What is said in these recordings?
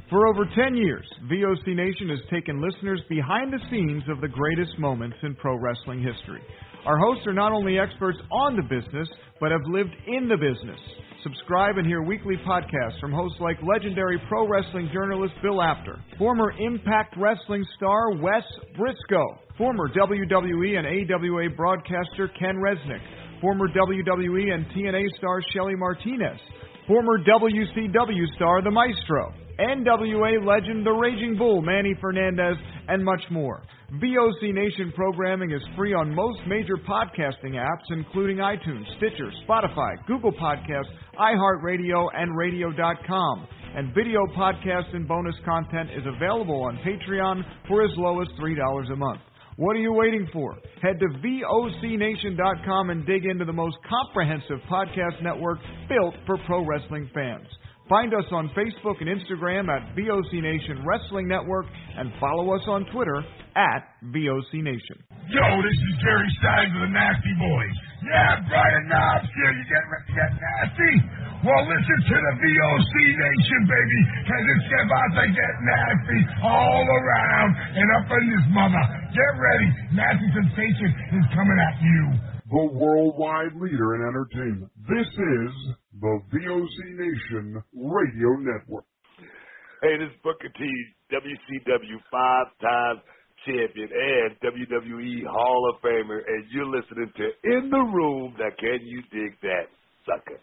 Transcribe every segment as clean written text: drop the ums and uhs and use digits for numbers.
For over 10 years, VOC Nation has taken listeners behind the scenes of the greatest moments in pro wrestling history. Our hosts are not only experts on the business, but have lived in the business. Subscribe and hear weekly podcasts from hosts like legendary pro wrestling journalist Bill Apter, former Impact Wrestling star Wes Briscoe, former WWE and AWA broadcaster Ken Resnick, former WWE and TNA star Shelly Martinez, former WCW star The Maestro, NWA legend The Raging Bull Manny Fernandez, and much more. VOC Nation programming is free on most major podcasting apps, including iTunes, Stitcher, Spotify, Google Podcasts, iHeartRadio, and Radio.com. And video podcasts and bonus content is available on Patreon for as low as $3 a month. What are you waiting for? Head to VOCNation.com and dig into the most comprehensive podcast network built for pro wrestling fans. Find us on Facebook and Instagram at VOC Nation Wrestling Network and follow us on Twitter at VOC Nation. Yo, this is Jerry Stein of the Nasty Boys. Yeah, Brian Knobs here. You getting ready to get nasty? Well, listen to the VOC Nation, baby, because it's about to get nasty all around and up in this mother. Get ready. Nasty Sensation is coming at you. The worldwide leader in entertainment. This is the VOC Nation Radio Network. Hey, this is Booker T, WCW 5-time champion and WWE Hall of Famer, and you're listening to In the Room. Now, can you dig that, sucker?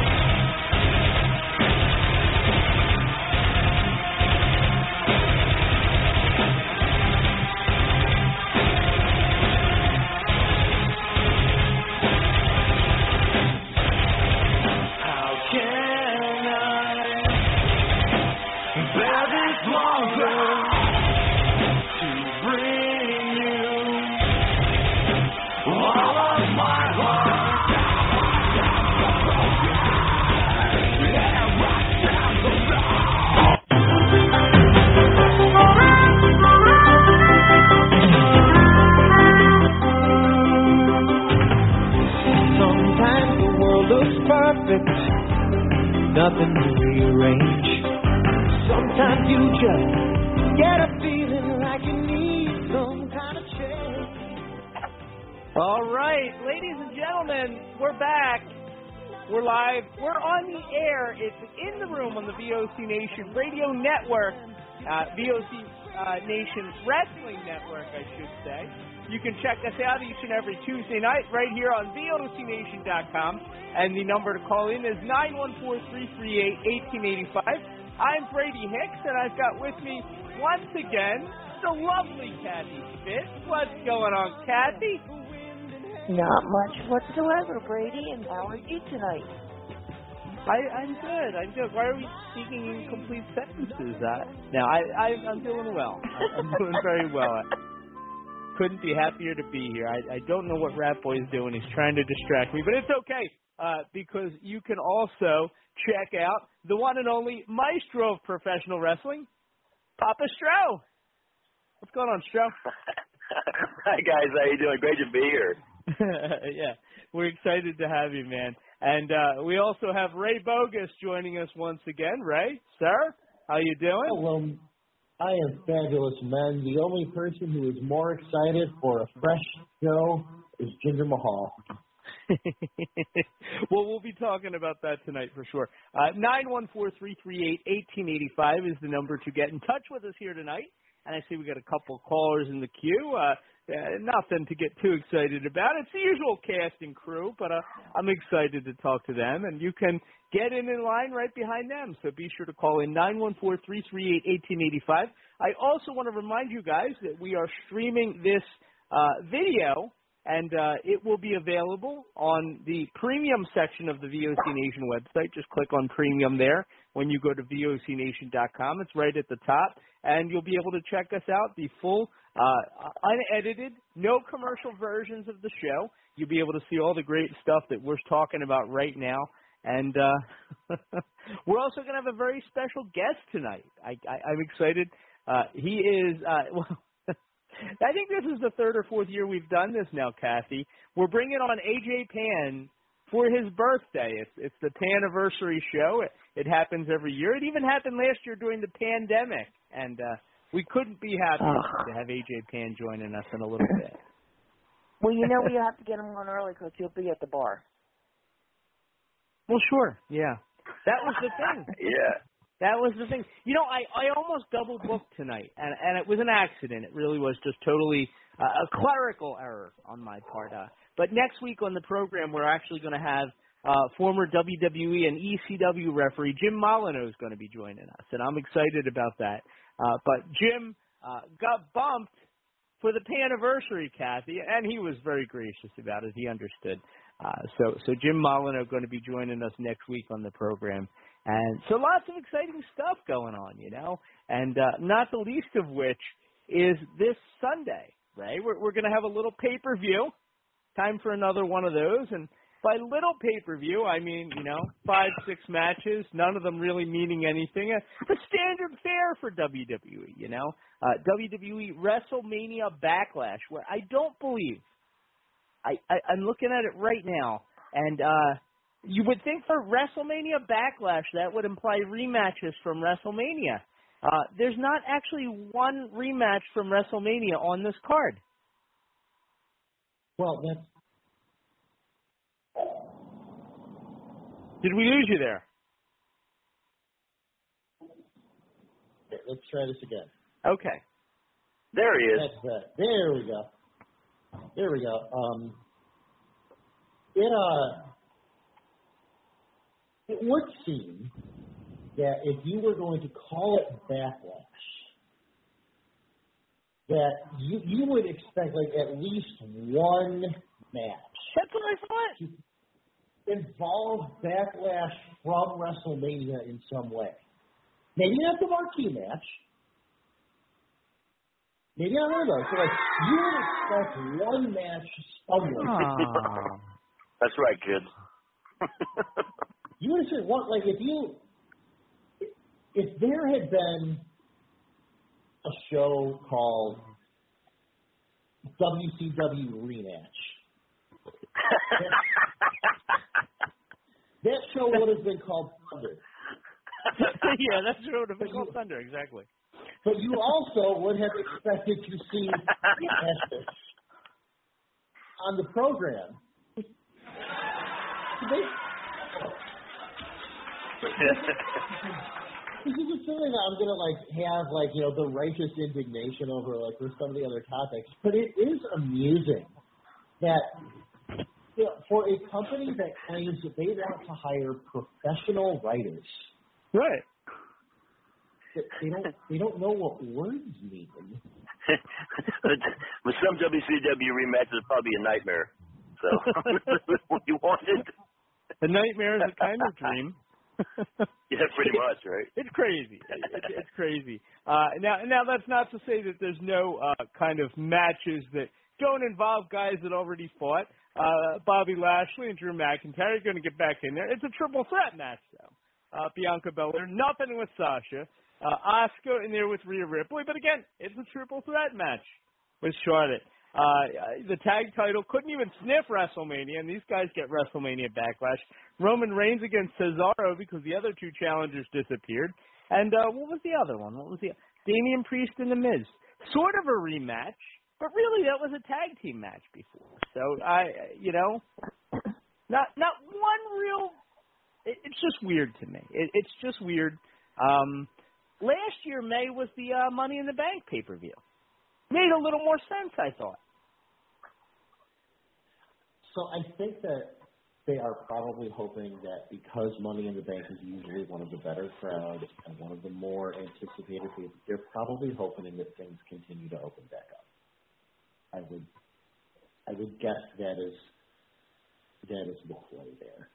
Nothing to rearrange. Sometimes you just get a feeling like you need some kind of change. All right, ladies and gentlemen, we're back. We're live. We're on the air. It's In the Room on the VOC Nation Radio Network, VOC Nation Wrestling Network, I should say. You can check us out each and every Tuesday night right here on VOCNation.com. And the number to call in is 914-338-1885. I'm Brady Hicks, and I've got with me once again the lovely Kathy Spitz. What's going on, Kathy? Not much whatsoever, Brady, and how are you tonight? I'm good. Why are we speaking in complete sentences? Now, I'm doing well. I'm doing very well. Couldn't be happier to be here. I don't know what Rat Boy's doing. He's trying to distract me, but it's okay because you can also check out the one and only maestro of professional wrestling, Papa Stro. What's going on, Stro? Hi, guys. How you doing? Great to be here. Yeah, we're excited to have you, man. And we also have Ray Bogus joining us once again. Ray, sir, how you doing? Hello. I am fabulous, man. The only person who is more excited for a fresh show is Jinder Mahal. Well, we'll be talking about that tonight for sure. 914-338-1885 is the number to get in touch with us here tonight. And I see we got a couple callers in the queue. Nothing to get too excited about. It's the usual cast and crew, but I'm excited to talk to them. And you can get in line right behind them. So be sure to call in 914-338-1885. I also want to remind you guys that we are streaming this video, and it will be available on the premium section of the VOC Nation website. Just click on premium there when you go to VOCNation.com. It's right at the top, and you'll be able to check us out, the full unedited, no commercial versions of the show. You'll be able to see all the great stuff that we're talking about right now. And we're also going to have a very special guest tonight. I'm excited. He is, well, I think this is the third or fourth year we've done this now, Kathy. We're bringing on AJ Pan for his birthday. It's the Paniversary show. It happens every year. It even happened last year during the pandemic, and we couldn't be happy to have AJ Pan joining us in a little bit. Well, you know we have to get him on early because he'll be at the bar. Well, sure, yeah. That was the thing. Yeah. That was the thing. You know, I almost double booked tonight, and it was an accident. It really was just totally a clerical error on my part. But next week on the program, we're actually going to have former WWE and ECW referee Jim Molyneux is going to be joining us, and I'm excited about that. But Jim got bumped for the Paniversary, Kathy, and he was very gracious about it. He understood. So Jim Molyneux going to be joining us next week on the program. And so lots of exciting stuff going on, you know, and not the least of which is this Sunday, right? We're going to have a little pay-per-view, time for another one of those. And by little pay-per-view, I mean, 5-6 matches, none of them really meaning anything. A standard fare for WWE, WWE WrestleMania Backlash, where I don't believe, I'm looking at it right now, and you would think for WrestleMania Backlash that would imply rematches from WrestleMania. There's not actually one rematch from WrestleMania on this card. Well, that's... Did we lose you there? Let's try this again. Okay. There he is. That's that. There we go. It would seem that if you were going to call it Backlash, that you would expect at least one match. That's what I thought. To involve Backlash from WrestleMania in some way. Maybe not the marquee match. Maybe not one of those. So you would expect one match somewhere. That's right, kid. You would have said one, if there had been a show called WCW Rematch, that show would have been called Thunder. Yeah, that show would have been called Thunder, exactly. But you also would have expected to see Estes on the program. This is a feeling that I'm gonna have the righteous indignation over for some of the other topics, but it is amusing that for a company that claims that they want to hire professional writers, right? They don't know what words mean. With some WCW rematches, it's probably a nightmare. So what you wanted? A nightmare is a kind of dream. Yeah, pretty much, right? It's crazy. It's crazy. Now that's not to say that there's no kind of matches that don't involve guys that already fought. Bobby Lashley and Drew McIntyre are going to get back in there. It's a triple threat match, though. Bianca Belair, nothing with Sasha. Asuka in there with Rhea Ripley. But again, it's a triple threat match with Charlotte. The tag title couldn't even sniff WrestleMania, and these guys get WrestleMania Backlash. Roman Reigns against Cesaro because the other two challengers disappeared. And what was the other one? Damian Priest and The Miz. Sort of a rematch, but really that was a tag team match before. So, not one real... It's just weird to me. It's just weird. Last year, May was the Money in the Bank pay-per-view. Made a little more sense, I thought. So I think that they are probably hoping that because Money in the Bank is usually one of the better crowds and one of the more anticipated things, they're probably hoping that things continue to open back up. I would guess that is the play there.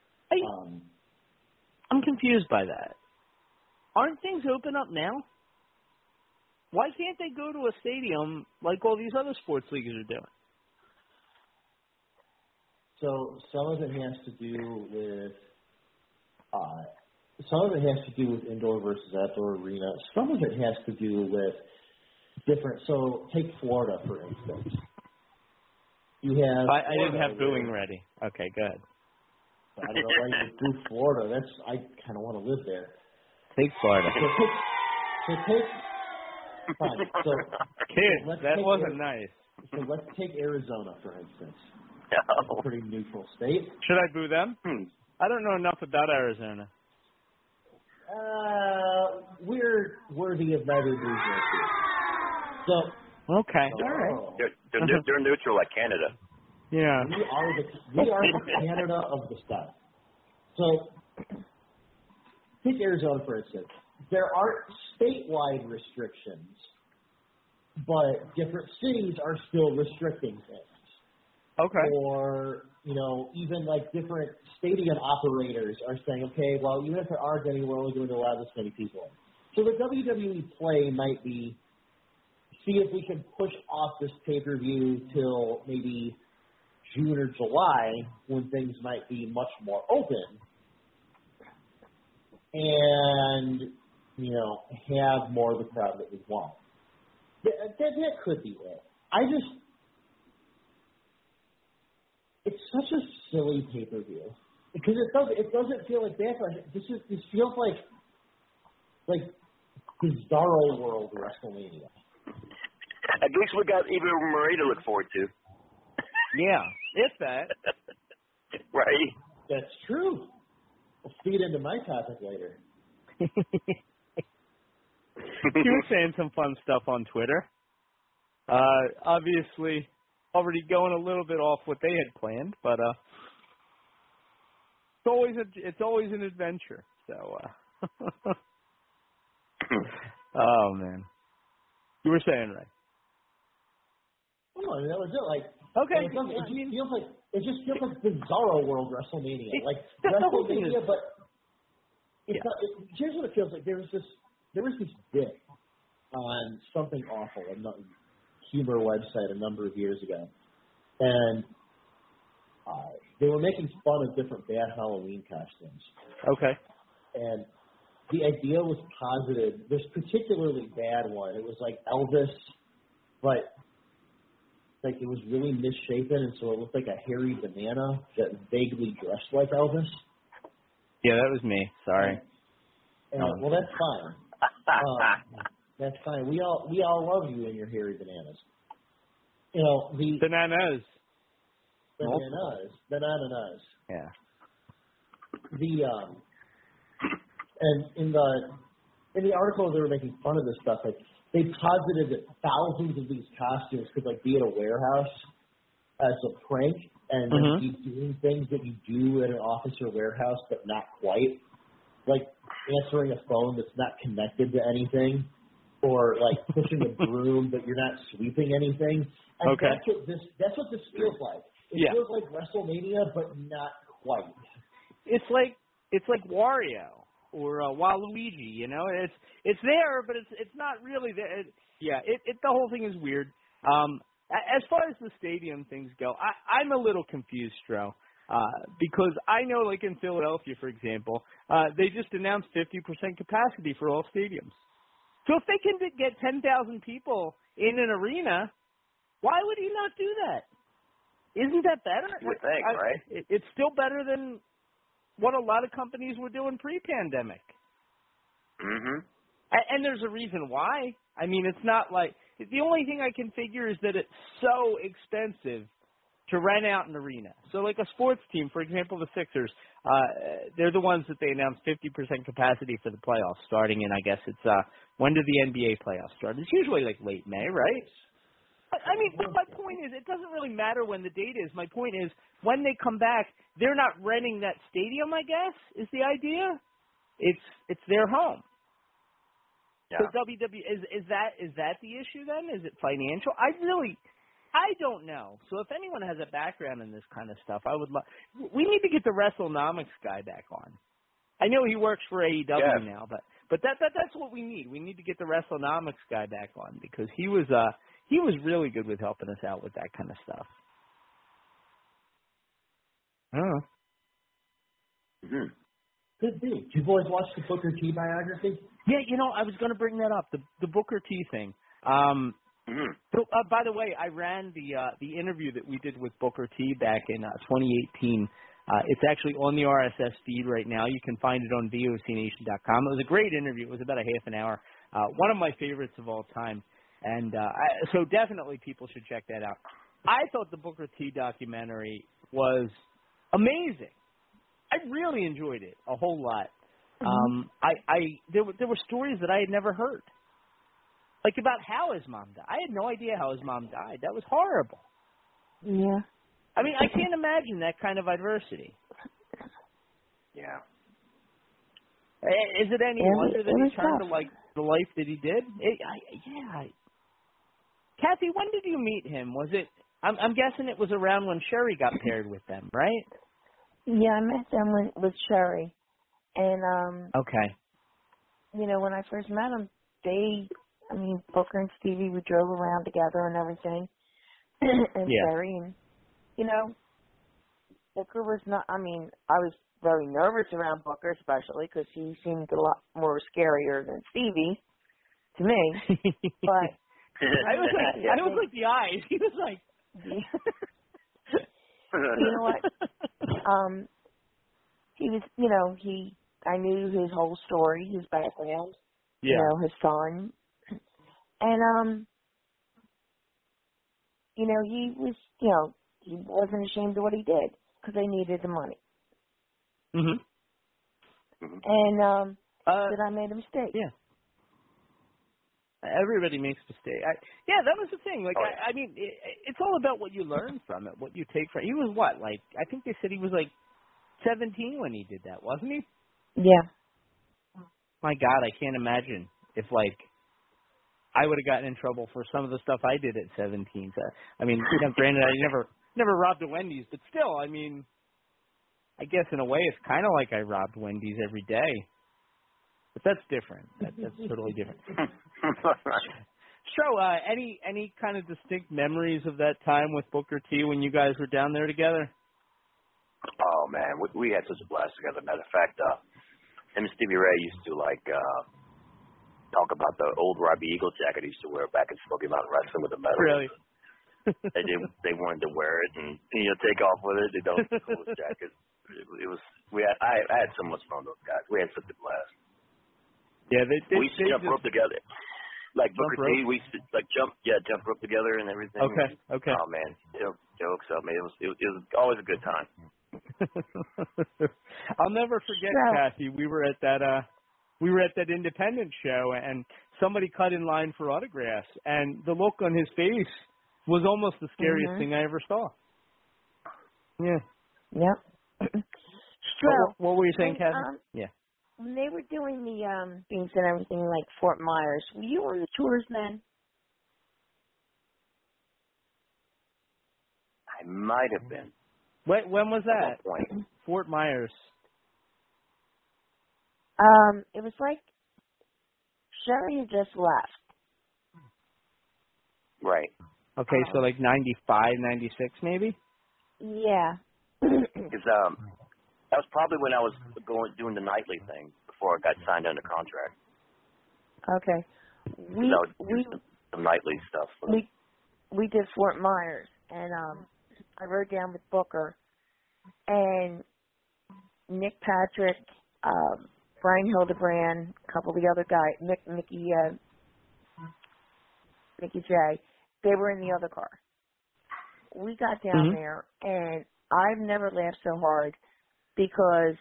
I'm confused by that. Aren't things open up now? Why can't they go to a stadium like all these other sports leagues are doing? So some of it has to do with indoor versus outdoor arena. Some of it has to do with different. So take Florida for instance. You have. I didn't have booing ready. Okay, go ahead. I don't know why you threw Florida. I kind of want to live there. Take Florida. Fine. So that wasn't nice. So let's take Arizona, for instance. No. It's a pretty neutral state. Should I boo them? I don't know enough about Arizona. We're worthy of neither news nor fear. So. Okay. All right. They're neutral like Canada. Yeah. We are the Canada of the South. So take Arizona, for instance. There aren't statewide restrictions, but different cities are still restricting things. Okay. Or, even like different stadium operators are saying, okay, well, even if there aren't any, we're only going to allow this many people in. So the WWE play might be, see if we can push off this pay-per-view till maybe June or July when things might be much more open. And, have more of the crowd that we want. That could be it. It's such a silly pay-per-view because it doesn't feel like Backlash. This feels like Bizarro World WrestleMania. At least we got Eva Marie to look forward to. Yeah, if that. Right. That's true. I'll feed into my topic later. He was saying some fun stuff on Twitter. Obviously, already going a little bit off what they had planned, but it's always an adventure. So, oh man, you were saying right. Oh, that was it. Like, okay, it just feels like Bizarro World WrestleMania, like WrestleMania, but it's not. Here's what it feels like. There was this bit on Something Awful, a humor website, a number of years ago, and they were making fun of different bad Halloween costumes. Okay. And the idea was posited. This particularly bad one, it was like Elvis, but like it was really misshapen, and so it looked like a hairy banana that vaguely dressed like Elvis. Yeah, that was me. Sorry. Well, that's fine. That's fine. We all love you and your hairy bananas. The bananas. Bananas. Yeah. And in the article they were making fun of this stuff. Like they posited that thousands of these costumes could be at a warehouse as a prank and be doing things that you do at an office or warehouse, but not quite, like answering a phone that's not connected to anything, or like pushing a broom but you're not sweeping anything. And okay. That's what this feels like. It feels like WrestleMania, but not quite. It's like Wario or Waluigi. It's there, but it's not really there. The whole thing is weird. As far as the stadium things go, I'm a little confused, Stro, because I know, like in Philadelphia, for example, they just announced 50% capacity for all stadiums. So if they can get 10,000 people in an arena, why would he not do that? Isn't that better? You would think, right? It's still better than what a lot of companies were doing pre-pandemic. Mm-hmm. And there's a reason why. I mean, it's not like – the only thing I can figure is that it's so expensive to rent out an arena. So like a sports team, for example, the Sixers, they're the ones that they announced 50% capacity for the playoffs starting in, I guess it's when do the NBA playoffs start? It's usually like late May, right? I mean, my point is, it doesn't really matter when the date is. My point is, when they come back, they're not renting that stadium, I guess, is the idea. It's their home. Yeah. So WWE, is that the issue then? Is it financial? I don't know. So if anyone has a background in this kind of stuff, I would we need to get the WrestleNomics guy back on. I know he works for AEW now, but that's what we need. We need to get the WrestleNomics guy back on because he was really good with helping us out with that kind of stuff. I don't know. Mm-hmm. Could be. Did you boys watch the Booker T biography? Yeah, I was going to bring that up, the Booker T thing. So, by the way, I ran the interview that we did with Booker T back in 2018 It's actually on the RSS feed right now. You can find it on VOCNation.com. It was a great interview. It was about a half an hour. One of my favorites of all time. And so definitely people should check that out. I thought the Booker T documentary was amazing. I really enjoyed it a whole lot. There were stories that I had never heard, like about how his mom died. I had no idea how his mom died. That was horrible. Yeah. I mean, I can't imagine that kind of adversity. Yeah. Is it any wonder that he turned to like the life that he did? Kathy, when did you meet him? Was it? I'm guessing it was around when Sherry got paired with them, right? Yeah, I met them with Sherry, and okay. You know, when I first met them, Booker and Stevie, we drove around together and everything, and Sherry, and you know, Booker was not. I mean, I was very nervous around Booker, especially because he seemed a lot more scarier than Stevie to me. But I was like the eyes. He was like. You know what? He was, you know, I knew his whole story, his background, you know, his son. And, you know, he was, you know, he wasn't ashamed of what he did because they needed the money. Mm-hmm. And, that I made a mistake. Yeah. Everybody makes mistakes. That was the thing. Like, I mean, it's all about what you learn from it, what you take from it. He was what? Like, I think they said he was like 17 when he did that, wasn't he? Yeah. My God, I can't imagine if, like, I would have gotten in trouble for some of the stuff I did at 17. So, I mean, you know, granted, I never robbed a Wendy's, but still, I mean, I guess in a way it's kind of like I robbed Wendy's every day. But that's different. That's totally different. So, any kind of distinct memories of that time with Booker T when you guys were down there together? Oh man, we had such a blast together. Matter of fact, him and Stevie Ray used to talk about the old Robbie Eagle jacket he used to wear back in Smoky Mountain Wrestling with the medal. Really? they wanted to wear it and take off with it. They don't the coolest jacket. I had so much fun with those guys. We had such a blast. Yeah, we used to jump rope together. Like Booker T, we used to jump rope together and everything. Okay. Oh man, jokes. I mean, it was always a good time. I'll never forget, Kathy. We were at that independent show, and somebody cut in line for autographs, and the look on his face was almost the scariest thing I ever saw. Yeah. Yep. What were you saying, Kathy? Yeah. When they were doing the things and everything like Fort Myers, were you on the tours then? I might have been. When was that? At what point? Fort Myers. It was like Sherry had just left. Right. Okay, so like 95, 96 maybe? Yeah. Because that was probably when I was doing the nightly thing before I got signed under contract. Okay. We some nightly stuff. We did Fort Myers, and I rode down with Booker and Nick Patrick, Brian Hildebrand, a couple of the other guys, Mickey J. They were in the other car. We got down there, and I've never laughed so hard because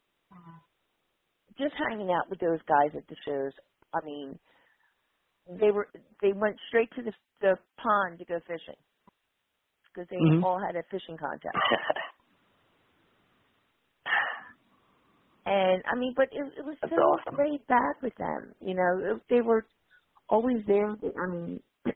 just hanging out with those guys at the shows, I mean, they went straight to the pond to go fishing because they all had a fishing contest. And I mean, but it was so awesome. laid back with them. You know, they were always there. I mean,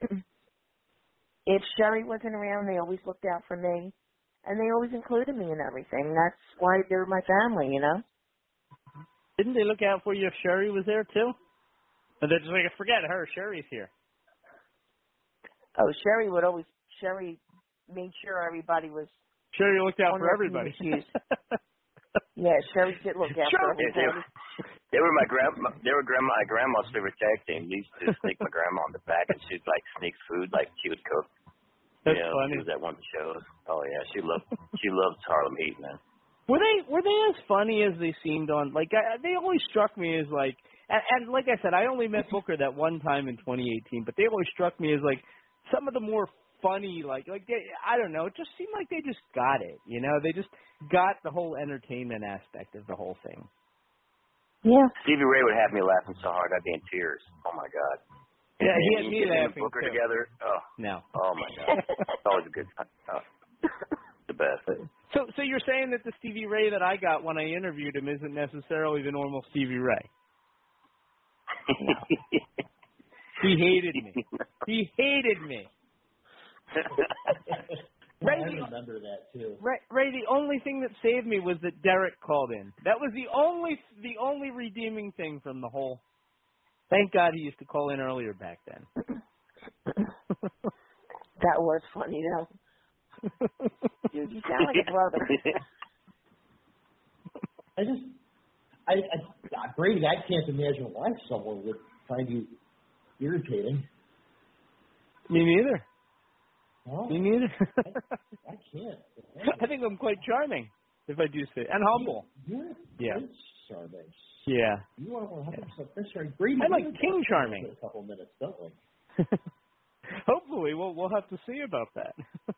if Sherry wasn't around, they always looked out for me, and they always included me in everything. That's why they're my family, you know. Didn't they look out for you if Sherry was there too? Or they're just like, forget her, Sherry's here. Oh, Sherry made sure everybody was. Sherry looked out for everybody. Yeah, Sherry did look out for everybody. They were my grandma's favorite tag team. They used to sneak my grandma on the back, and she'd like sneak food, like she would cook. That's funny. She was at one of the shows. Oh yeah, she loved Harlem Heat, man. Were they as funny as they seemed on? Like they always struck me as like, and like I said, I only met Booker that one time in 2018, but they always struck me as like some of the more funny, like they, I don't know, it just seemed like they just got it, you know, they just got the whole entertainment aspect of the whole thing. Yeah. Stevie Ray would have me laughing so hard I'd be in tears. Oh my God. Yeah, he had me laughing Booker too. together. Oh no. Oh my God. It's always a good time. The best. So you're saying that the Stevie Ray that I got when I interviewed him isn't necessarily the normal Stevie Ray? No. He hated me. He hated me. I remember that too. Ray, the only thing that saved me was that Derek called in. That was the only redeeming thing from the whole. Thank God he used to call in earlier back then. That was funny though. Dude, you sound like a brother. Brady, I can't imagine why someone would find you irritating. Me neither. No, Me neither. I can't. I think I'm quite charming, if I do say, and humble. You're charming. Yeah. You are 100% charming. Brady, I'm like King Charming. For a couple minutes, don't we? Hopefully, we'll have to see about that.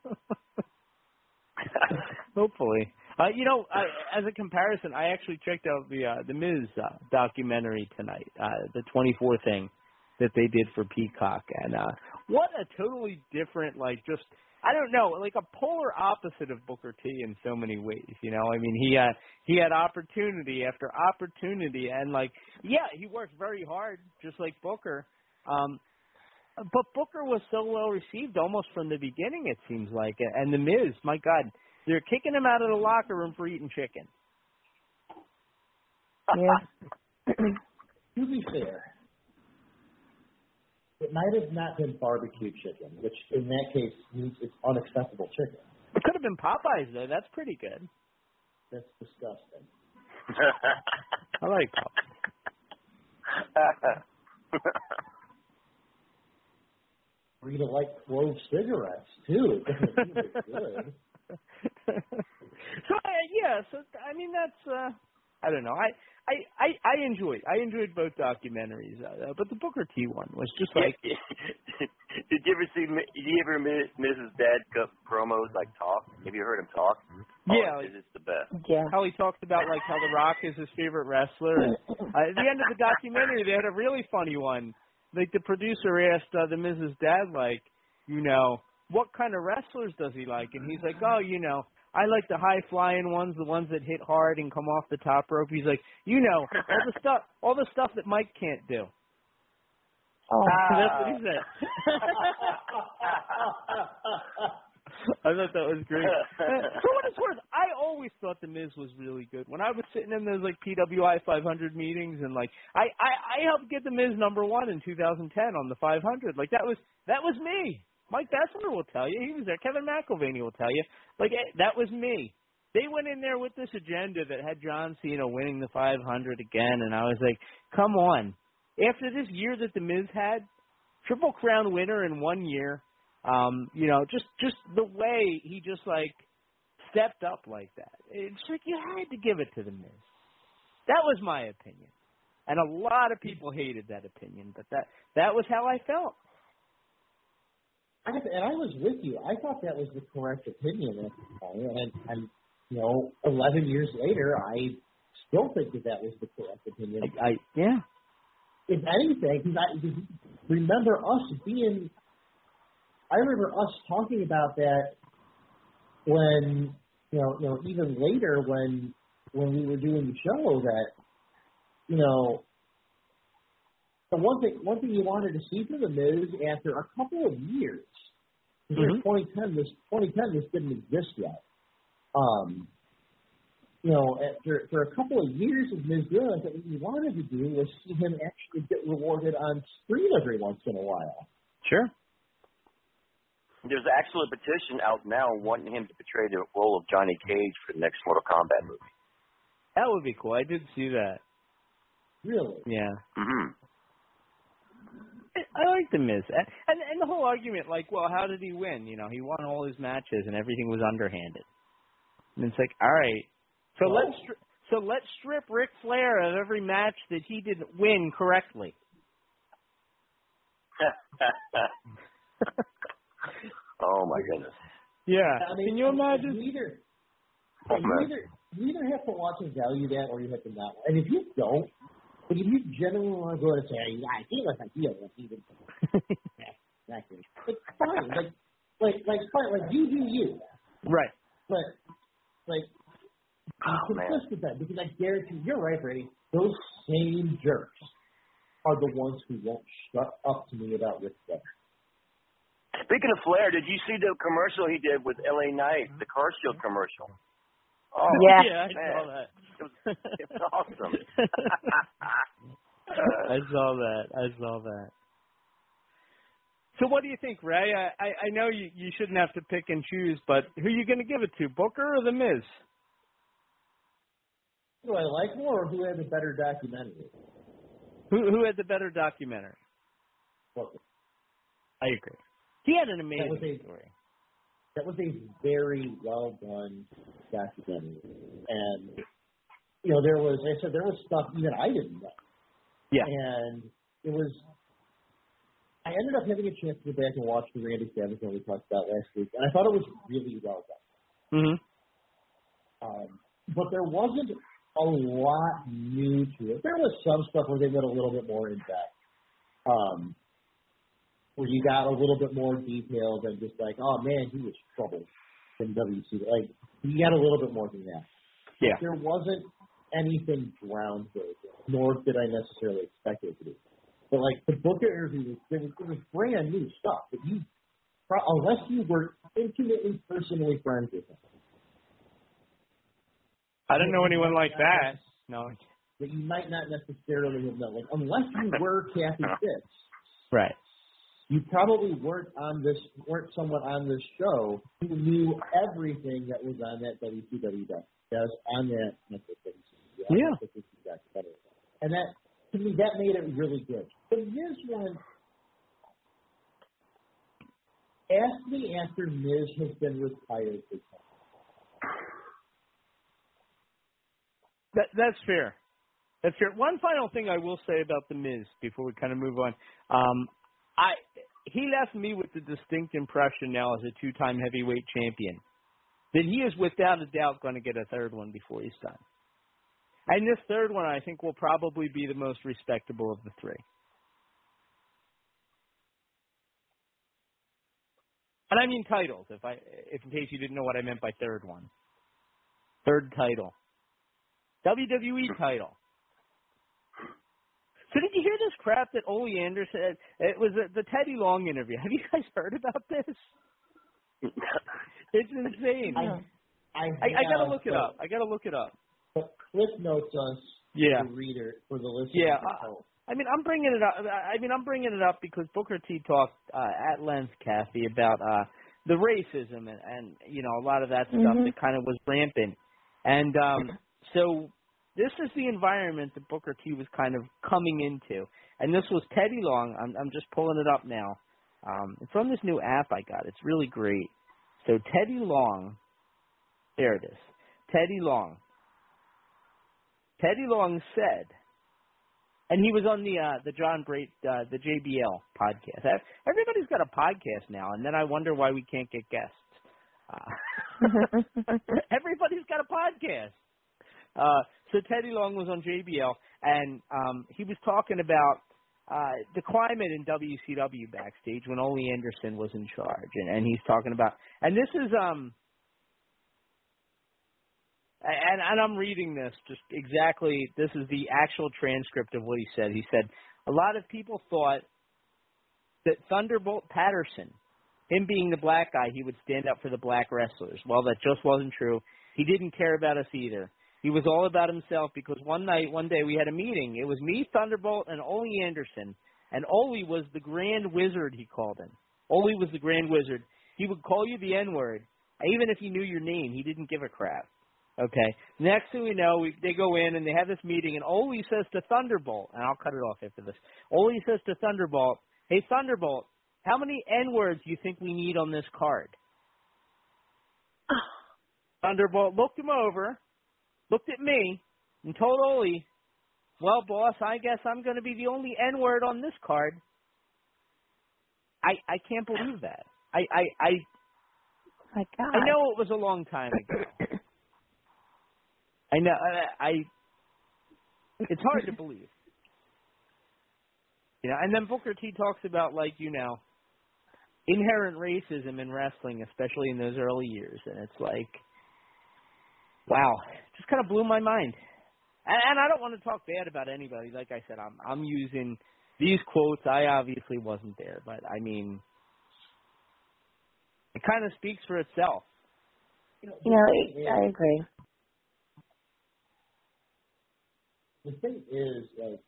Hopefully, as a comparison, I actually checked out the Miz documentary tonight, the 24 thing that they did for Peacock, and what a totally different, like, just I don't know, like a polar opposite of Booker T in so many ways. You know, I mean, he had opportunity after opportunity, and like, yeah, he worked very hard, just like Booker. But Booker was so well received almost from the beginning, it seems like. And the Miz, my God, they're kicking him out of the locker room for eating chicken. Yeah. To be fair, it might have not been barbecue chicken, which in that case means it's unacceptable chicken. It could have been Popeyes, though. That's pretty good. That's disgusting. I like Popeyes. Rita like Clove cigarettes too. It doesn't seem as good. So I mean that's I don't know. I enjoyed both documentaries, but the Booker T one was just like. Did you ever miss Mrs. Dad Cup promos like talk? Have you heard him talk? Yeah, it's the best. Yeah. How he talked about like how The Rock is his favorite wrestler. And, at the end of the documentary, they had a really funny one. Like the producer asked the Mrs. Dad, like, you know, what kind of wrestlers does he like? And he's like, oh, you know, I like the high flying ones, the ones that hit hard and come off the top rope. He's like, you know, all the stuff that Mike can't do. Oh, that's what he said. I thought that was great. For what it's worth, I always thought The Miz was really good. When I was sitting in those like PWI 500 meetings, and like I helped get The Miz #1 in 2010 on the 500. Like that was me. Mike Bessler will tell you. He was there. Kevin McElvaney will tell you. Like that was me. They went in there with this agenda that had John Cena winning the 500 again, and I was like, come on. After this year that The Miz had, Triple Crown winner in 1 year. You know, just the way he just like stepped up like that. It's like you had to give it to The Miz. That was my opinion, and a lot of people hated that opinion, but that was how I felt. And I was with you. I thought that was the correct opinion at the time, and you know, 11 years later, I still think that was the correct opinion. Yeah. If anything, because I remember I remember us talking about that when, you know, even later when we were doing the show that, you know, the one thing you wanted to see from The Miz after a couple of years, because 2010 this didn't exist yet. You know, for a couple of years of Miz doing it, what we wanted to do was see him actually get rewarded on screen every once in a while. Sure. There's actually a petition out now wanting him to portray the role of Johnny Cage for the next Mortal Kombat movie. That would be cool. I did see that. Really? Yeah. Mm-hmm. I like The Miz. And the whole argument, like, well, how did he win? You know, he won all his matches and everything was underhanded. And it's like, all right, So let's strip Ric Flair of every match that he didn't win correctly. Oh my goodness. Yeah. I mean, can you imagine? You either have to watch and value that, or you have to not. And if you don't, but if you genuinely want to go and say, "Yeah, he was ideal," even exactly, it's fine. Like you do you. Right. But be consistent with that, because I guarantee you're right, Brady. Those same jerks are the ones who won't shut up to me about Ric Flair. Speaking of Flair, did you see the commercial he did with LA Knight, the car shield commercial? Oh, yeah, I man. saw that. It was awesome. I saw that. So what do you think, Ray? I know you shouldn't have to pick and choose, but who are you going to give it to, Booker or The Miz? Who I like more, or who had the better documentary? Who had the better documentary? Booker. I agree. He had an amazing story. That was a very well done documentary, and there was stuff even I didn't know. Yeah, and it was. I ended up having a chance to go back and watch the Randy Savage one we talked about last week, and I thought it was really well done. Mm-hmm. But there wasn't a lot new to it. There was some stuff where they went a little bit more in depth. Where you got a little bit more detail than just like, oh man, he was trouble in WC. Like, you got a little bit more than that. Yeah. There wasn't anything groundbreaking, nor did I necessarily expect it to be. But like the Booker interview, it was brand new stuff. But unless you were intimately, personally friends with him, I don't know anyone like that. No. That you might not necessarily have known. Like, unless you were Kathy Fitz, right? You probably weren't someone on this show who knew everything that was on that WCW that was on that Netflix. Yeah. And that, to me, that made it really good. But Miz one, ask me after Miz has been retired for time. That's fair. That's fair. One final thing I will say about The Miz before we kind of move on. He left me with the distinct impression now as a two-time heavyweight champion that he is without a doubt going to get a third one before he's done. And this third one, I think, will probably be the most respectable of the three. And I mean titles, if in case you didn't know what I meant by third one. Third title. WWE title. So did you hear this crap that Ole Anderson? It was the Teddy Long interview. Have you guys heard about this? It's insane. I gotta look it up. But Cliff notes us, the reader, for the listener. Yeah, I'm bringing it up because Booker T talked at length, Kathy, about the racism and a lot of that stuff that kind of was rampant, and so. This is the environment that Booker T was kind of coming into. And this was Teddy Long. I'm just pulling it up now. It's from this new app I got. It's really great. So Teddy Long, there it is. Teddy Long said, and he was on the John Brait, the JBL podcast. Everybody's got a podcast now, and then I wonder why we can't get guests. Everybody's got a podcast. So Teddy Long was on JBL, and he was talking about the climate in WCW backstage when Ole Anderson was in charge, and he's talking about, and this is and I'm reading this just exactly. This is the actual transcript of what he said. He said a lot of people thought that Thunderbolt Patterson, him being the black guy, he would stand up for the black wrestlers. Well, that just wasn't true. He didn't care about us either. He was all about himself because one day we had a meeting. It was me, Thunderbolt, and Ole Anderson. And Ole was the Grand Wizard, he called him. Ole was the Grand Wizard. He would call you the N-word. Even if he knew your name, he didn't give a crap. Okay. Next thing we know, they go in and they have this meeting, and Ole says to Thunderbolt, and I'll cut it off after this. Ole says to Thunderbolt, hey, Thunderbolt, how many N-words do you think we need on this card? Thunderbolt looked him over. looked at me and told Ole, well, boss, I guess I'm going to be the only N-word on this card. I can't believe that. My God. I know it was a long time ago. I know. It's hard to believe. You know, and then Booker T talks about, like, you know, inherent racism in wrestling, especially in those early years, and it's like, wow, it just kind of blew my mind. And I don't want to talk bad about anybody. Like I said, I'm using these quotes. I obviously wasn't there, but I mean, it kind of speaks for itself. You know, I agree. The thing is, like,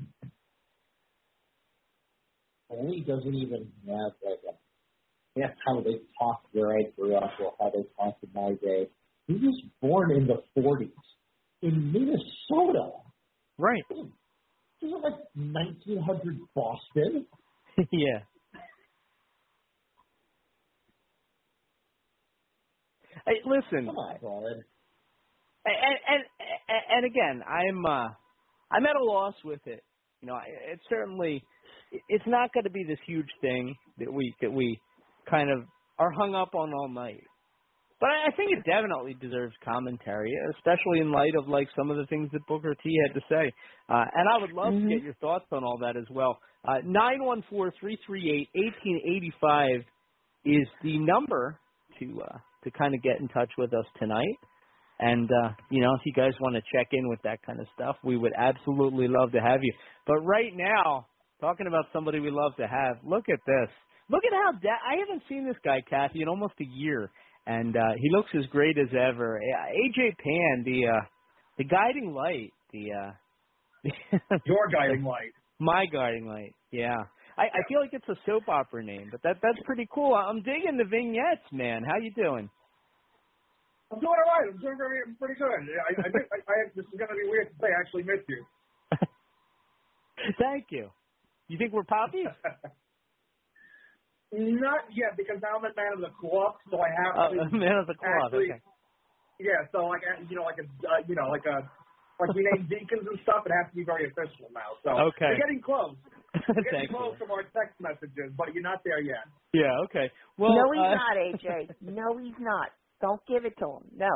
Ole doesn't even have like that's how they talked where I grew up or how they talked in my day. He was born in the 40s in Minnesota. Right. This is like 1900 Boston. Yeah. Hey, listen. Come on, Colin. And again, I'm at a loss with it. You know, it's certainly, it's not going to be this huge thing that we kind of are hung up on all night. But I think it definitely deserves commentary, especially in light of, like, some of the things that Booker T had to say. And I would love to get your thoughts on all that as well. 914-338-1885 is the number to kind of get in touch with us tonight. And, you know, if you guys want to check in with that kind of stuff, we would absolutely love to have you. But right now, talking about somebody we love to have, look at this. Look at how I haven't seen this guy, Kathy, in almost a year. And he looks as great as ever. AJ Pan, the guiding light, your guiding light, my guiding light. Yeah, I feel like it's a soap opera name, but that's pretty cool. I'm digging the vignettes, man. How you doing? I'm doing all right. I'm doing pretty good. This is going to be weird to say. I actually missed you. Thank you. You think we're poppies? Not yet, because now I'm a man of the cloth, so I have to. Man of the cloth. Actually, okay. Yeah, so like we name deacons and stuff. It has to be very official now. So okay. We're getting close. We're getting close you. from our text messages, but you're not there yet. Yeah. Okay. Well, no, he's not, AJ. No, he's not. Don't give it to him. No.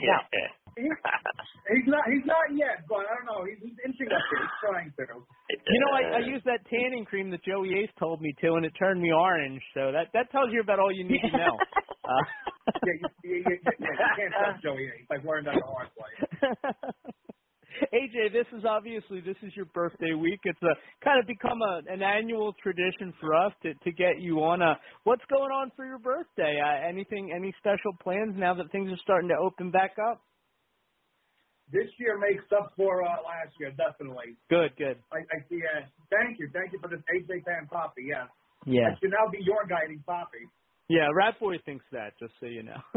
He's not yet, but I don't know. He's inching up there. He's trying to. You know, I used that tanning cream that Joey Ace told me to, and it turned me orange. So that tells you about all you need to know. You can't trust Joey Ace. I've learned that the hard way. AJ, this is your birthday week. It's kind of become an annual tradition for us to get you on. What's going on for your birthday? Any special plans now that things are starting to open back up? This year makes up for last year, definitely. Good. I see. Thank you for this AJ Pan Poppy. Yes. Yeah. I should now be your guiding Poppy. Yeah, Rat Boy thinks that. Just so you know.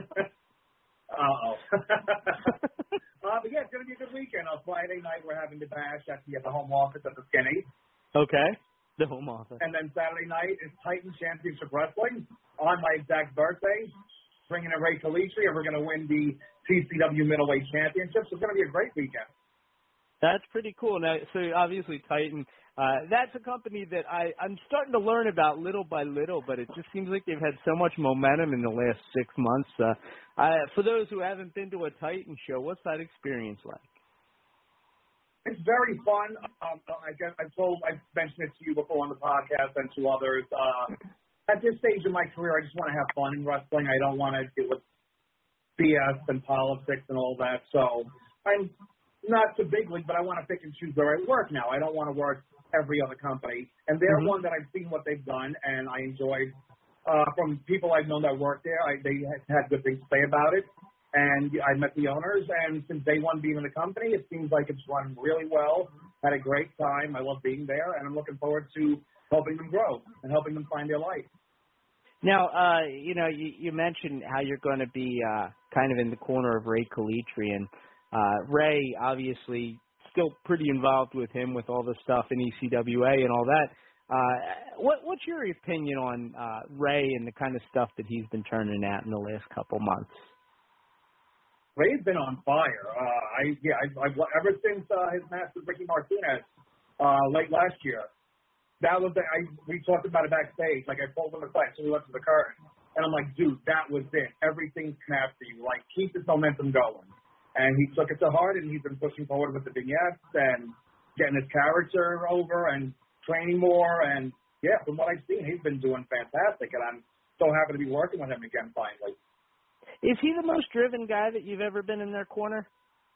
But yeah, it's going to be a good weekend. On Friday night, we're having the bash at the home office at the Skinny. Okay. The home office. And then Saturday night is Titan Championship Wrestling on my exact birthday. Bringing in Ray Kalitri, and we're going to win the TCW Middleweight Championship. So it's going to be a great weekend. That's pretty cool. Now, so obviously Titan, that's a company that I'm starting to learn about little by little, but it just seems like they've had so much momentum in the last 6 months. For those who haven't been to a Titan show, what's that experience like? It's very fun. I've mentioned it to you before on the podcast and to others. At this stage in my career, I just want to have fun in wrestling. I don't want to deal with BS and politics and all that. So I'm not too big league, but I want to pick and choose where I work now. I don't want to work every other company. And they're one that I've seen what they've done, and I enjoyed. From people I've known that work there, they had good things to say about it. And I met the owners, and since day one being in the company, it seems like it's run really well. Had a great time. I love being there, and I'm looking forward to helping them grow and helping them find their life. Now, you mentioned how you're going to be kind of in the corner of Ray Kalitri, and Ray, obviously, still pretty involved with him with all the stuff in ECWA and all that. What's your opinion on Ray and the kind of stuff that he's been turning out in the last couple months? Ray's been on fire. I've ever since his match with Ricky Martinez late last year. That was we talked about it backstage. Like I pulled him aside, so we went to the curtain, and I'm like, dude, that was it. Everything snapped for you. Like keep this momentum going. And he took it to heart, and he's been pushing forward with the vignettes and getting his character over and training more. And yeah, from what I've seen, he's been doing fantastic, and I'm so happy to be working with him again finally. Is he the most driven guy that you've ever been in their corner?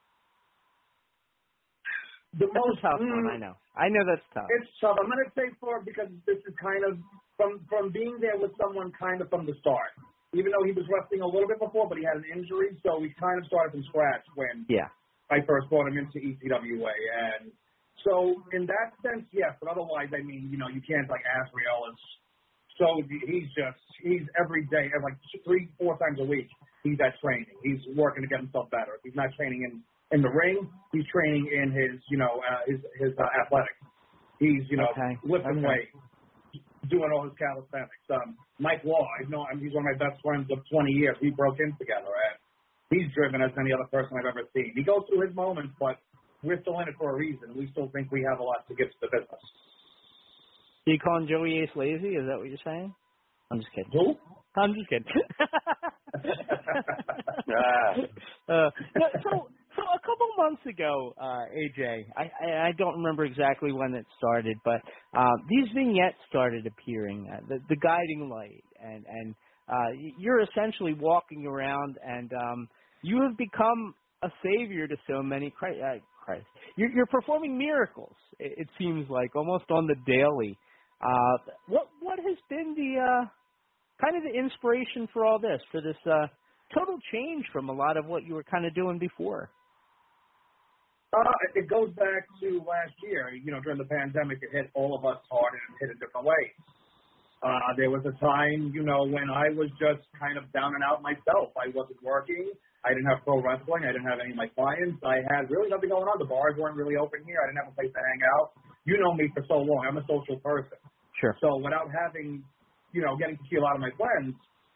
The most tough one, I know. I know that's tough. It's tough. I'm going to say because this is kind of from being there with someone kind of from the start. Even though he was wrestling a little bit before, but he had an injury, so we kind of started from scratch when I first brought him into ECWA. And so in that sense, yes. But otherwise, I mean, you can't like Azrael is. So he's every day, like 3-4 times a week. He's at training. He's working to get himself better. If he's not training in the ring, he's training in his athletics. He's lifting weights, doing all his calisthenics. Mike Law, he's one of my best friends of 20 years. We broke in together, and he's driven as any other person I've ever seen. He goes through his moments, but we're still in it for a reason. We still think we have a lot to give to the business. Are you calling Joey Ace lazy? Is that what you're saying? I'm just kidding. Who? I'm just kidding. So a couple months ago, AJ, I don't remember exactly when it started, but these vignettes started appearing, the guiding light, and you're essentially walking around, and you have become a savior to so many. Christ, you're performing miracles. It seems like almost on the daily. What has been the kind of the inspiration for all this, for this total change from a lot of what you were kind of doing before? It goes back to last year. During the pandemic, it hit all of us hard and it hit in different ways. There was a time, when I was just kind of down and out myself. I wasn't working. I didn't have pro wrestling. I didn't have any of my clients. I had really nothing going on. The bars weren't really open here. I didn't have a place to hang out. You know me for so long. I'm a social person. Sure. So without having, getting to see a lot of my friends,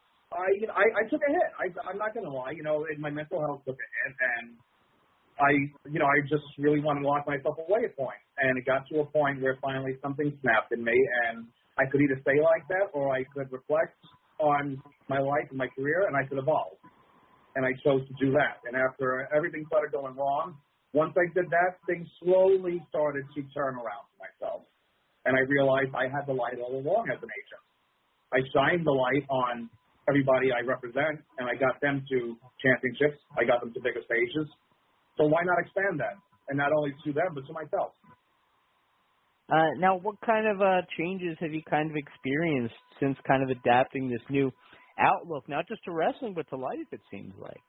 I took a hit. I'm not going to lie. My mental health took a hit, and I just really wanted to lock myself away at a point. And it got to a point where finally something snapped in me, and I could either stay like that or I could reflect on my life and my career, and I could evolve. And I chose to do that. And after everything started going wrong, once I did that, things slowly started to turn around for myself. And I realized I had the light all along as an agent. I shined the light on everybody I represent, and I got them to championships. I got them to bigger stages. So why not expand that? And not only to them, but to myself. Now, what kind of changes have you kind of experienced since kind of adapting this new outlook, not just to wrestling, but to life, it seems like?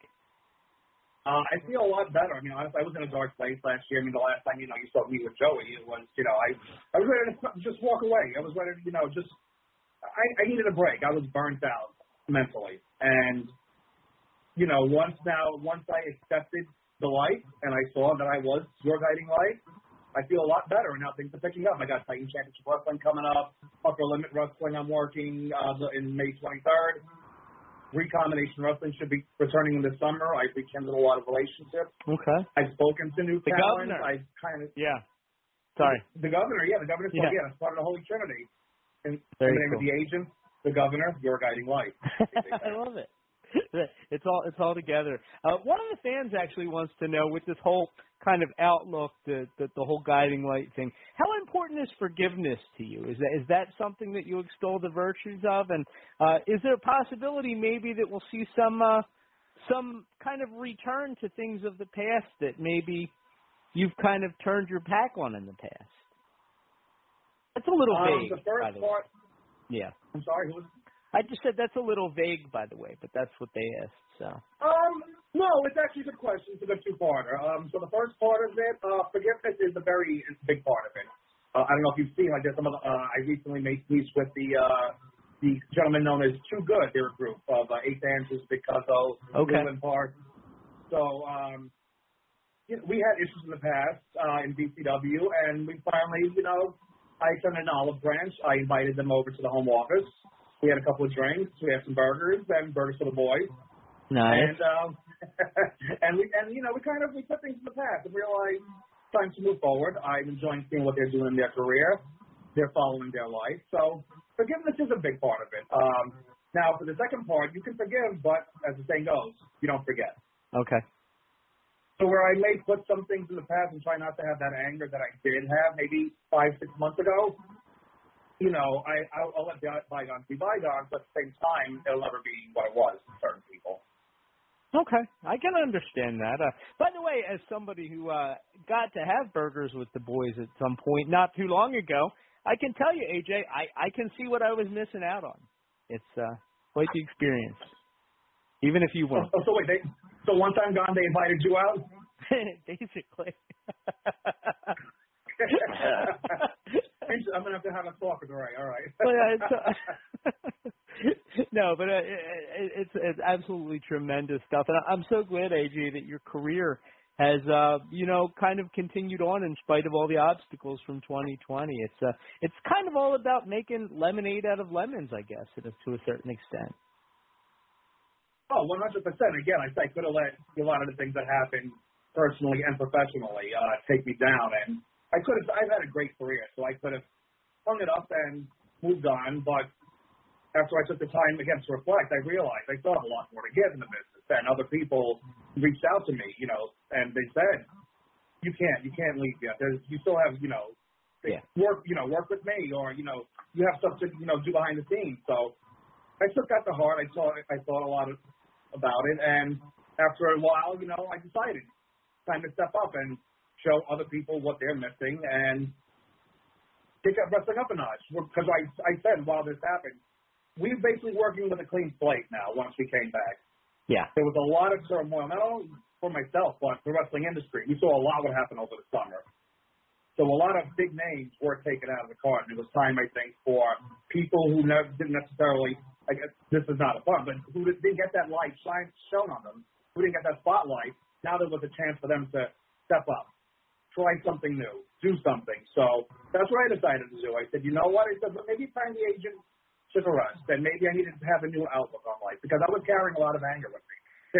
I feel a lot better. I mean, honestly, I was in a dark place last year. I mean, the last time, you saw me with Joey, it was, I was ready to just walk away. I was ready to, I needed a break. I was burnt out mentally. And, once I accepted the light and I saw that I was your guiding light, I feel a lot better. And now things are picking up. I got Titan Championship Wrestling coming up, Upper Limit Wrestling I'm working in May 23rd. Recombination Wrestling should be returning in the summer. I've rekindled a lot of relationships. Okay. I've spoken to new the talent. Governor. I've kind of The governor. Yeah, the governor's it's part of the Holy Trinity. And the name of the agent, the governor, your guiding light. I love it. It's all together. One of the fans actually wants to know, with this whole kind of outlook, the whole guiding light thing, how important is forgiveness to you? Is that something that you extol the virtues of? And is there a possibility maybe that we'll see some kind of return to things of the past that maybe you've kind of turned your back on in the past? That's a little vague. The first part. Yeah. I'm sorry. Who was? I just said that's a little vague, by the way, but that's what they asked. So. No, it's actually a good question. It's a good two-parter. So the first part of it, forgiveness is a big part of it. I don't know if you've seen, I recently made peace with the gentleman known as Too Good. They're a group of Eighth Answers, Picasso, Newland Park. So we had issues in the past in BCW, and we finally, I extended an olive branch. I invited them over to the home office. We had a couple of drinks. We had some burgers and burgers for the boys. Nice. And and we put things in the past and realized it's time to move forward. I'm enjoying seeing what they're doing in their career. They're following their life. So forgiveness is a big part of it. Now, for the second part, you can forgive, but as the saying goes, you don't forget. Okay. So where I may put some things in the past and try not to have that anger that I did have maybe 5-6 months ago, I'll let bygones be bygones, but at the same time, it'll never be what it was to certain people. Okay, I can understand that. By the way, as somebody who got to have burgers with the boys at some point not too long ago, I can tell you, AJ, I can see what I was missing out on. It's quite the experience, even if you won't. So wait, so one time gone, they invited you out? Basically. I'm going to have to have a talk with Ray. All right. No, but it's absolutely tremendous stuff. And I'm so glad, AJ, that your career has, kind of continued on in spite of all the obstacles from 2020. It's kind of all about making lemonade out of lemons, I guess, to a certain extent. Oh, 100%. Again, I could have let a lot of the things that happened personally and professionally take me down. And I've had a great career, so I could have hung it up and moved on. But after I took the time again to reflect, I realized I still have a lot more to give in the business. And other people reached out to me, and they said, you can't leave yet. You still have, work with me, or, you have stuff to, do behind the scenes. So I took that to heart. I thought a lot about it. And after a while, I decided time to step up and show other people what they're missing and take up wrestling up a notch. Because I said while this happened, we're basically working with a clean slate now once we came back. Yeah. There was a lot of turmoil, not only for myself, but the wrestling industry. We saw a lot what happened over the summer. So a lot of big names were taken out of the card. And it was time, I think, for people who didn't necessarily, I guess this is not a fun, but who didn't get that light shown on them, who didn't get that spotlight. Now there was a chance for them to step up, try something new, do something. So that's what I decided to do. I said, you know what? I said, maybe it's time the agent took a rest, and maybe I needed to have a new outlook on life because I was carrying a lot of anger with me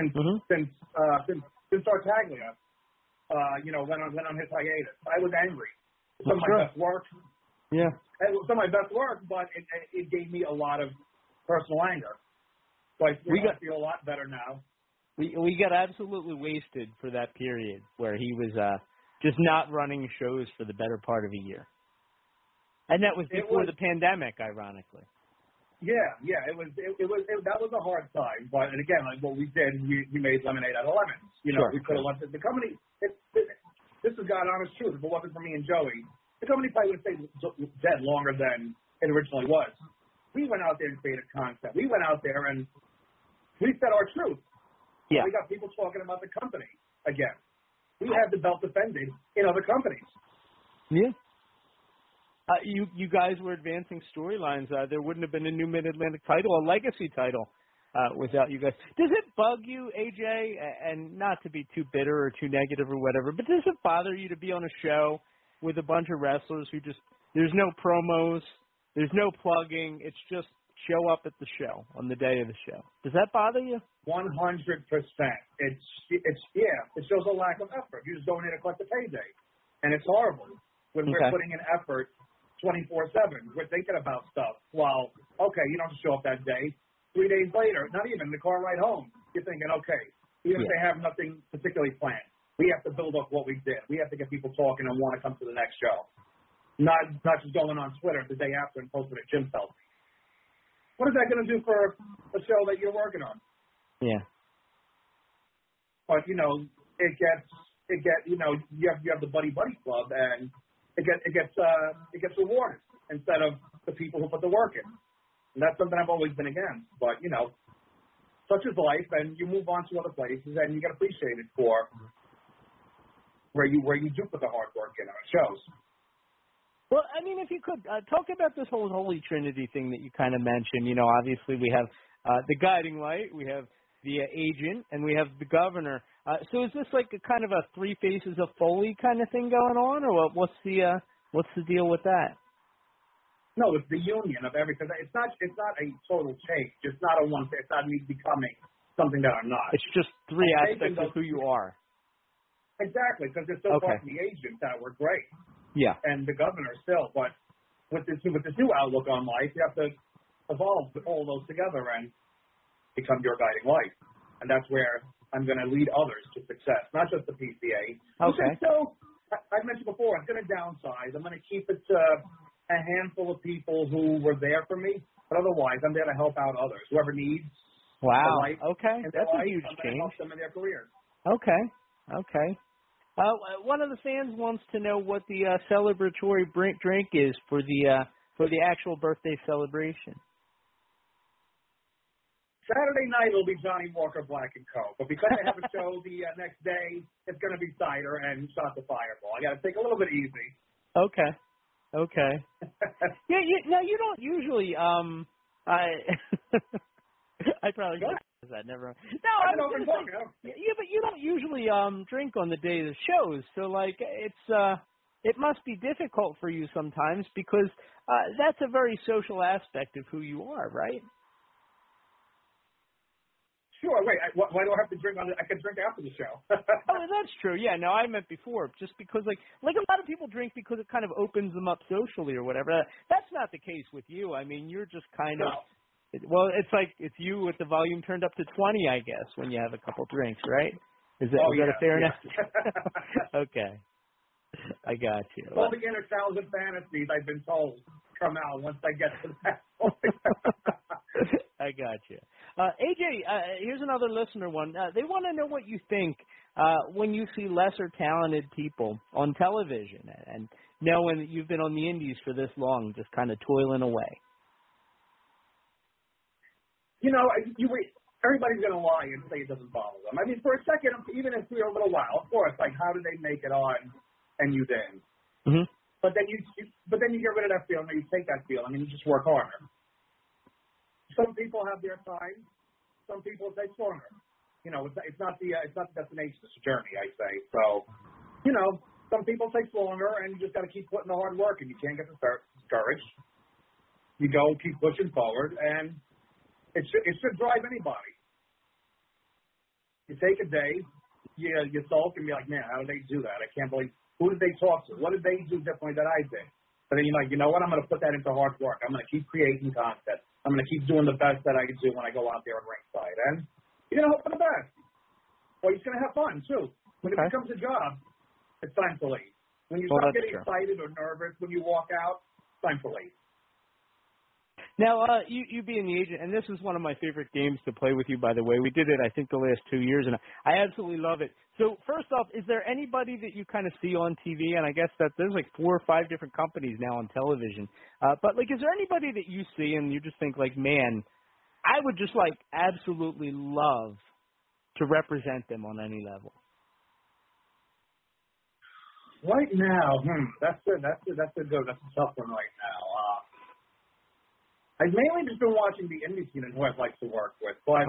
since Tartaglia, went on his hiatus. I was angry. Some of my best work. Yeah. It was some of my best work, but it gave me a lot of personal anger. So I feel a lot better now. We got absolutely wasted for that period where he was just not running shows for the better part of a year, and that was before the pandemic, ironically. Yeah, it was that was a hard time, but and again, like what we did, we made lemonade out of lemons. Sure. We could have left the company. This is God honest truth. If it wasn't for me and Joey, the company probably would have stayed dead longer than it originally was. We went out there and created content. We went out there and we said our truth. Yeah. We got people talking about the company again. We had the belt defended in other companies. Yeah. You guys were advancing storylines. There wouldn't have been a new Mid-Atlantic title, a legacy title, without you guys. Does it bug you, AJ, and not to be too bitter or too negative or whatever, but does it bother you to be on a show with a bunch of wrestlers who there's no promos, there's no plugging, it's just show up at the show on the day of the show? Does that bother you? 100%. It shows a lack of effort. You're just going in to collect the payday, and it's horrible when we're putting in effort 24/7. We're thinking about stuff. Well, okay, you don't have to show up that day. 3 days later, not even the car ride home, you're thinking, okay, even if they have nothing particularly planned, we have to build up what we did. We have to get people talking and want to come to the next show. Not just going on Twitter the day after and posting a gym selfie. What is that going to do for a show that you're working on? Yeah. But you have the buddy club, and it gets rewarded instead of the people who put the work in. And that's something I've always been against. But such is life, and you move on to other places, and you get appreciated for where you do put the hard work in. It shows. Well, I mean, if you could talk about this whole Holy Trinity thing that you kind of mentioned. Obviously we have the guiding light, we have the agent, and we have the governor. So is this like a kind of a three faces of Foley kind of thing going on, or what's the deal with that? No, it's the union of everything. It's not a total change. It's not a one. It's not me becoming something that I'm not. It's just three I'm aspects of who you are. Exactly, because they're so far from the agents that were great. Yeah. And the governor still, but with this new outlook on life, you have to evolve all those together and become your guiding light. And that's where I'm going to lead others to success, not just the PCA. Okay. So, I mentioned before, I'm going to downsize. I'm going to keep it to a handful of people who were there for me, but otherwise, I'm there to help out others. Whoever needs a life Okay. That's a huge I'm going to change. help them in their careers. Okay. One of the fans wants to know what the celebratory drink is for the actual birthday celebration. Saturday night it'll be Johnny Walker Black & Coke, but because I have a show the next day, it's going to be cider and shots of Fireball. I got to take a little bit easy. Okay. Yeah. You don't usually. I probably should have that. Never mind. No, I was going to say. Yeah, but you don't usually drink on the day of the shows, so like it must be difficult for you sometimes because that's a very social aspect of who you are, right? Sure. Wait. Why do I have to drink on it? I can drink after the show. Oh, that's true. Yeah. No, I meant before, just because like a lot of people drink because it kind of opens them up socially or whatever. That's not the case with you. I mean, you're just kind of. Well, it's like it's you with the volume turned up to 20, I guess, when you have a couple drinks, right? Is that a fair enough? Okay. I got you. All the inner thousand fantasies I've been told come out once I get to that point. I got you. AJ, here's another listener one. They want to know what you think when you see lesser talented people on television and knowing that you've been on the indies for this long, just kind of toiling away. You know, everybody's going to lie and say it doesn't bother them. I mean, for a second, even if we're a little while, of course, like how did they make it on and you didn't? Mm-hmm. But then you get rid of that feeling, or you take that feeling, and you just work harder. Some people have their time. Some people it takes longer. You know, it's not the destination, it's a journey, I say. So, you know, some people it takes longer, and you just got to keep putting the hard work, and you can't get discouraged. You go, keep pushing forward, and it should drive anybody. You take a day, you sulk and be like, man, how did they do that? I can't believe. Who did they talk to? What did they do differently that I did? But then you're like, you know what? I'm going to put that into hard work. I'm going to keep creating content. I'm going to keep doing the best that I can do when I go out there on ringside. And you're going to hope for the best. Well, you're going to have fun, too. When it becomes a job, it's time to leave. When you start getting excited or nervous when you walk out, it's time to leave. Now, you being the agent, and this is one of my favorite games to play with you, by the way. We did it, I think, the last 2 years, and I absolutely love it. So, first off, is there anybody that you kind of see on TV? And I guess that there's like 4 or 5 different companies now on television. But, like, is there anybody that you see and you just think, like, man, I would just, like, absolutely love to represent them on any level? Right now, that's a tough one right now. I've mainly just been watching the indie scene and who I'd like to work with. But,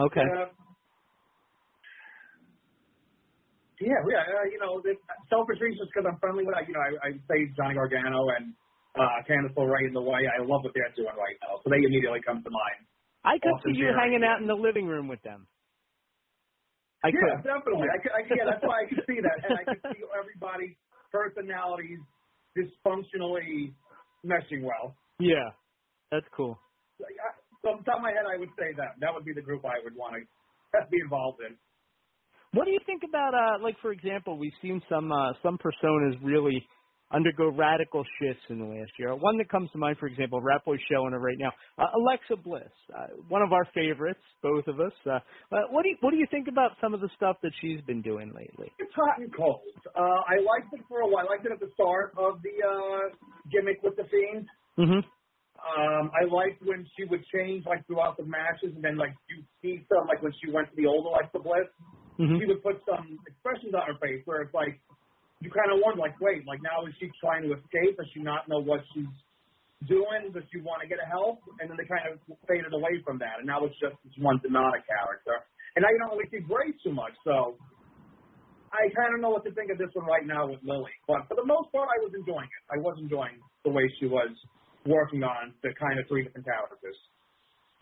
you know, selfish reasons because I'm friendly with, you know, I say Johnny Gargano and Candice LeRae in the way. I love what they're doing right now. So they immediately come to mind. I could see you hanging out in the living room with them. Definitely. That's why I could see that. And I could see everybody's personalities dysfunctionally meshing well. Yeah, that's cool. So off the top of my head, I would say that. That would be the group I would want to be involved in. What do you think about, like, for example, we've seen some personas really undergo radical shifts in the last year. One that comes to mind, for example, Ratboy's showing her right now, Alexa Bliss, one of our favorites, both of us. What do you think about some of the stuff that she's been doing lately? It's hot and cold. I liked it for a while. I liked it at the start of the gimmick with the Fiend. Mm-hmm. I liked when she would change, like, throughout the matches, and then, like, you see some, like, when she went to the older Alexa Bliss, she would put some expressions on her face where it's like, you kind of wonder, like, wait, like, now is she trying to escape? Does she not know what she's doing? Does she want to get help? And then they kind of faded away from that, and now it's just this one demonic character. And now you don't really see Grace too much, so I kind of know what to think of this one right now with Lily. But for the most part, I was enjoying it. I was enjoying the way she was working on the kind of 3 different characters.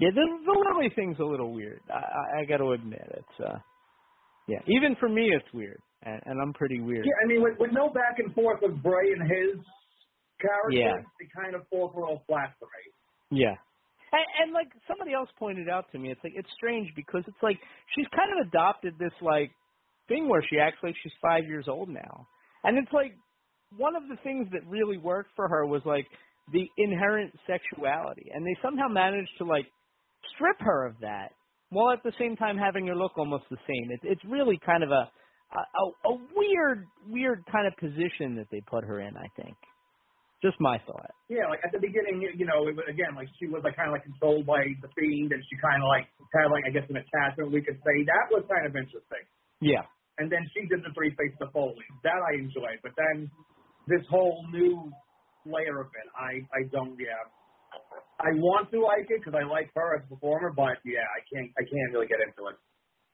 Yeah, the Lily thing's a little weird. I got to admit, it's even for me, it's weird, and I'm pretty weird. Yeah, I mean, with no back and forth with Bray and his character, it kind of falls a little flat for me. Yeah. And like somebody else pointed out to me, it's strange because it's like she's kind of adopted this like thing where she acts like she's 5 years old now, and it's like one of the things that really worked for her was like the inherent sexuality, and they somehow managed to like strip her of that while at the same time having her look almost the same. It's really kind of a weird kind of position that they put her in, I think. Just my thought. Yeah, like at the beginning, you know, it was, again, like she was like kind of like controlled by the Fiend, and she kind of like had like, I guess, an attachment, we could say. That was kind of interesting. Yeah. And then she did the three-face to Foley. That I enjoyed. But then this whole new layer of it, I don't, I want to like it because I like her as a performer, but I can't really get into it.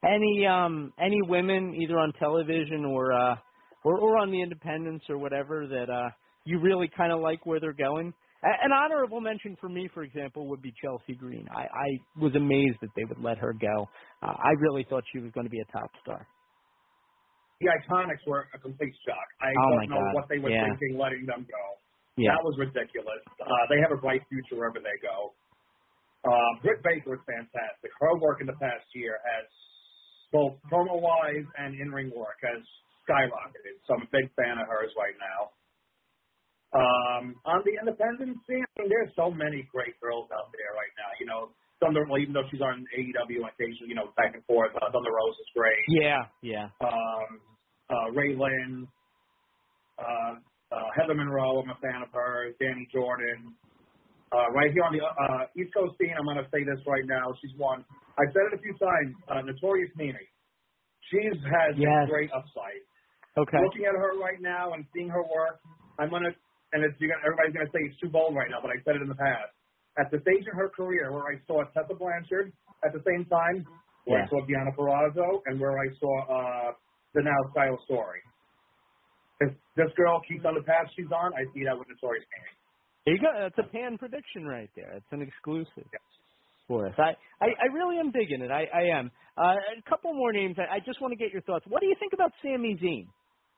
Any women either on television or on the independents or whatever that you really kind of like where they're going? An honorable mention for me, for example, would be Chelsea Green. I was amazed that they would let her go. I really thought she was going to be a top star. The Iconics were a complete shock. I don't know what they were thinking letting them go. Yeah. That was ridiculous. They have a bright future wherever they go. Britt Baker is fantastic. Her work in the past year has, both promo-wise and in-ring work, has skyrocketed. So I'm a big fan of hers right now. On the independent scene, I mean, there's so many great girls out there right now. You know, Thunder, even though she's on AEW on occasion, you know, back and forth, Thunder Rose is great. Yeah. Ray Lynn, Heather Monroe, I'm a fan of hers. Danny Jordan. Right here on the East Coast scene, I'm going to say this right now. She's one. I've said it a few times. Notorious Nene. She's had great upside. Okay. Looking at her right now and seeing her work, I'm going to, and everybody's going to say it's too bold right now, but I said it in the past. At the stage in her career where I saw Tessa Blanchard at the same time, where I saw Deonna Purrazzo, and where I saw the now Skylar Story. If this girl keeps on the path she's on, I see that with Notorious Nene. There you go. That's a pan prediction right there. It's an exclusive for us. I really am digging it. I am. A couple more names. I just want to get your thoughts. What do you think about Sami Zayn?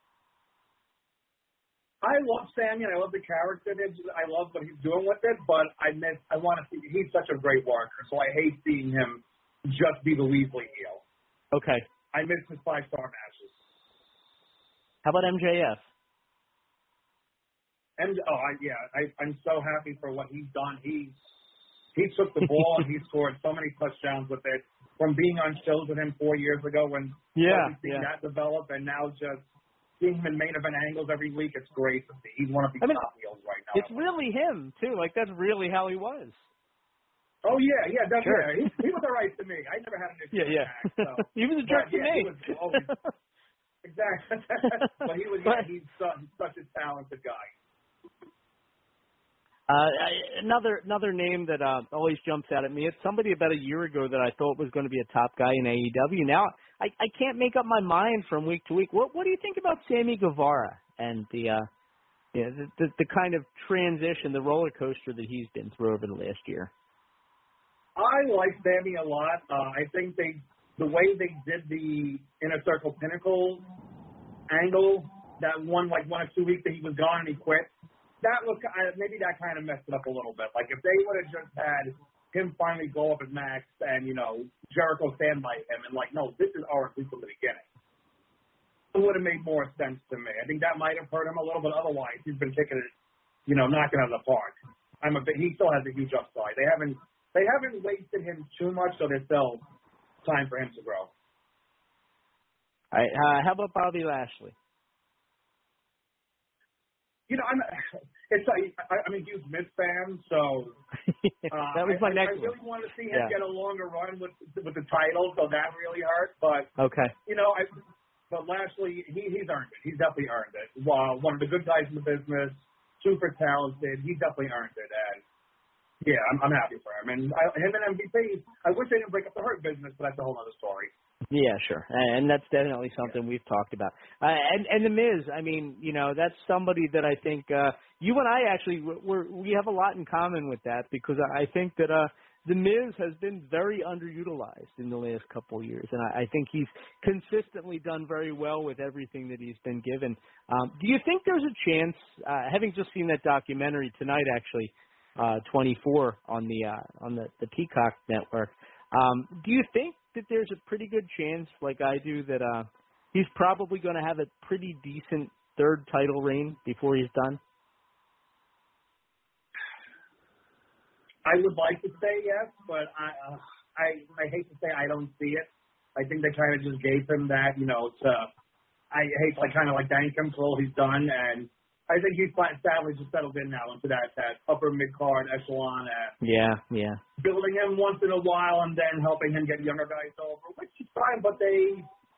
I love Sami, and I love the character. I love what he's doing with it, but I want to see. He's such a great worker, so I hate seeing him just be the Weasley heel. Okay. I miss his 5-star matches. How about MJF? I'm so happy for what he's done. He took the ball and he scored so many touchdowns with it. From being on shows with him 4 years ago, when seeing that develop, and now just seeing him in main event angles every week, it's great to see. He's one of the top heels right now. It's really him too. Like that's really how he was. Oh yeah, definitely. Sure. He was all right to me. I never had an issue with Max, so. He was a jerk to me. Exactly. But he's such a talented guy. Another name that always jumps out at me. It's somebody about a year ago that I thought was going to be a top guy in AEW. Now I can't make up my mind from week to week. What do you think about Sammy Guevara and the kind of transition, the roller coaster that he's been through over the last year? I like Sammy a lot. I think the way they did the Inner Circle Pinnacle angle, that one or 2 weeks that he was gone and he quit. That was maybe that kind of messed it up a little bit. Like if they would have just had him finally go up as Max and Jericho stand by him and no, this is our group from the beginning, it would have made more sense to me. I think that might have hurt him a little bit. Otherwise, he's been kicking it, knocking out of the park. He still has a huge upside. They haven't wasted him too much, so there's still time for him to grow. All right. How about Bobby Lashley? I'm a huge Miz fan, so that was my next one. I really wanted to see him get a longer run with the title, so that really hurt. But okay, but Lashley, he's earned it. He's definitely earned it. One of the good guys in the business, super talented. He definitely earned it, and I'm happy for him. And him and MVP. I wish they didn't break up the Hurt business, but that's a whole other story. Yeah, sure, and that's definitely something we've talked about. And the Miz, that's somebody that I think you and I actually we have a lot in common with that, because I think that The Miz has been very underutilized in the last couple of years, and I think he's consistently done very well with everything that he's been given. Do you think there's a chance, having just seen that documentary tonight, actually, 24 on the Peacock network, do you think that there's a pretty good chance, like I do, that he's probably going to have a pretty decent third title reign before he's done? I would like to say yes, but I hate to say I don't see it. I think they kind of just gave him that, I hate to kind of thank him for all he's done, and I think he's sadly just settled in now into that upper mid-card echelon. Yeah. Building him once in a while and then helping him get younger guys over, which is fine, but they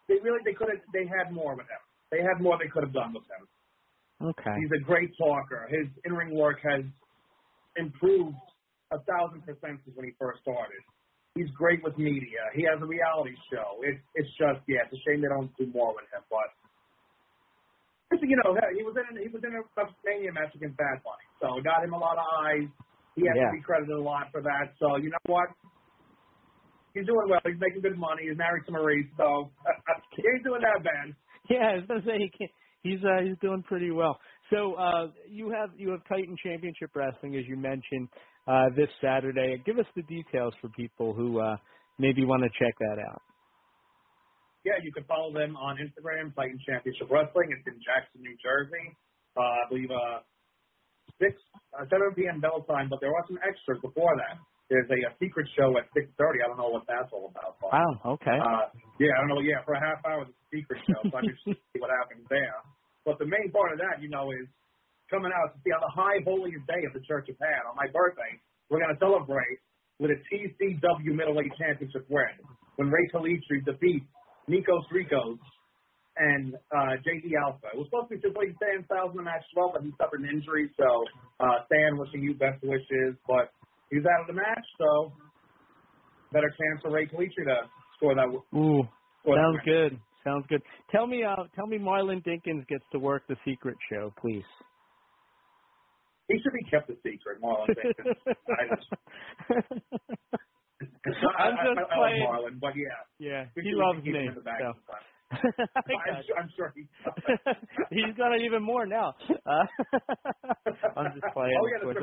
had more with him. They had more they could have done with him. Okay. He's a great talker. His in-ring work has improved 1,000% since when he first started. He's great with media. He has a reality show. It's just, it's a shame they don't do more with him. But he was in a WrestleMania match against Bad Bunny, so it got him a lot of eyes. He has to be credited a lot for that. So you know what? He's doing well. He's making good money. He's married to Maurice, so he ain't doing that bad. Yeah, I was gonna say he's doing pretty well. So you have Titan Championship Wrestling, as you mentioned, this Saturday. Give us the details for people who maybe want to check that out. Yeah, you can follow them on Instagram, Titan Championship Wrestling. It's in Jackson, New Jersey. I believe 7 p.m. bell time, but there are some extras before that. There's a secret show at 6:30. I don't know what that's all about. But, okay. I don't know. Yeah, for a half hour, it's a secret show, so I'm interested to see what happens there. But the main part of that, is coming out to see on the high holiest day of the Church of Pan, on my birthday, we're going to celebrate with a TCW Middleweight Championship win when Ray Kalitri defeats Nikos Ricos and JD Alpha. It was supposed to be Triple H Stan Styles in the match as well, but he suffered an injury, so Stan wishing you best wishes, but he's out of the match, so better chance for Ray Kalitri to score that. Ooh, sounds good. Sounds good. Tell me Marlon Dinkins gets to work the secret show, please. He should be kept a secret, Marlon Dinkins. I love Marlon, but yeah, he loves me. So. I'm sure he does. He's got it even more now. I'm just playing.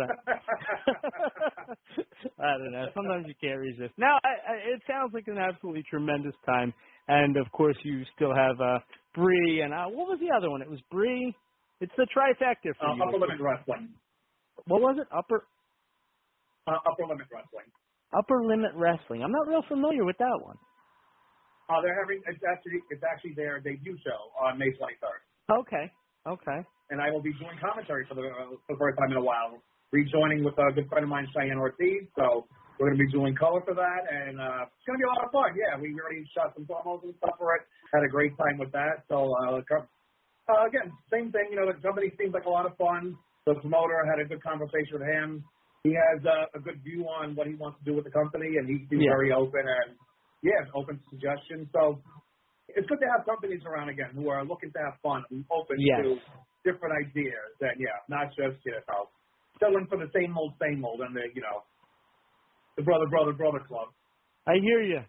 I don't know. Sometimes you can't resist. Now, it sounds like an absolutely tremendous time. And, of course, you still have Bree. And what was the other one? It was Bree. It's the trifecta for you. Upper Limit Wrestling. What was it? Upper Limit Wrestling. Upper Limit Wrestling. I'm not real familiar with that one. They're having it's actually their debut show on May 23rd. Okay. And I will be doing commentary for the first time in a while, rejoining with a good friend of mine, Cheyenne Ortiz. So we're going to be doing color for that, and it's going to be a lot of fun. Yeah, we already shot some promos and stuff for it. Had a great time with that. So again, same thing. The company seems like a lot of fun. The promoter had a good conversation with him. He has a good view on what he wants to do with the company, and he's very open and open to suggestions. So it's good to have companies around again who are looking to have fun and open to different ideas, and not just selling for the same old and the brother club. I hear you.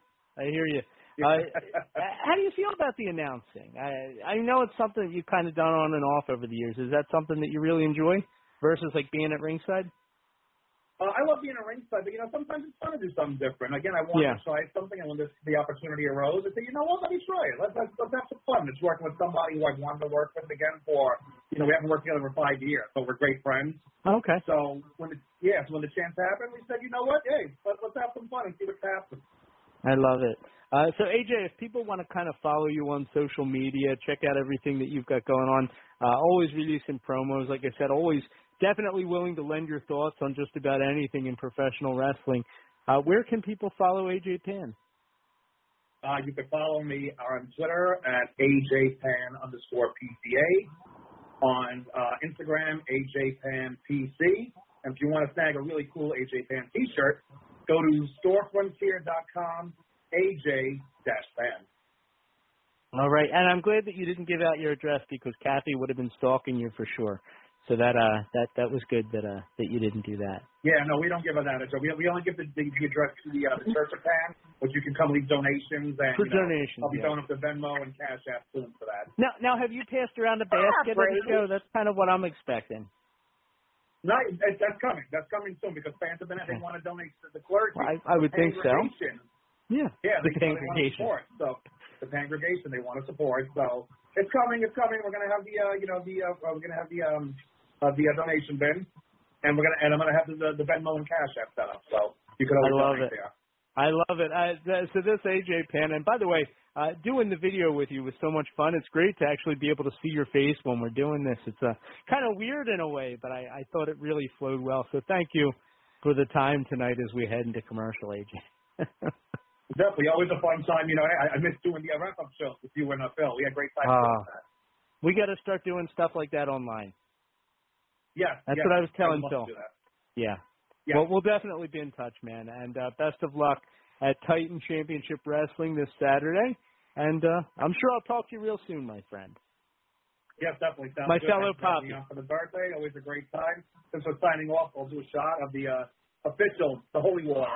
How do you feel about the announcing? I know it's something that you've kind of done on and off over the years. Is that something that you really enjoy versus being at ringside? I love being at ringside, but sometimes it's fun to do something different. Again, I wanted to try something, and when the opportunity arose, I said, you know what, let me try it. Let's have some fun. It's working with somebody who I've wanted to work with again for. We haven't worked together for 5 years, but we're great friends. Okay. So when the chance happened, we said, you know what, hey, let's have some fun and see what's happening. I love it. So AJ, if people want to kind of follow you on social media, check out everything that you've got going on, always releasing promos, like I said, always definitely willing to lend your thoughts on just about anything in professional wrestling. Where can people follow AJ Pan? You can follow me on Twitter at AJPan_PCA, on Instagram, AJPanPC. And if you want to snag a really cool AJ Pan t-shirt, go to storefrontier.com, AJ-Pan. All right. And I'm glad that you didn't give out your address because Kathy would have been stalking you for sure. So that was good that you didn't do that. Yeah, no, we don't give out that address. We only give the address to the Church of Pan, which you can come leave donations and donations. I'll be throwing up the Venmo and Cash App soon for that. Now, have you passed around a basket at the show? That's kind of what I'm expecting. No, that's coming. That's coming soon because fans have been they want to donate to the clergy. Well, I would think so. Yeah, the congregation. The congregation they want to support. So it's coming. It's coming. We're gonna have the donation bin, and I'm gonna have the Venmo and Cash App set up. So you can always donate there. I love it. So this AJ Pan, and by the way, doing the video with you was so much fun. It's great to actually be able to see your face when we're doing this. It's kind of weird in a way, but I thought it really flowed well. So thank you for the time tonight as we head into commercial, AJ. Definitely, always a fun time. I missed doing the wrap-up shows with you and Phil. We had great time doing that. We got to start doing stuff like that online. Yeah, that's what I was telling Phil. Yeah. Well, we'll definitely be in touch, man. And best of luck at Titan Championship Wrestling this Saturday. And I'm sure I'll talk to you real soon, my friend. Yes, definitely. Sounds my good. fellow Poppy. For the birthday, always a great time. Since we're signing off, I'll do a shot of the official, the holy water.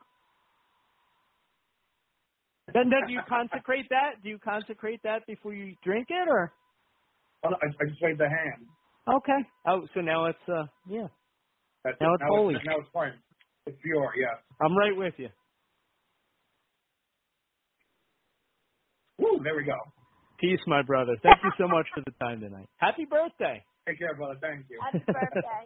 Then do you consecrate that? Do you consecrate that before you drink it, or? Oh, I just made the hand. Okay. Oh, so now it's now it's holy. Now it's fine. It's pure. Yeah. I'm right with you. Woo! There we go. Peace, my brother. Thank you so much for the time tonight. Happy birthday. Take care, brother. Thank you. Happy birthday.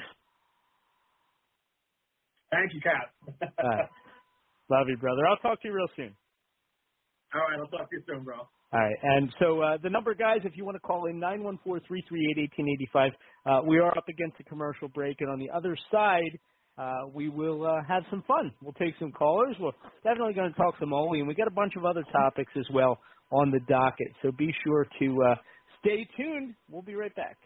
Thank you, Kat. Love you, brother. I'll talk to you real soon. All right, I'll talk to you soon, bro. All right, and so the number, guys, if you want to call in, 914-338-1885. We are up against a commercial break, and on the other side, we will have some fun. We'll take some callers. We're definitely going to talk some Ole, and we got a bunch of other topics as well on the docket. So be sure to stay tuned. We'll be right back.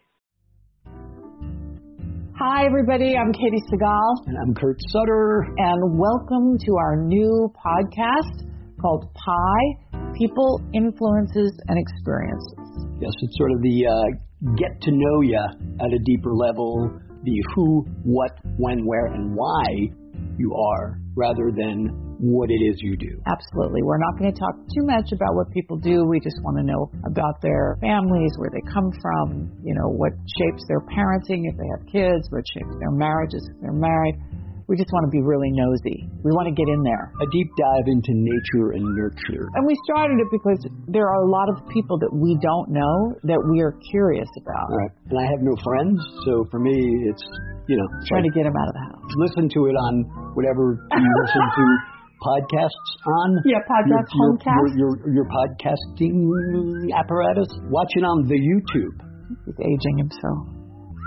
Hi, everybody. I'm Katie Segal. And I'm Kurt Sutter. And welcome to our new podcast called PIE, People, Influences, and Experiences. Yes, it's sort of the get to know you at a deeper level, the who, what, when, where, and why you are, rather than what it is you do. Absolutely. We're not going to talk too much about what people do. We just want to know about their families, where they come from, what shapes their parenting if they have kids, what shapes their marriages if they're married. We just want to be really nosy. We want to get in there. A deep dive into nature and nurture. And we started it because there are a lot of people that we don't know that we are curious about. Right. And I have no friends, so for me, it's, trying to get them out of the house. Listen to it on whatever you listen to podcasts on. Yeah, podcast, homecast. Your podcasting apparatus. Watch it on the YouTube. He's aging himself.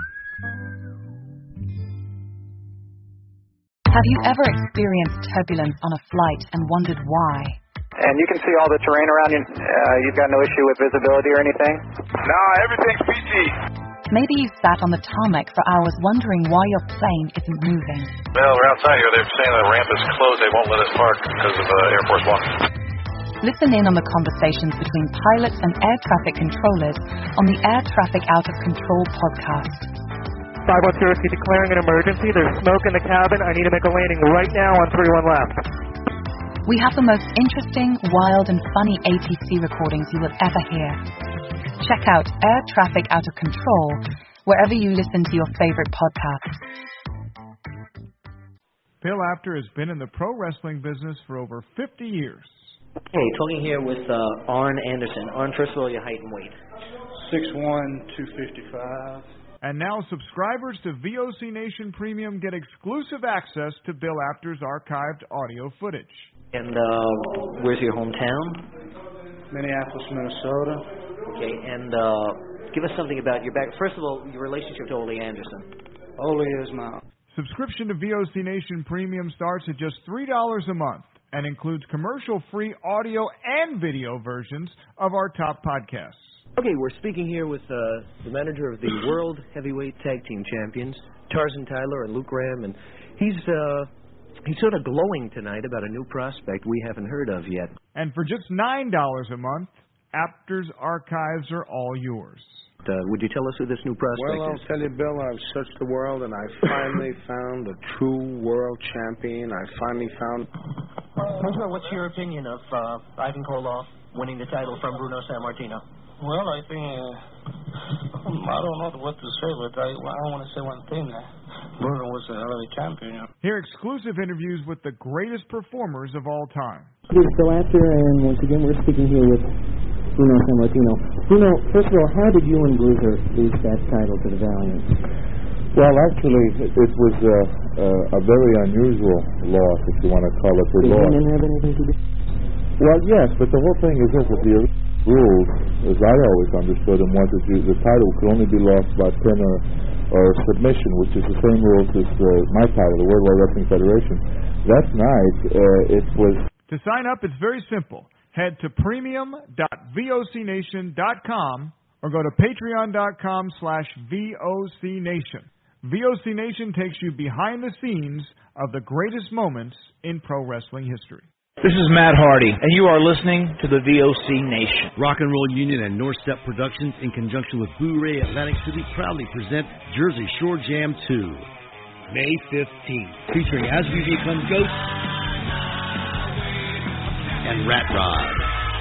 Have you ever experienced turbulence on a flight and wondered why? And you can see all the terrain around you. You've got no issue with visibility or anything? No, everything's PG. Maybe you sat on the tarmac for hours wondering why your plane isn't moving. Well, we're outside here. They're saying the ramp is closed. They won't let us park because of Air Force One. Listen in on the conversations between pilots and air traffic controllers on the Air Traffic Out of Control podcast. 510, declaring an emergency. There's smoke in the cabin. I need to make a landing right now on 31 left. We have the most interesting, wild, and funny ATC recordings you will ever hear. Check out Air Traffic Out of Control wherever you listen to your favorite podcasts. Bill Apter has been in the pro wrestling business for over 50 years. Hey, talking here with Arn Anderson. Arn, first of all, your height and weight. 6'1", 255. And now subscribers to VOC Nation Premium get exclusive access to Bill Apter's archived audio footage. And where's your hometown? Minneapolis, Minnesota. Okay, and give us something about your back. First of all, your relationship to Ole Anderson. Ole is my... Subscription to VOC Nation Premium starts at just $3 a month and includes commercial-free audio and video versions of our top podcasts. Okay, we're speaking here with the manager of the World Heavyweight Tag Team Champions, Tarzan Tyler and Luke Graham, and he's sort of glowing tonight about a new prospect we haven't heard of yet. And for just $9 a month, Apters archives are all yours. Would you tell us who this new prospect Well, is? I'll tell you, Bill, I've searched the world, and I finally found a true world champion. I finally found... Commissioner, what's your opinion of Ivan Koloff winning the title from Bruno Sammartino? Well, I think, I don't know what to say, but I want to say one thing. Bruno was a hell of a champion. Hear exclusive interviews with the greatest performers of all time. This is Bill Apter, and once again, we're speaking here with Bruno Sammartino. Bruno, first of all, how did you and Bruiser lose that title to the Valiant? Well, actually, it was a very unusual loss, if you want to call it the loss. Did it have anything to do? Well, yes, but the whole thing is this: with the rules, as I always understood them, was that the title could only be lost by pin or submission, which is the same rules as my title, the World Wide Wrestling Federation. That night, it was... To sign up, it's very simple. Head to premium.vocnation.com or go to patreon.com/VOCNation. VOC Nation takes you behind the scenes of the greatest moments in pro wrestling history. This is Matt Hardy, and you are listening to the VOC Nation. Rock and Roll Union and North Step Productions, in conjunction with Blu-ray Atlantic City, proudly present Jersey Shore Jam 2, May 15th, featuring As We Become Ghosts and Rat Rod.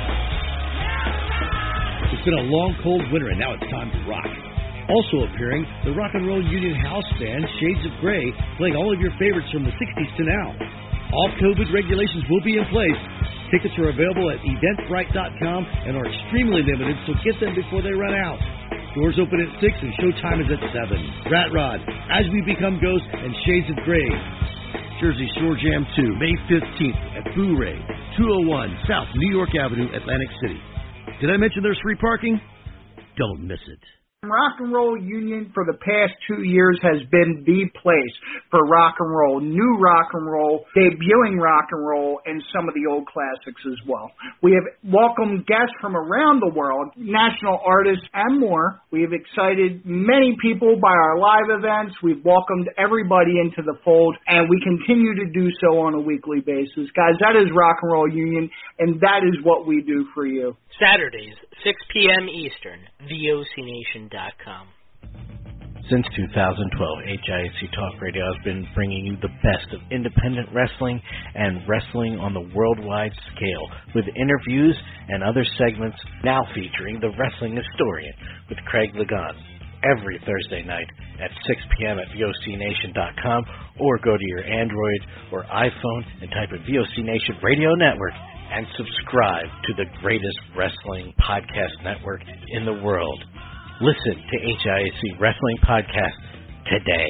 It's been a long, cold winter, and now it's time to rock. Also appearing, the Rock and Roll Union house band, Shades of Grey, playing all of your favorites from the 60s to now. All COVID regulations will be in place. Tickets are available at eventbrite.com and are extremely limited, so get them before they run out. Doors open at 6 and showtime is at 7. Rat Rod, As We Become Ghosts, and Shades of Grey. Jersey Shore Jam 2, May 15th at Boo-Ray, 201 South New York Avenue, Atlantic City. Did I mention there's free parking? Don't miss it. Rock and Roll Union for the past 2 years has been the place for rock and roll, new rock and roll, debuting rock and roll, and some of the old classics as well. We have welcomed guests from around the world, national artists, and more. We have excited many people by our live events. We've welcomed everybody into the fold, and we continue to do so on a weekly basis. Guys, that is Rock and Roll Union, and that is what we do for you. Saturdays, 6 p.m. Eastern, VOCNation.com. Since 2012, HIAC Talk Radio has been bringing you the best of independent wrestling and wrestling on the worldwide scale, with interviews and other segments now featuring the Wrestling Historian with Craig Ligon every Thursday night at 6 p.m. at VOCNation.com, or go to your Android or iPhone and type in VOC Nation Radio Network and subscribe to the greatest wrestling podcast network in the world. Listen to HIAC Wrestling Podcast today.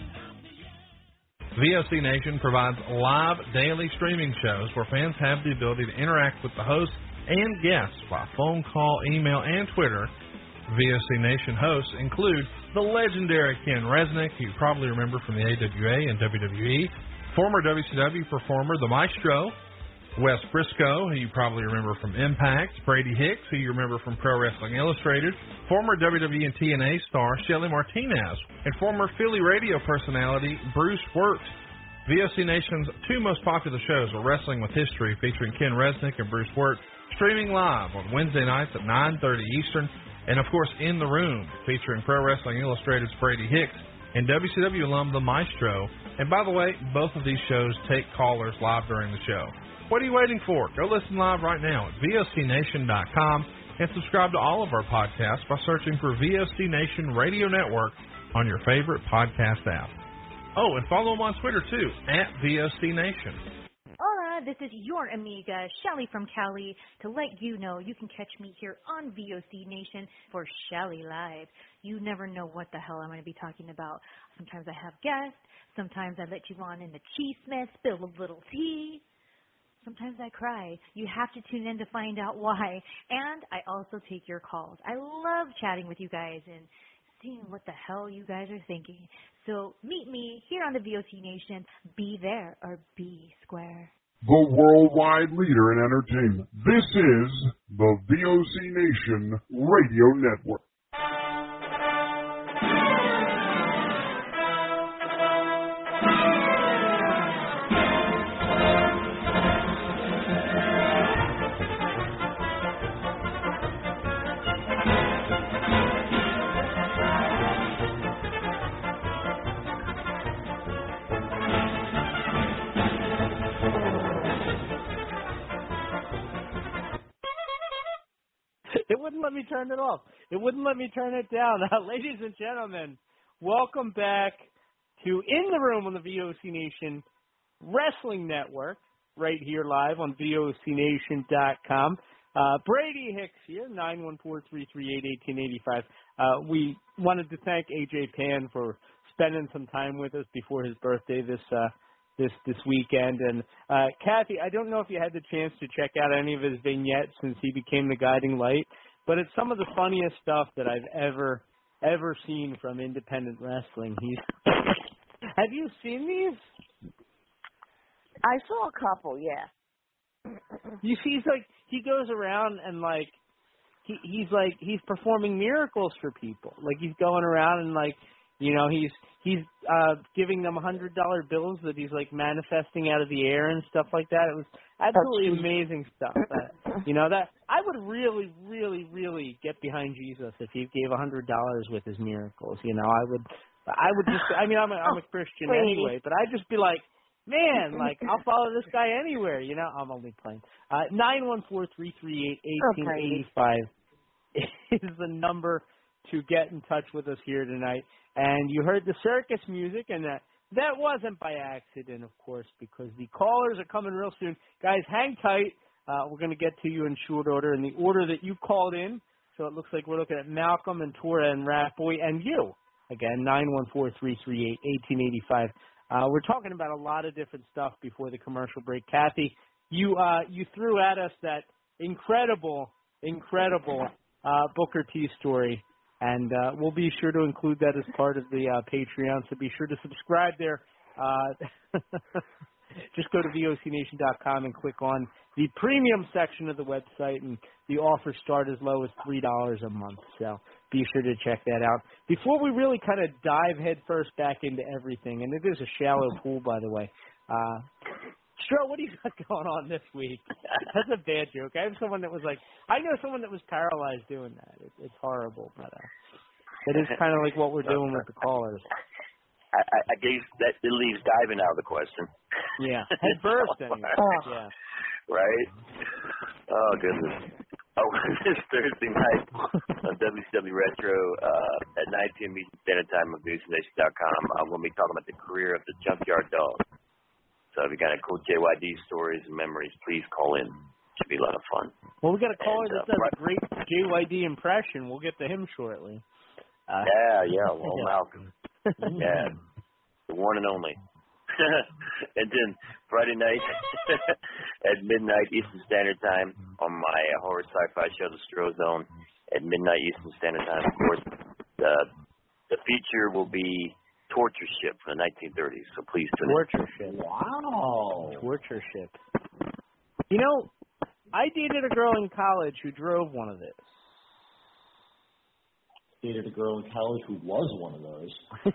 VOC Nation provides live daily streaming shows where fans have the ability to interact with the hosts and guests by phone call, email, and Twitter. VOC Nation hosts include the legendary Ken Resnick, who you probably remember from the AWA and WWE, former WCW performer The Maestro, Wes Briscoe, who you probably remember from Impact, Brady Hicks, who you remember from Pro Wrestling Illustrated, former WWE and TNA star Shelly Martinez, and former Philly radio personality Bruce Wirt. VOC Nation's two most popular shows are Wrestling with History, featuring Ken Resnick and Bruce Wirt, streaming live on Wednesday nights at 9:30 Eastern, and of course In the Room, featuring Pro Wrestling Illustrated's Brady Hicks and WCW alum The Maestro. And by the way, both of these shows take callers live during the show. What are you waiting for? Go listen live right now at VOCNation.com and subscribe to all of our podcasts by searching for VOC Nation Radio Network on your favorite podcast app. Oh, and follow them on Twitter, too, at VOC Nation. Hola, this is your amiga, Shelly from Cali, to let you know you can catch me here on VOC Nation for Shelly Live. You never know what the hell I'm going to be talking about. Sometimes I have guests. Sometimes I let you on in the cheese-mess, spill a little tea. Sometimes I cry. You have to tune in to find out why. And I also take your calls. I love chatting with you guys and seeing what the hell you guys are thinking. So meet me here on the VOC Nation. Be there or be square. The worldwide leader in entertainment. This is the VOC Nation Radio Network. wouldn't let me turn it off. It wouldn't let me turn it down. Ladies and gentlemen, welcome back to In the Room on the VOC Nation Wrestling Network, right here live on VOCNation.com. Brady Hicks here, 914-338-1885. We wanted to thank AJ Pan for spending some time with us before his birthday this weekend. And Kathy, I don't know if you had the chance to check out any of his vignettes since he became the guiding light, but it's some of the funniest stuff that I've ever seen from independent wrestling. Have you seen these? I saw a couple, yeah. You see, he goes around and he's performing miracles for people. Like he's going around and he's giving them $100 bills that he's manifesting out of the air and stuff like that. It was absolutely amazing stuff. That I would really, really, really get behind Jesus if he gave $100 with his miracles. I would just. I mean, I'm a Christian anyway, but I'd just be like, man, I'll follow this guy anywhere. I'm only playing. 914-338-1885 is the number to get in touch with us here tonight. And you heard the circus music, and that wasn't by accident, of course, because the callers are coming real soon. Guys, hang tight. We're going to get to you in short order, in the order that you called in. So it looks like we're looking at Malcolm and Tora and Ratboy and you. Again, 914-338-1885. We're talking about a lot of different stuff before the commercial break. Kathy, you threw at us that incredible Booker T story, and we'll be sure to include that as part of the Patreon, so be sure to subscribe there. Just go to VOCNation.com and click on the premium section of the website, and the offers start as low as $3 a month. So be sure to check that out. Before we really kind of dive headfirst back into everything, and it is a shallow pool, by the way. Stro, what do you got going on this week? That's a bad joke. I know someone that was paralyzed doing that. It's horrible, but it is kind of like what we're doing with the callers. I guess that it leaves diving out of the question. Yeah, head first anyway. Yeah. Right? Oh, goodness. Oh, this Thursday night on WCW Retro at 9 p.m. Eastern Standard Time on VOCNation.com. I'm going to be talking about the career of the Junkyard Dog. So if you got any cool JYD stories and memories, please call in. Should be a lot of fun. Well, we got a caller that does a great JYD impression. We'll get to him shortly. Malcolm. Yeah, the one and only. And then Friday night at midnight Eastern Standard Time on my horror sci-fi show, The Stro Zone, at midnight Eastern Standard Time. Of course, the feature will be Torture Ship from the 1930s, so please tune in. Torture Ship. Wow. Torture Ship. I dated a girl in college who drove one of those. Dated a girl in college who was one of those.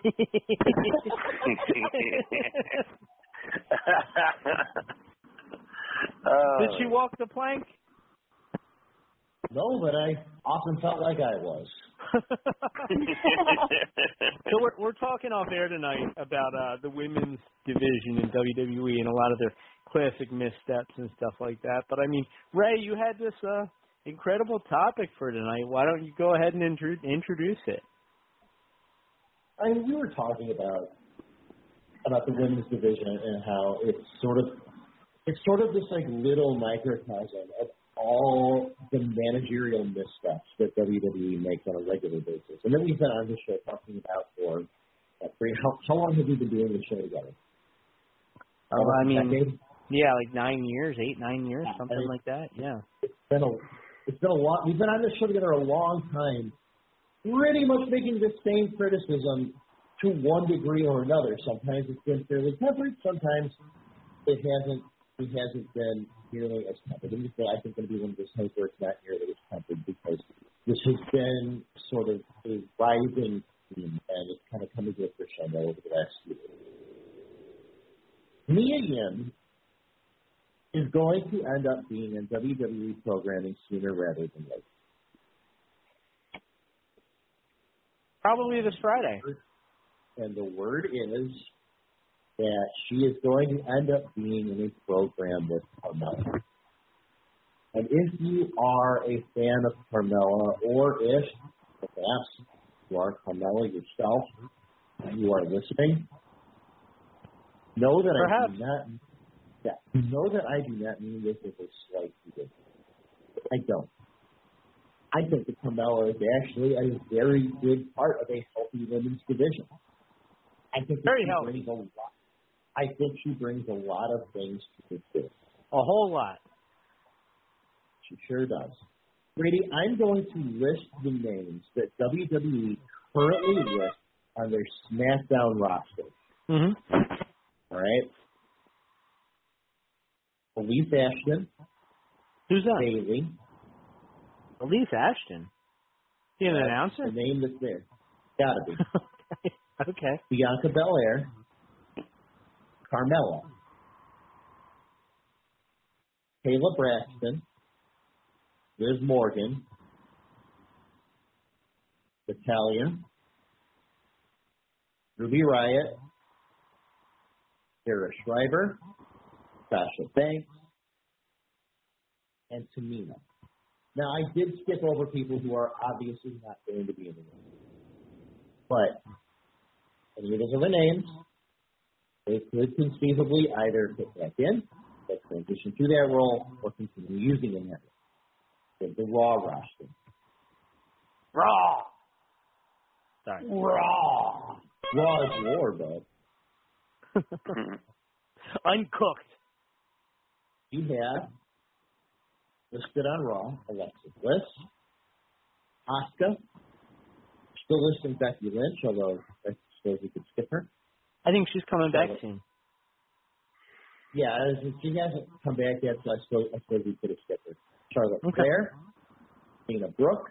Did she walk the plank? No, but I often felt like I was. So we're talking off air tonight about the women's division in WWE and a lot of their classic missteps and stuff like that. But I mean, Ray, you had this incredible topic for tonight. Why don't you go ahead and introduce it? I mean, we were talking about the women's division and how it's sort of this little microcosm of all the managerial missteps that WWE makes on a regular basis. And then we've been on the show talking about for how long have we been doing the show together? Decade? Yeah, like 9 years, 8-9 years, something like that. Yeah. It's been a lot. We've been on this show together a long time, pretty much making the same criticism to one degree or another. Sometimes it's been fairly tempered. Sometimes it hasn't been nearly as tempered. And I think going to be one of those times where it's not nearly as tempered because this has been sort of a rising theme, and it's kind of coming to a crescendo over the last few years. Mia Yim is going to end up being in WWE programming sooner rather than later. Probably this Friday. And the word is that she is going to end up being in a program with Carmella. And if you are a fan of Carmella, or if perhaps you are Carmella yourself and you are listening, know that I do not mean this as a slight to you. I don't. I think that Carmella is actually a very good part of a healthy women's division. I think that she brings a lot. I think she brings a lot of things to the table. A whole lot. She sure does. Brady, I'm going to list the names that WWE currently lists on their SmackDown roster. Mm-hmm. All right. Elise Ashton. Who's that? Bayley. Elise Ashton. You an announcer? The name that's there. Gotta be. Okay. Bianca Belair. Carmella. Kayla Braxton. Liz Morgan. Natalya. Ruby Riott. Sarah Schreiber. Sasha Banks. And Tamina. Now, I did skip over people who are obviously not going to be in the room. But any of those other names, they could conceivably either get back in, or transition to that role, or continue using them. The Raw roster. Raw! Sorry. Raw! Raw is war, bud. Uncooked. You have listed on Raw, Alexa Bliss, Asuka, still listing Becky Lynch, although I suppose we could skip her. I think she's coming back soon. Yeah, she hasn't come back yet, so I suppose we could have skipped her. Charlotte Flair, Dana Brooke.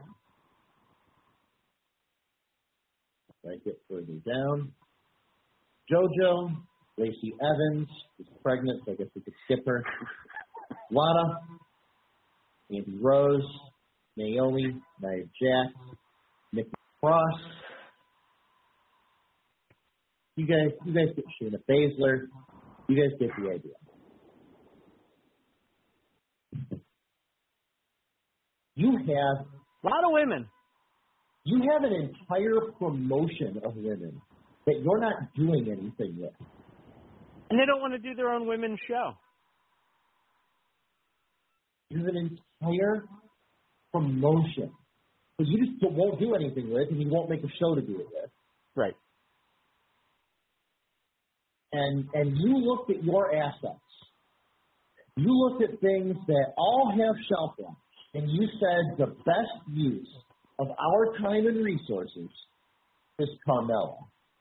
I get further down. JoJo, Lacey Evans, who's pregnant, so I guess we could skip her. Lana, Andy Rose, Naomi, Nia Jax, Nikki Cross. You guys get Shayna Baszler. You guys get the idea. You have a lot of women. You have an entire promotion of women that you're not doing anything with. And they don't want to do their own women's show. You have an entire promotion that you just won't do anything with, and you won't make a show to do it with. Right. And you looked at your assets. You looked at things that all have shelf life, and you said the best use of our time and resources is Carmella.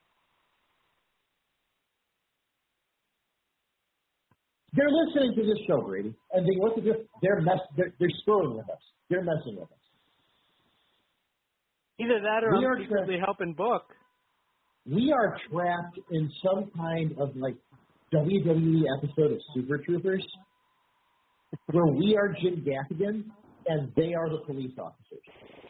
They're listening to this show, Brady, and they look at this. They're screwing with us. They're messing with us. Either that or I'm secretly helping book. We are trapped in some kind of like WWE episode of Super Troopers where we are Jim Gaffigan and they are the police officers.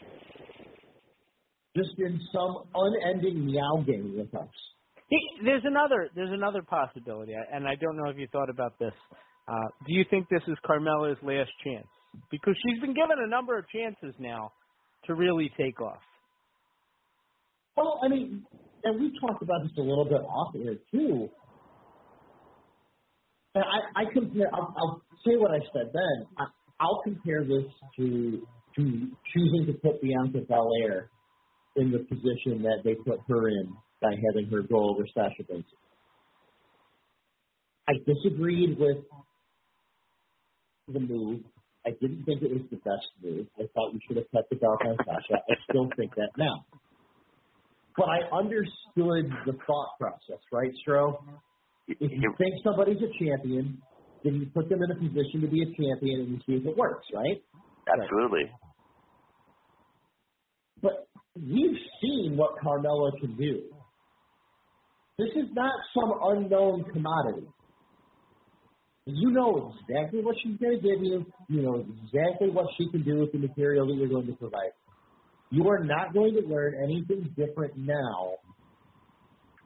Just in some unending meow game with us. There's another possibility, and I don't know if you thought about this. Do you think this is Carmella's last chance? Because she's been given a number of chances now to really take off. Well, I mean, and we talked about this a little bit off air too. And I compare. I'll say what I said then. I'll compare this to choosing to put Bianca Belair in the position that they put her in by having her go over Sasha Banks. I disagreed with the move. I didn't think it was the best move. I thought you should have cut the belt on Sasha. I still think that now. But I understood the thought process, right, Stro? If you think somebody's a champion, then you put them in a position to be a champion and you see if it works, right? Absolutely. Right. But we've seen what Carmella can do. This is not some unknown commodity. You know exactly what she's going to give you. You know exactly what she can do with the material that you're going to provide. You are not going to learn anything different now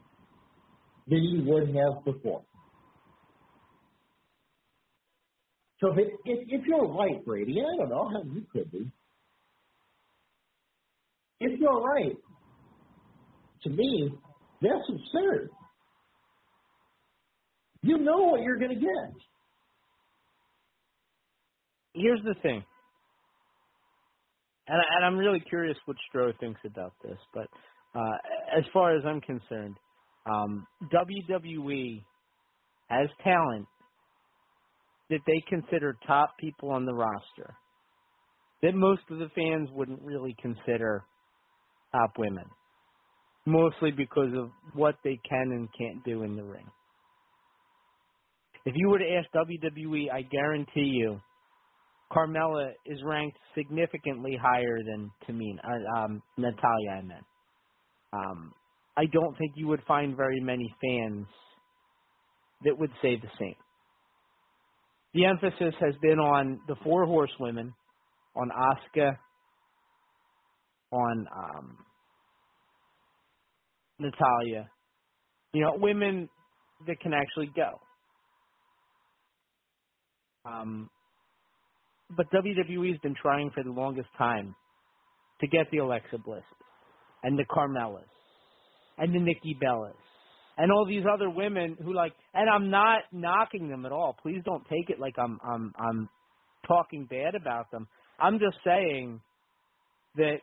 than you would have before. So if you're right, Brady, I don't know how you could be. If you're right, to me, that's absurd. You know what you're going to get. Here's the thing, and I'm really curious what Stroh thinks about this, but as far as I'm concerned, WWE has talent that they consider top people on the roster that most of the fans wouldn't really consider top women, mostly because of what they can and can't do in the ring. If you were to ask WWE, I guarantee you Carmella is ranked significantly higher than Natalya, I meant. I don't think you would find very many fans that would say the same. The emphasis has been on the 4 horsewomen, on Asuka, on Natalya. Women that can actually go. But WWE's been trying for the longest time to get the Alexa Bliss and the Carmellas and the Nikki Bellas and all these other women who and I'm not knocking them at all. Please don't take it like I'm talking bad about them. I'm just saying that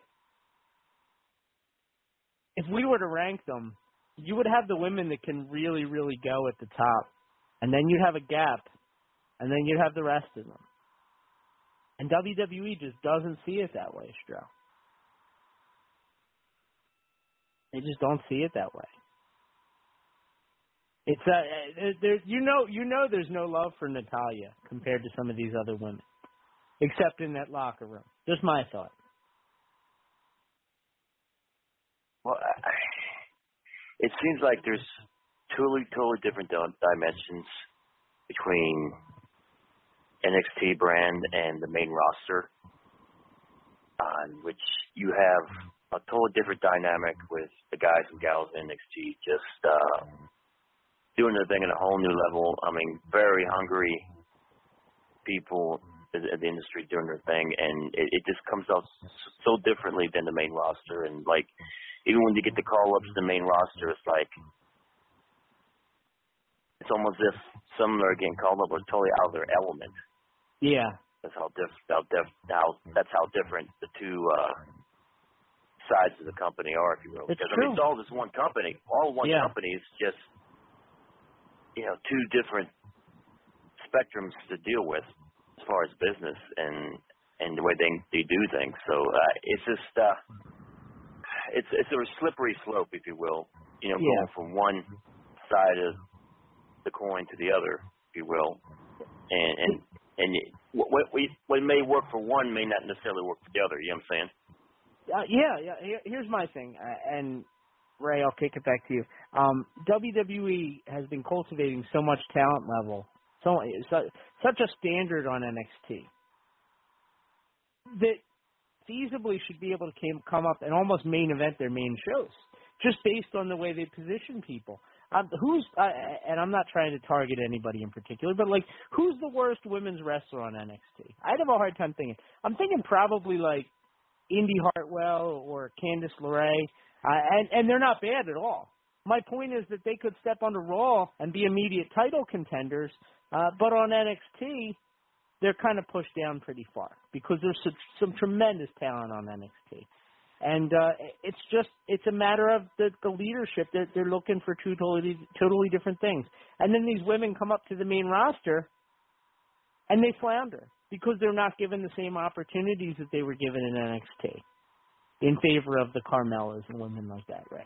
if we were to rank them, you would have the women that can really, really go at the top, and then you'd have a gap, and then you'd have the rest of them. And WWE just doesn't see it that way, Stroh. They just don't see it that way. It's there's no love for Natalya compared to some of these other women, except in that locker room. Just my thought. Well, it seems like there's totally different dimensions between NXT brand and the main roster, on which you have a totally different dynamic with the guys and gals in NXT just doing their thing at a whole new level. I mean, very hungry people in the industry doing their thing, and it just comes out so differently than the main roster. And even when you get the call-ups to the main roster, it's almost as if some that are getting called up are totally out of their element. Yeah. That's how different the two sides of the company are, if you will. Because true. it's all this one company. All one company is just two different spectrums to deal with as far as business and the way they do things. So it's just it's a slippery slope, if you will. Going from one side of the coin to the other, if you will, and what may work for one may not necessarily work for the other. You know what I'm saying? Here's my thing, and Ray, I'll kick it back to you. WWE has been cultivating so much talent level, such a standard on NXT that feasibly should be able to come up and almost main event their main shows, just based on the way they position people. And I'm not trying to target anybody in particular, but who's the worst women's wrestler on NXT? I'd have a hard time thinking. I'm thinking probably Indy Hartwell or Candice LeRae, and they're not bad at all. My point is that they could step onto Raw and be immediate title contenders, but on NXT, they're kind of pushed down pretty far because there's some tremendous talent on NXT. And it's a matter of the leadership. They're looking for two totally different things. And then these women come up to the main roster, and they flounder because they're not given the same opportunities that they were given in NXT in favor of the Carmellas and women like that, right?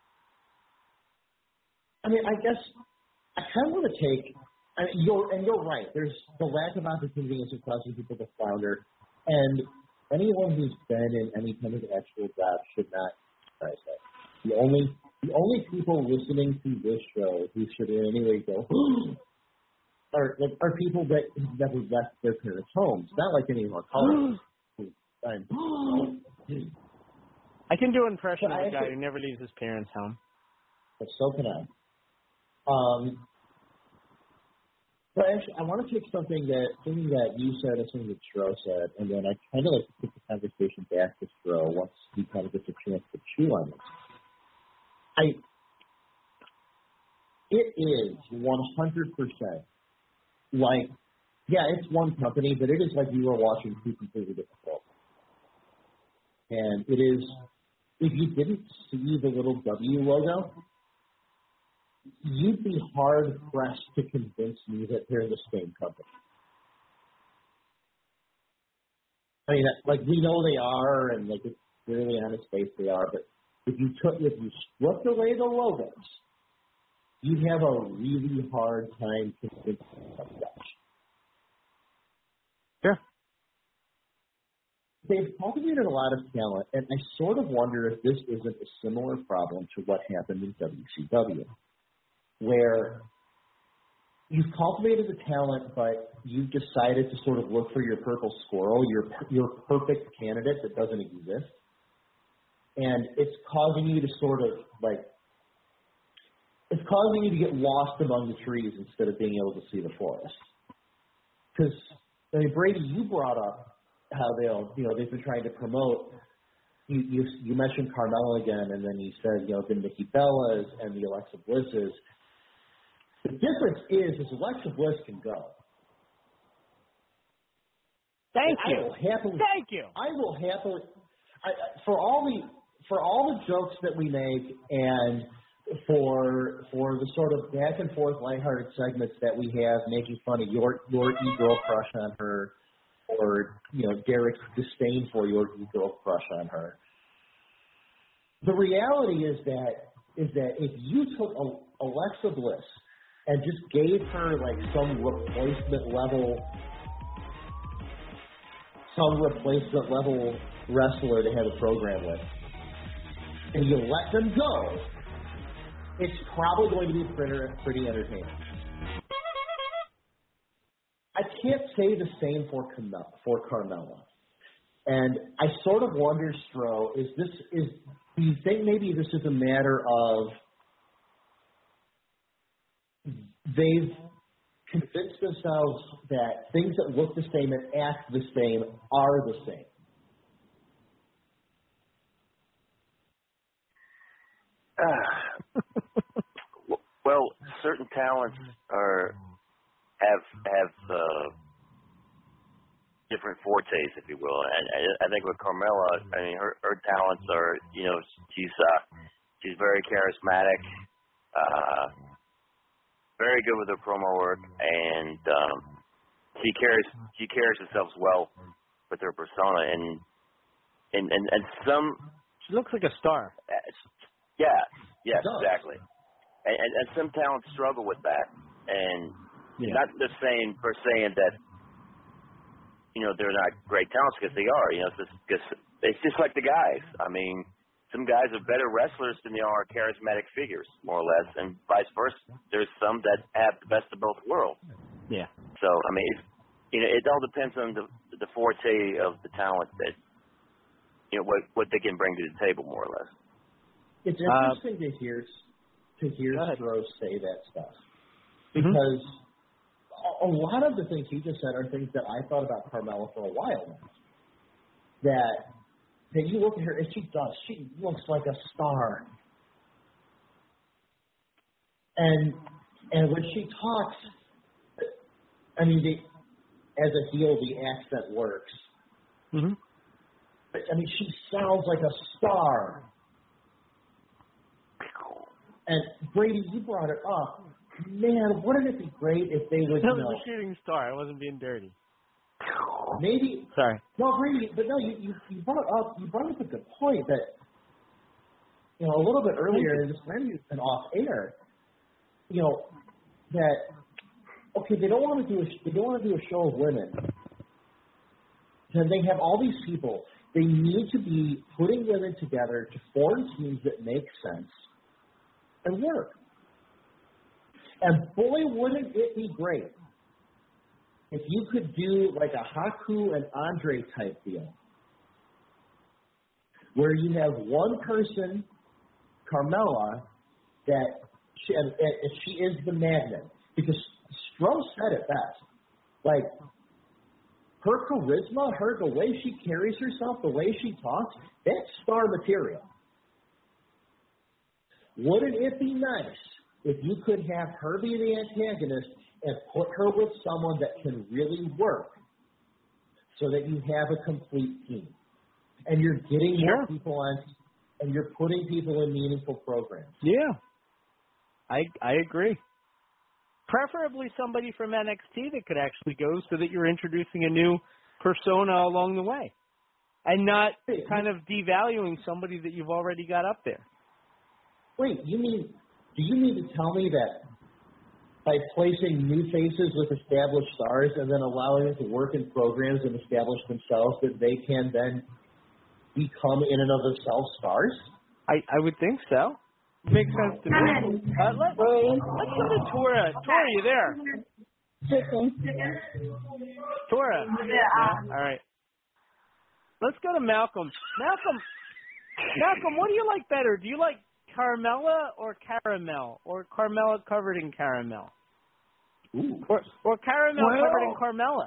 I mean, I guess I kind of want to take you're right. There's the lack of opportunity is causing people to flounder, and anyone who's been in any kind of actual job should not try that. The only people listening to this show who should in any way go are people that have never left their parents' homes. Not like any of our callers. I can do an impression of a guy who never leaves his parents' home. But so can I. But actually, I want to take something that you said and something that Stro said, and then I kind of like to take the conversation back to Stro once he kind of gets a chance to chew on this. It is 100% like, yeah, it's one company, but it is like you were watching two completely different worlds. And it is, if you didn't see the little W logo, you'd be hard-pressed to convince me that they're the same company. I mean, like, we know they are, and, like, it's clearly on its face they are, but if you stripped away the logos, you'd have a really hard time convincing of that. Sure. They've cultivated a lot of talent, and I sort of wonder if this isn't a similar problem to what happened in WCW, where you've cultivated the talent, but you've decided to sort of look for your purple squirrel, your perfect candidate that doesn't exist, and it's causing you to sort of, like, it's causing you to get lost among the trees instead of being able to see the forest. Because, I mean, Brady, you brought up how they've been trying to promote. You mentioned Carmella again, and then you said, the Nikki Bellas and the Alexa Blisses. The difference is Alexa Bliss can go. Thank you. I will happily, for all the jokes that we make, and for the sort of back and forth lighthearted segments that we have, making fun of your e-girl crush on her, or Derek's disdain for your e-girl crush on her. The reality is that if you took Alexa Bliss and just gave her like some replacement level wrestler to have a program with, and you let them go, it's probably going to be pretty entertaining. I can't say the same for Carmella. And I sort of wonder, Stro, do you think maybe this is a matter of they've convinced themselves that things that look the same and act the same are the same? Well, certain talents have different fortes, if you will, and I think with Carmella, I mean, her talents are, she's very charismatic, very good with her promo work, and she carries herself well with her persona, and some. She looks like a star. Yes, exactly. And some talents struggle with that, and not the same per se in that, they're not great talents, because they are. It's just like the guys. I mean, some guys are better wrestlers than they are charismatic figures, more or less, and vice versa. There's some that have the best of both worlds. Yeah. So, I mean, it all depends on the forte of the talent that, what they can bring to the table, more or less. It's interesting to hear Stro say that stuff, because a lot of the things he just said are things that I thought about Carmella for a while now. That you look at her, and she looks like a star. And when she talks, I mean, as a heel, the accent works. Mm-hmm. But, I mean, she sounds like a star. And Brady, you brought it up. Man, wouldn't it be great if they would, That was a shooting star. I wasn't being dirty. Maybe. Sorry. No, Brady, but no, you brought up a good point that, a little bit earlier, and this might have been off air, that, okay, they don't want to do a show of women. And they have all these people. They need to be putting women together to form teams that make sense and work. And boy, wouldn't it be great if you could do like a Haku and Andre type deal, where you have one person, Carmella, that she is the magnet, because Stro said it best. Like, her charisma, the way she carries herself, the way she talks, that's star material. Wouldn't it be nice if you could have her be the antagonist and put her with someone that can really work so that you have a complete team? And you're getting more people on, and you're putting people in meaningful programs. Yeah. I agree. Preferably somebody from NXT that could actually go so that you're introducing a new persona along the way and not kind of devaluing somebody that you've already got up there. Wait, do you mean to tell me that by placing new faces with established stars and then allowing them to work in programs and establish themselves, that they can then become in and of themselves stars? I would think so. Makes sense to me. Let's go to Tora. Tora, you there? Tora. All right. Let's go to Malcolm. Malcolm, what do you like better? Do you like Carmella or caramel? Or Carmella covered in caramel? Ooh. Or caramel covered in Carmella?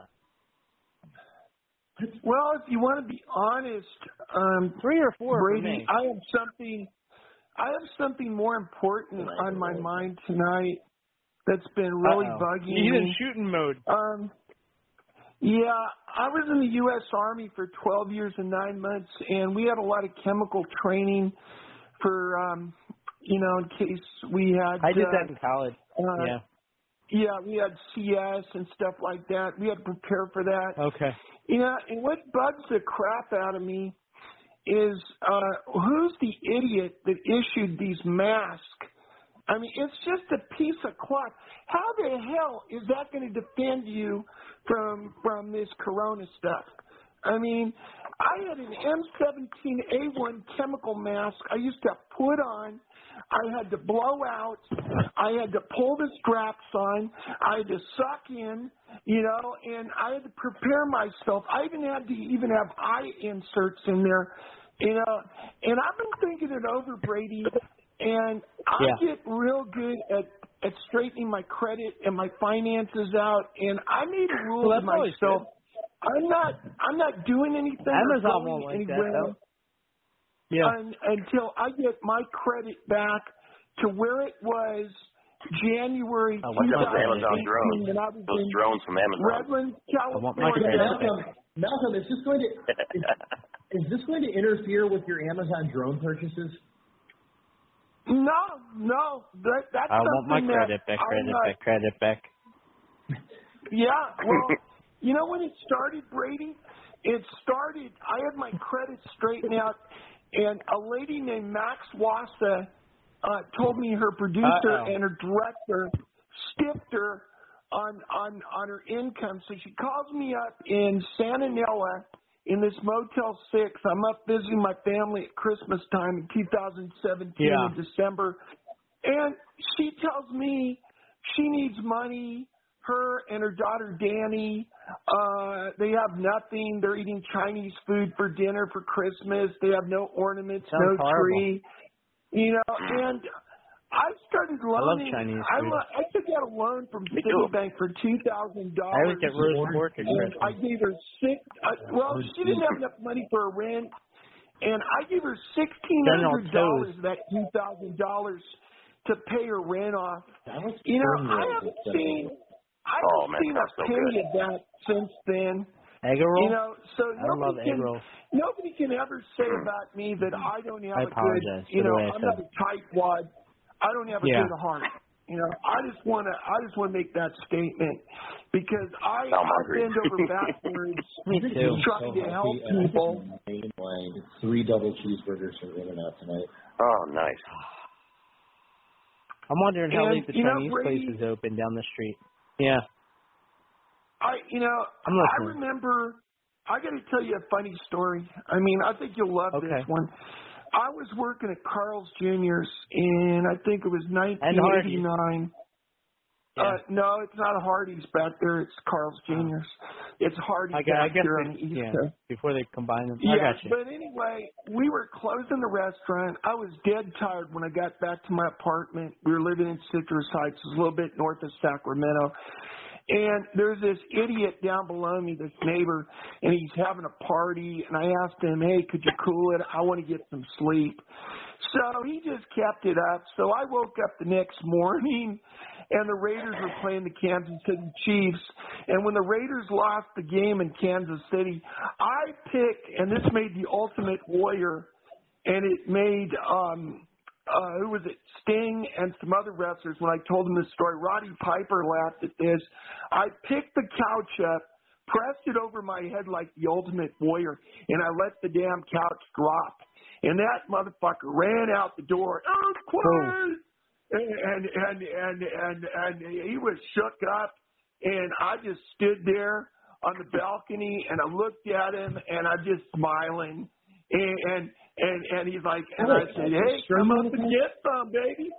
Well, if you want to be honest, 3 or 4, Brady, I have something more important on my mind tonight that's been really bugging me. He's in shooting mode. Yeah, I was in the U.S. Army for 12 years and 9 months, and we had a lot of chemical training for, in case we had... I did that in college. Yeah, we had CS and stuff like that. We had to prepare for that. Okay. And what bugs the crap out of me is who's the idiot that issued these masks? I mean, it's just a piece of cloth. How the hell is that going to defend you from this corona stuff? I mean, I had an M17A1 chemical mask I used to put on. I had to blow out. I had to pull the straps on. I had to suck in, and I had to prepare myself. I even had to have eye inserts in there, and I've been thinking it over, Brady, and I get real good at straightening my credit and my finances out, and I made a rule to myself. I'm not doing anything. Amazon won't like that, though. Yeah. Until I get my credit back to where it was January 2018 when I was those drones from Amazon. Redlands, California. Malcolm, is this going to interfere with your Amazon drone purchases? No. That's I want my credit back. Yeah, well, when it started, Brady, I had my credit straightened out, and a lady named Max Wassa told me her producer and her director stiffed her on her income. So she calls me up in Santa Anila in this Motel 6. I'm up visiting my family at Christmas time in 2017 in December. And she tells me she needs money. Her and her daughter Danny, they have nothing. They're eating Chinese food for dinner for Christmas. They have no ornaments, no tree. And I started loaning. I love Chinese food. I took out a loan from Citibank for $2,000. I would get roast pork at Christmas. I gave her she didn't have enough money for a rent, and I gave her $1,600 of that $2,000 to pay her rent off. I haven't seen a penny of that since then. Egg roll? So I love egg rolls. Nobody can ever say about me that I don't have a apologize good, for the way I I'm said not a tightwad. I don't have a good heart. I just want to make that statement because I bend over backwards trying to help people. 3 double cheeseburgers for In-N-Out tonight. Oh, nice. I'm wondering how late the Chinese place is open down the street. Yeah. I remember, I got to tell you a funny story. I mean, I think you'll love this one. I was working at Carl's Jr.'s in, I think it was 1989. No, it's not a Hardee's back there. It's Carl's Jr.'s. It's Hardee's I back guess here on the East Coast. before they combine them. Yeah, I got you. but anyway, we were closing the restaurant. I was dead tired when I got back to my apartment. We were living in Citrus Heights, a little bit north of Sacramento. And there's this idiot down below me, this neighbor, and he's having a party. And I asked him, hey, could you cool it? I want to get some sleep. So he just kept it up. So I woke up the next morning, and the Raiders were playing the Kansas City Chiefs. And when the Raiders lost the game in Kansas City, I picked, and this made the Ultimate Warrior, and it made who was it? Sting and some other wrestlers. When I told them this story, Roddy Piper laughed at this. I picked the couch up, pressed it over my head like the Ultimate Warrior, and I let the damn couch drop. And that motherfucker ran out the door. Earthquake! And he was shook up, and I just stood there on the balcony, and I looked at him, and I just smiling, and he's like, and I said, hey, come up and get some, baby.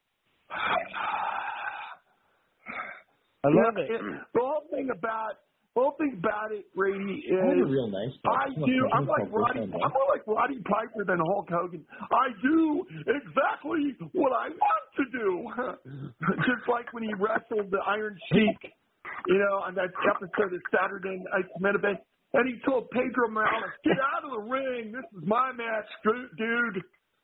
I love it. The whole thing about it, Brady, is real nice I'm more like Roddy Piper than Hulk Hogan. I do exactly what I want to do. Just like when he wrestled the Iron Sheik, on that episode of Saturday Night Main Event. And he told Pedro Morales, get out of the ring. This is my match, dude.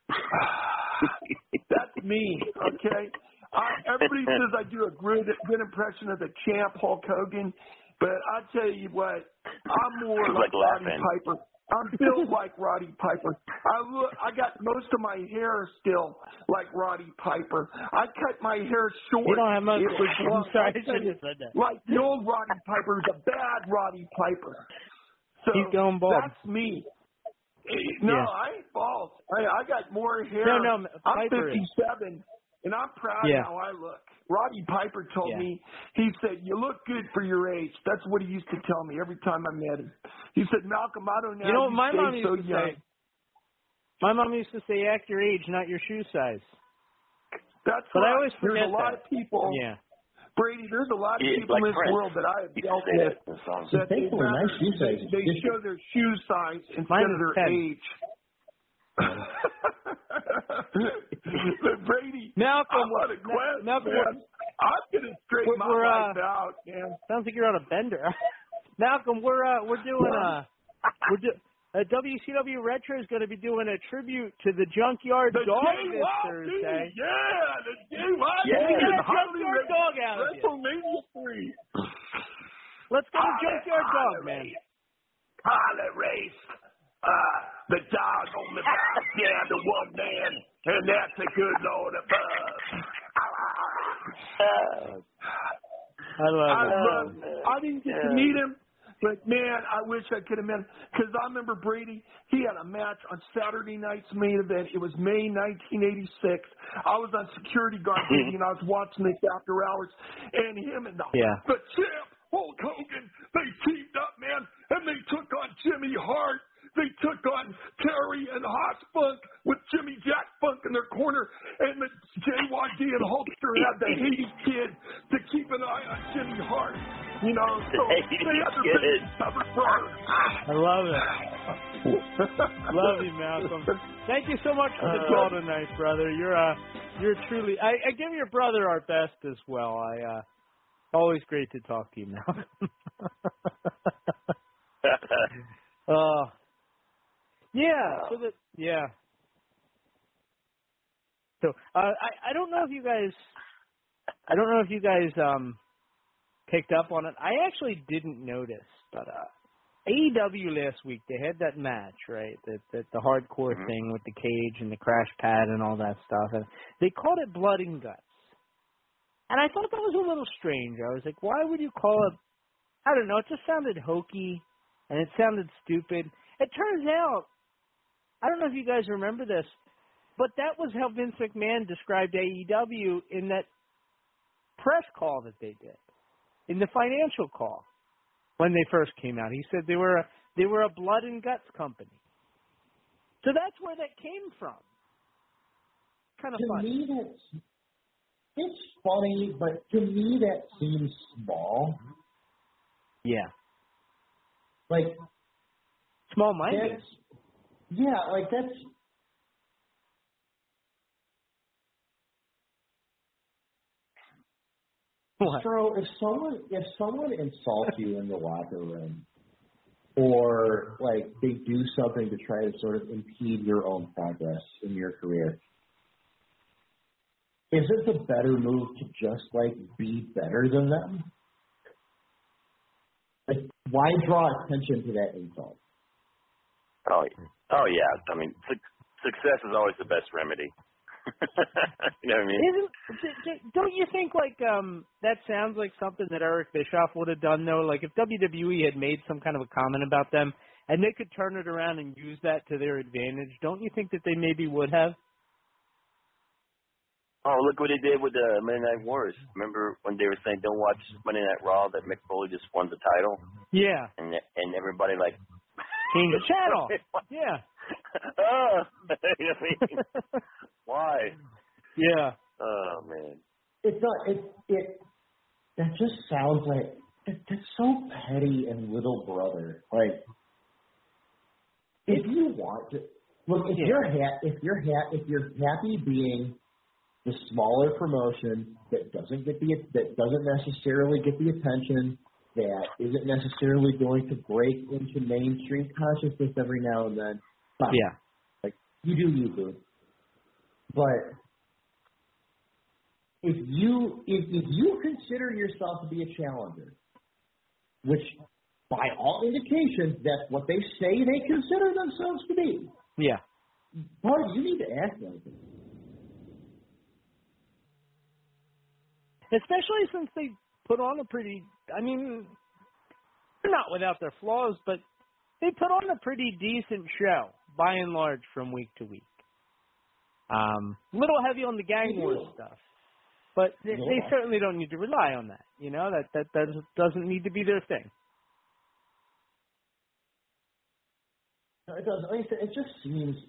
That's me, okay? Everybody says I do a good impression of the champ, Hulk Hogan. But I tell you what, I'm more like Roddy Piper. I'm built like Roddy Piper. I got most of my hair still like Roddy Piper. I cut my hair short. You don't have much. I'm sorry, I shouldn't have said that. Like the old Roddy Piper, the bad Roddy Piper. So he's going bald. That's me. No, I ain't bald. I got more hair. No, I'm Piper 57, and I'm proud of how I look. Roddy Piper told me, he said, you look good for your age. That's what he used to tell me every time I met him. He said, Malcolm, I don't know how my mom stay so used to young. say, my mom used to say, act your age, not your shoe size. That's but right. I always forget There's a lot of people. Yeah. Brady, there's a lot of people in this world that I have dealt with that they show their shoe size instead of their age. But Brady, Malcolm, I'm on a quest, Malcolm, man. I'm gonna straighten my life out, man. Sounds like you're on a bender. Malcolm, we're doing WCW Retro is going to be doing a tribute to the Junkyard Dog this Thursday. Yeah, the JYD. Yeah, Junkyard Dog out of WrestleMania 3. Let's go to Junkyard Dog, man. Pilot race. The dog on the back, the one man, and that's a good Lord above. I love it. I didn't get to meet him. But, man, I wish I could have met him. Because I remember Brady, he had a match on Saturday night's main event. It was May 1986. I was on security guard duty, and I was watching this after hours. And him and the champ, Hulk Hogan, they teamed up, man, and they took on Jimmy Hart. They took on Terry and Hoss Funk with Jimmy Jack Funk in their corner, and the JYD and Hulkster had the Haiti Kid to keep an eye on Jimmy Hart. So they had their baby covered for her. I love it. Love you, Malcolm. Thank you so much for the call tonight, brother. You're truly. I give your brother our best as well. Always great to talk to you, Malcolm. So I don't know if you guys picked up on it. I actually didn't notice, but AEW last week, they had that match, right? The hardcore thing with the cage and the crash pad and all that stuff, and they called it Blood and Guts. And I thought that was a little strange. I was like, why would you call it? I don't know. It just sounded hokey, and it sounded stupid. It turns out, I don't know if you guys remember this, but that was how Vince McMahon described AEW in that press call that they did, in the financial call when they first came out. He said they were a blood and guts company. So that's where that came from. Kind of funny. it's funny, but to me that seems small. Yeah. Like small-minded. Yeah, like that's. What? So if someone insults you in the locker room, or like they do something to try to sort of impede your own progress in your career, is it the better move to just like be better than them? Like, why draw attention to that insult? Oh yeah. I mean, success is always the best remedy. You know what I mean? Don't you think like that sounds like something that Eric Bischoff would have done though? Like if WWE had made some kind of a comment about them and they could turn it around and use that to their advantage, don't you think that they maybe would have? Oh, look what they did with the Monday Night Wars. Remember when they were saying don't watch Monday Night Raw, that Mick Foley just won the title? Yeah. And everybody like change the channel. Yeah. Oh, you know what I mean? Why? Yeah. Oh man. It's not. It. That just sounds like that's so petty and little brother. Like, if you want to look, if you're happy being the smaller promotion that doesn't necessarily get the attention, that isn't necessarily going to break into mainstream consciousness every now and then. Fine. Yeah. Like, you do you, boo. But if you consider yourself to be a challenger, which by all indications that's what they say they consider themselves to be. Yeah. Boy, you need to act like it. Especially since they put on a pretty, I mean, not without their flaws, but they put on a pretty decent show, by and large, from week to week. Little heavy on the gang war stuff, but they certainly don't need to rely on that. You know, that doesn't need to be their thing. No, it doesn't. Like I said, it just seems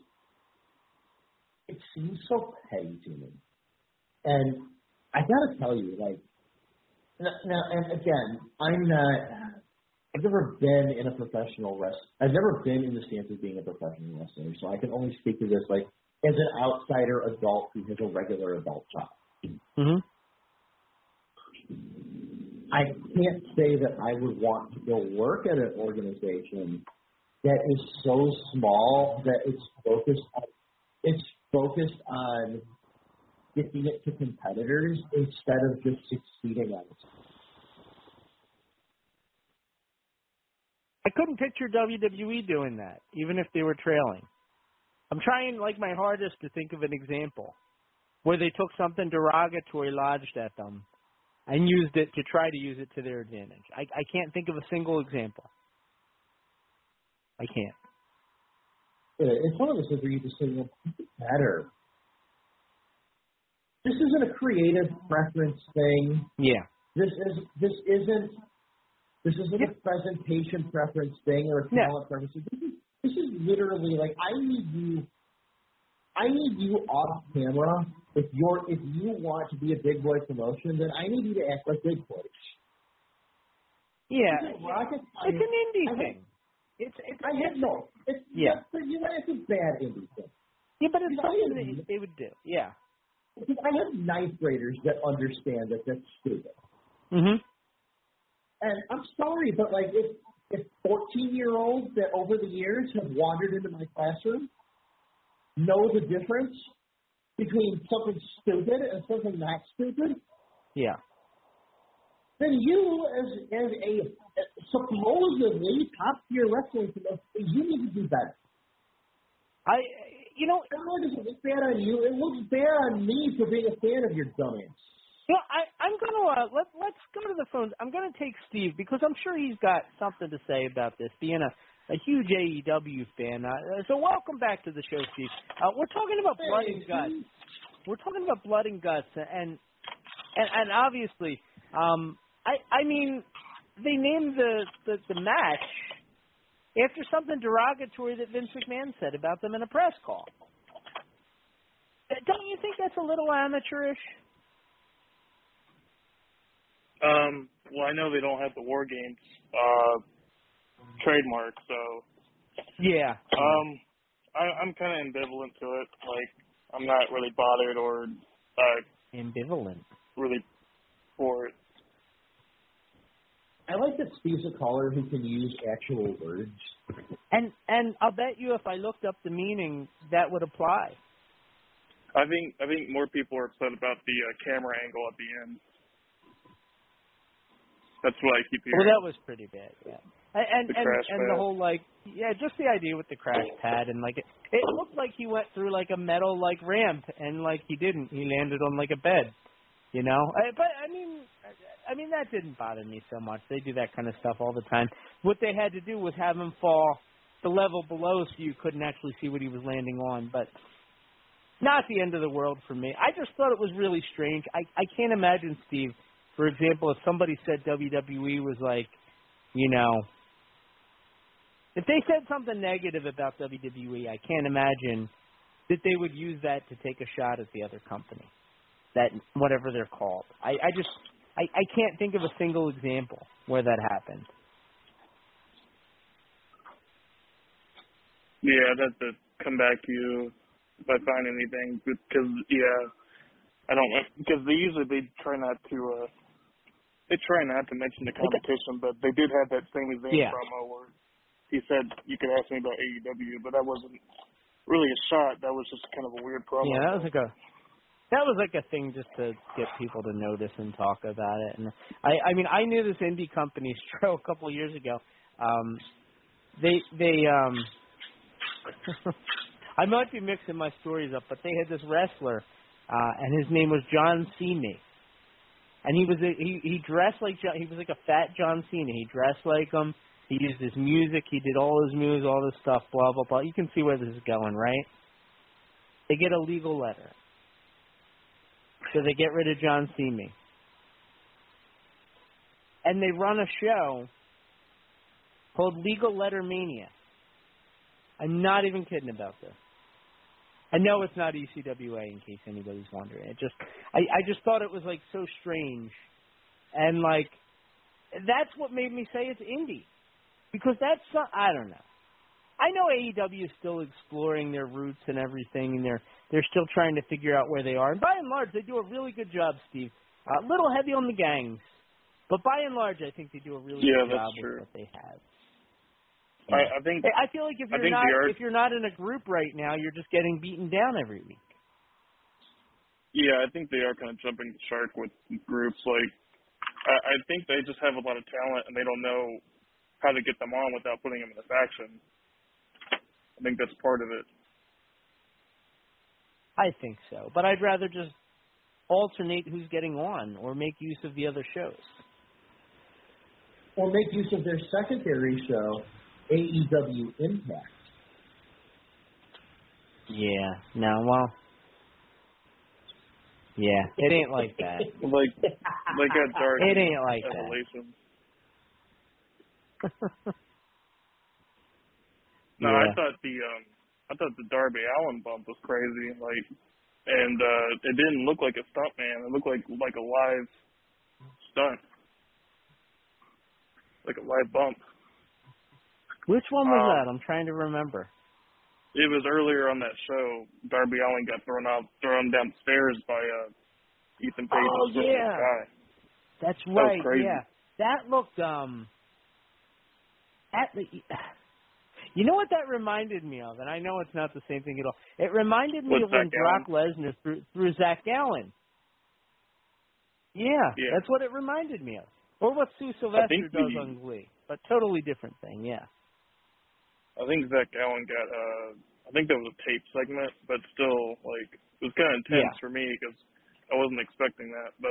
so petty to me, and I gotta tell you, like, now, and again, I've never been in a professional I've never been in the stance of being a professional wrestler, so I can only speak to this, like, as an outsider adult who has a regular adult job. Mm-hmm. I can't say that I would want to go work at an organization that is so small that it's focused on giving it to competitors instead of just succeeding at it. I couldn't picture WWE doing that, even if they were trailing. I'm trying like my hardest to think of an example where they took something derogatory lodged at them and used it to try to use it to their advantage. I can't think of a single example. I can't. It's one of those things where you just say, well, better. This isn't a creative preference thing. Yeah. This isn't a presentation preference thing or a talent preference. This is literally like I need you off camera. If you want to be a big boy promotion, then I need you to act like big boys. Yeah, it's an indie thing. It's a bad indie thing. Yeah, but it's something that they would do. Yeah. I have ninth graders that understand that that's stupid. Mm-hmm. And I'm sorry, but like if 14-year-olds that over the years have wandered into my classroom know the difference between something stupid and something not stupid, yeah, then you as a supposedly top-tier wrestling promotion, you need to do better. It doesn't look bad on you. It looks bad on me for being a fan of your dumbass. Well, I'm gonna let's go to the phones. I'm gonna take Steve because I'm sure he's got something to say about this, being a huge AEW fan. So welcome back to the show, Steve. We're talking about blood and guts. We're talking about blood and guts, and obviously, I mean, they named the match after something derogatory that Vince McMahon said about them in a press call. Don't you think that's a little amateurish? Well, I know they don't have the War Games trademark, so yeah. I'm kind of ambivalent to it. Like, I'm not really bothered or ambivalent really for it. I like that Steve's a caller who can use actual words. And I'll bet you if I looked up the meaning, that would apply. I think more people are upset about the camera angle at the end. That's what I keep hearing. Well, that was pretty bad, yeah. And the whole, like, yeah, just the idea with the crash pad, and, like, it looked like he went through, like, a metal, like, ramp, and, like, he didn't. He landed on, like, a bed, you know? But, I mean, that didn't bother me so much. They do that kind of stuff all the time. What they had to do was have him fall the level below so you couldn't actually see what he was landing on, but not the end of the world for me. I just thought it was really strange. I can't imagine, Steve, for example, if somebody said WWE was like, you know, if they said something negative about WWE, I can't imagine that they would use that to take a shot at the other company, that whatever they're called. I can't think of a single example where that happened. Yeah, I'd have to come back to you if I find anything, because, yeah, I don't know, because they try not to mention the competition, but they did have that same promo where he said you could ask me about AEW, but that wasn't really a shot. That was just kind of a weird promo. Yeah, that was like a thing just to get people to notice and talk about it. And I mean, I knew this indie company, Stro, a couple of years ago. I might be mixing my stories up, but they had this wrestler, and his name was John Cena. And he dressed like he was like a fat John Cena. He dressed like him. He used his music. He did all his moves, all this stuff, blah, blah, blah. You can see where this is going, right? They get a legal letter. So they get rid of John Cena. And they run a show called Legal Letter Mania. I'm not even kidding about this. I know it's not ECWA, in case anybody's wondering. I just thought it was, like, so strange. And, like, that's what made me say it's indie. Because that's, I don't know. I know AEW is still exploring their roots and everything, and they're still trying to figure out where they are. And by and large, they do a really good job, Steve. A little heavy on the gangs. But by and large, I think they do a really good job with what they have. I feel like if you're not in a group right now, you're just getting beaten down every week. Yeah, I think they are kind of jumping the shark with groups. Like, I think they just have a lot of talent, and they don't know how to get them on without putting them in a faction. I think that's part of it. I think so, but I'd rather just alternate who's getting on, or make use of the other shows, or make use of their secondary show, AEW Impact. Yeah. No. Well. Yeah. It ain't like that. like a dark. It ain't like evolution. that. No, I thought the Darby Allin bump was crazy. Like, and it didn't look like a stunt man. It looked like a live stunt, like a live bump. Which one was that? I'm trying to remember. It was earlier on that show. Darby Allin got thrown downstairs by Ethan Page. Oh yeah, guy. That's right. That was crazy. Yeah, that looked You know what that reminded me of? And I know it's not the same thing at all. It reminded me of when Brock Lesnar threw Zach Gallen. Yeah, that's what it reminded me of. Or what Sue Sylvester does on Glee. But totally different thing, yeah. I think Zach Gallen got, I think that was a tape segment, but still, like, it was kind of intense for me because I wasn't expecting that. But,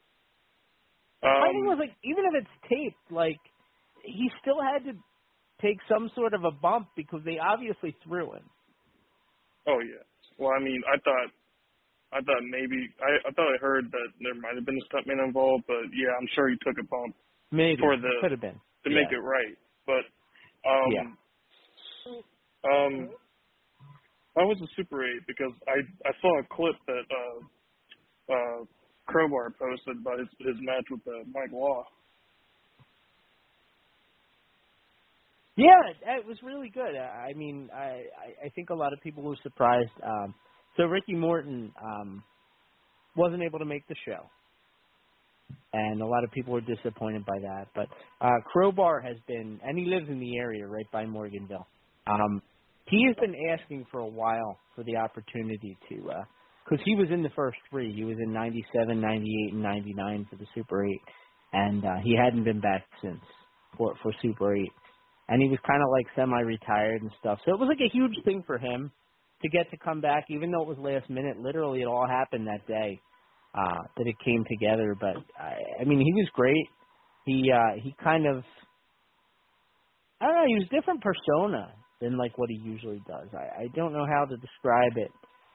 I think it was like, even if it's taped, like, he still had to take some sort of a bump because they obviously threw him. Oh, yeah. Well, I mean, I thought maybe, I thought I heard that there might have been a stuntman involved, but yeah, I'm sure he took a bump. Maybe. Could have been. To make it right. But, why was it Super 8? Because I saw a clip that Crowbar posted about his match with Mike Law. Yeah, it was really good. I mean, I think a lot of people were surprised. So Ricky Morton wasn't able to make the show, and a lot of people were disappointed by that. But Crowbar has been, and he lives in the area right by Morganville. He has been asking for a while for the opportunity to, because he was in the first three. He was in 97, 98, and 99 for the Super 8, and he hadn't been back since for Super 8. And he was kind of like semi-retired and stuff. So it was like a huge thing for him to get to come back, even though it was last minute. Literally, it all happened that day that it came together. But, I mean, he was great. He kind of, I don't know, he was a different persona than like what he usually does. I don't know how to describe it.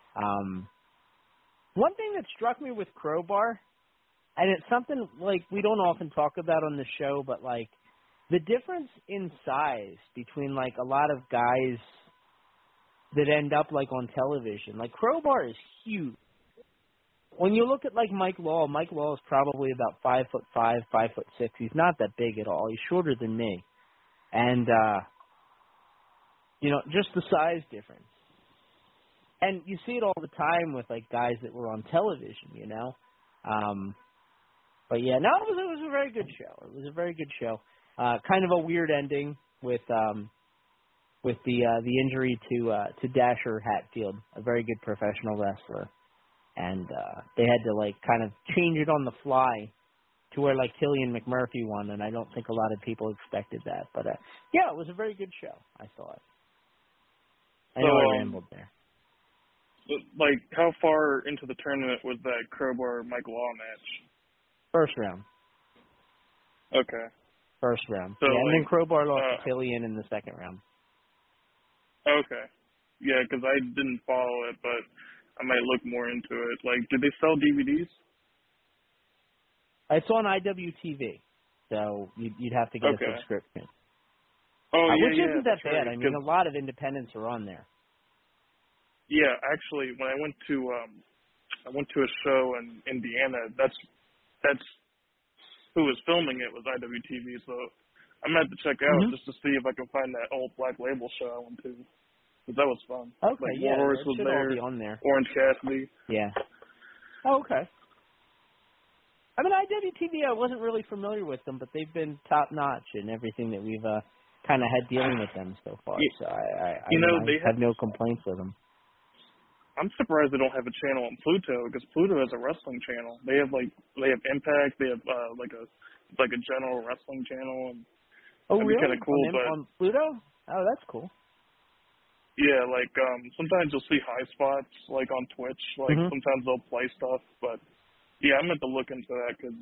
One thing that struck me with Crowbar, and it's something like we don't often talk about on the show, but like the difference in size between like a lot of guys that end up like on television. Like Crowbar is huge. When you look at like Mike Law is probably about 5'5", 5'6". He's not that big at all. He's shorter than me. And you know, just the size difference. And you see it all the time with like guys that were on television, you know. But yeah, no, it was a very good show. It was a very good show. Kind of a weird ending with the injury to Dasher Hatfield, a very good professional wrestler, and they had to like kind of change it on the fly to where like Killian McMurphy won, and I don't think a lot of people expected that. But yeah, it was a very good show, I thought. I know I rambled there. Like, how far into the tournament was that Crowbar Mike Law match? First round. Okay. First round. So, yeah, like, and then Crowbar lost to Killian in the second round. Okay. Yeah, because I didn't follow it, but I might look more into it. Like, did they sell DVDs? It's on IWTV, so you'd have to get a subscription. Oh, yeah, which isn't that bad. Right. I mean, a lot of independents are on there. Yeah, actually, when I went to a show in Indiana, that's who was filming it was IWTV. So I'm gonna have to check out just to see if I can find that old Black Label show I went to, because that was fun. Okay, like, yeah, Warhorse it was should there. all be on there. Orange Cassidy. Yeah. Oh, okay. I mean, IWTV, I wasn't really familiar with them, but they've been top notch in everything that we've kind of had dealing with them so far. Yeah. So I they have no complaints with them. I'm surprised they don't have a channel on Pluto, because Pluto has a wrestling channel. They have Impact. They have like a general wrestling channel. And oh, that'd really? Be kind of cool. On Pluto? Oh, that's cool. Yeah, like sometimes you'll see high spots like on Twitch. Like sometimes they'll play stuff, but yeah, I'm meant to look into that because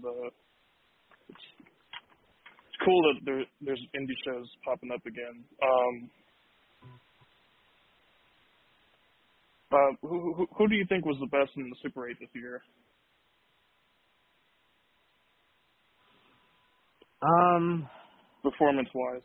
it's cool that there's indie shows popping up again. Who do you think was the best in the Super 8 this year? Performance-wise.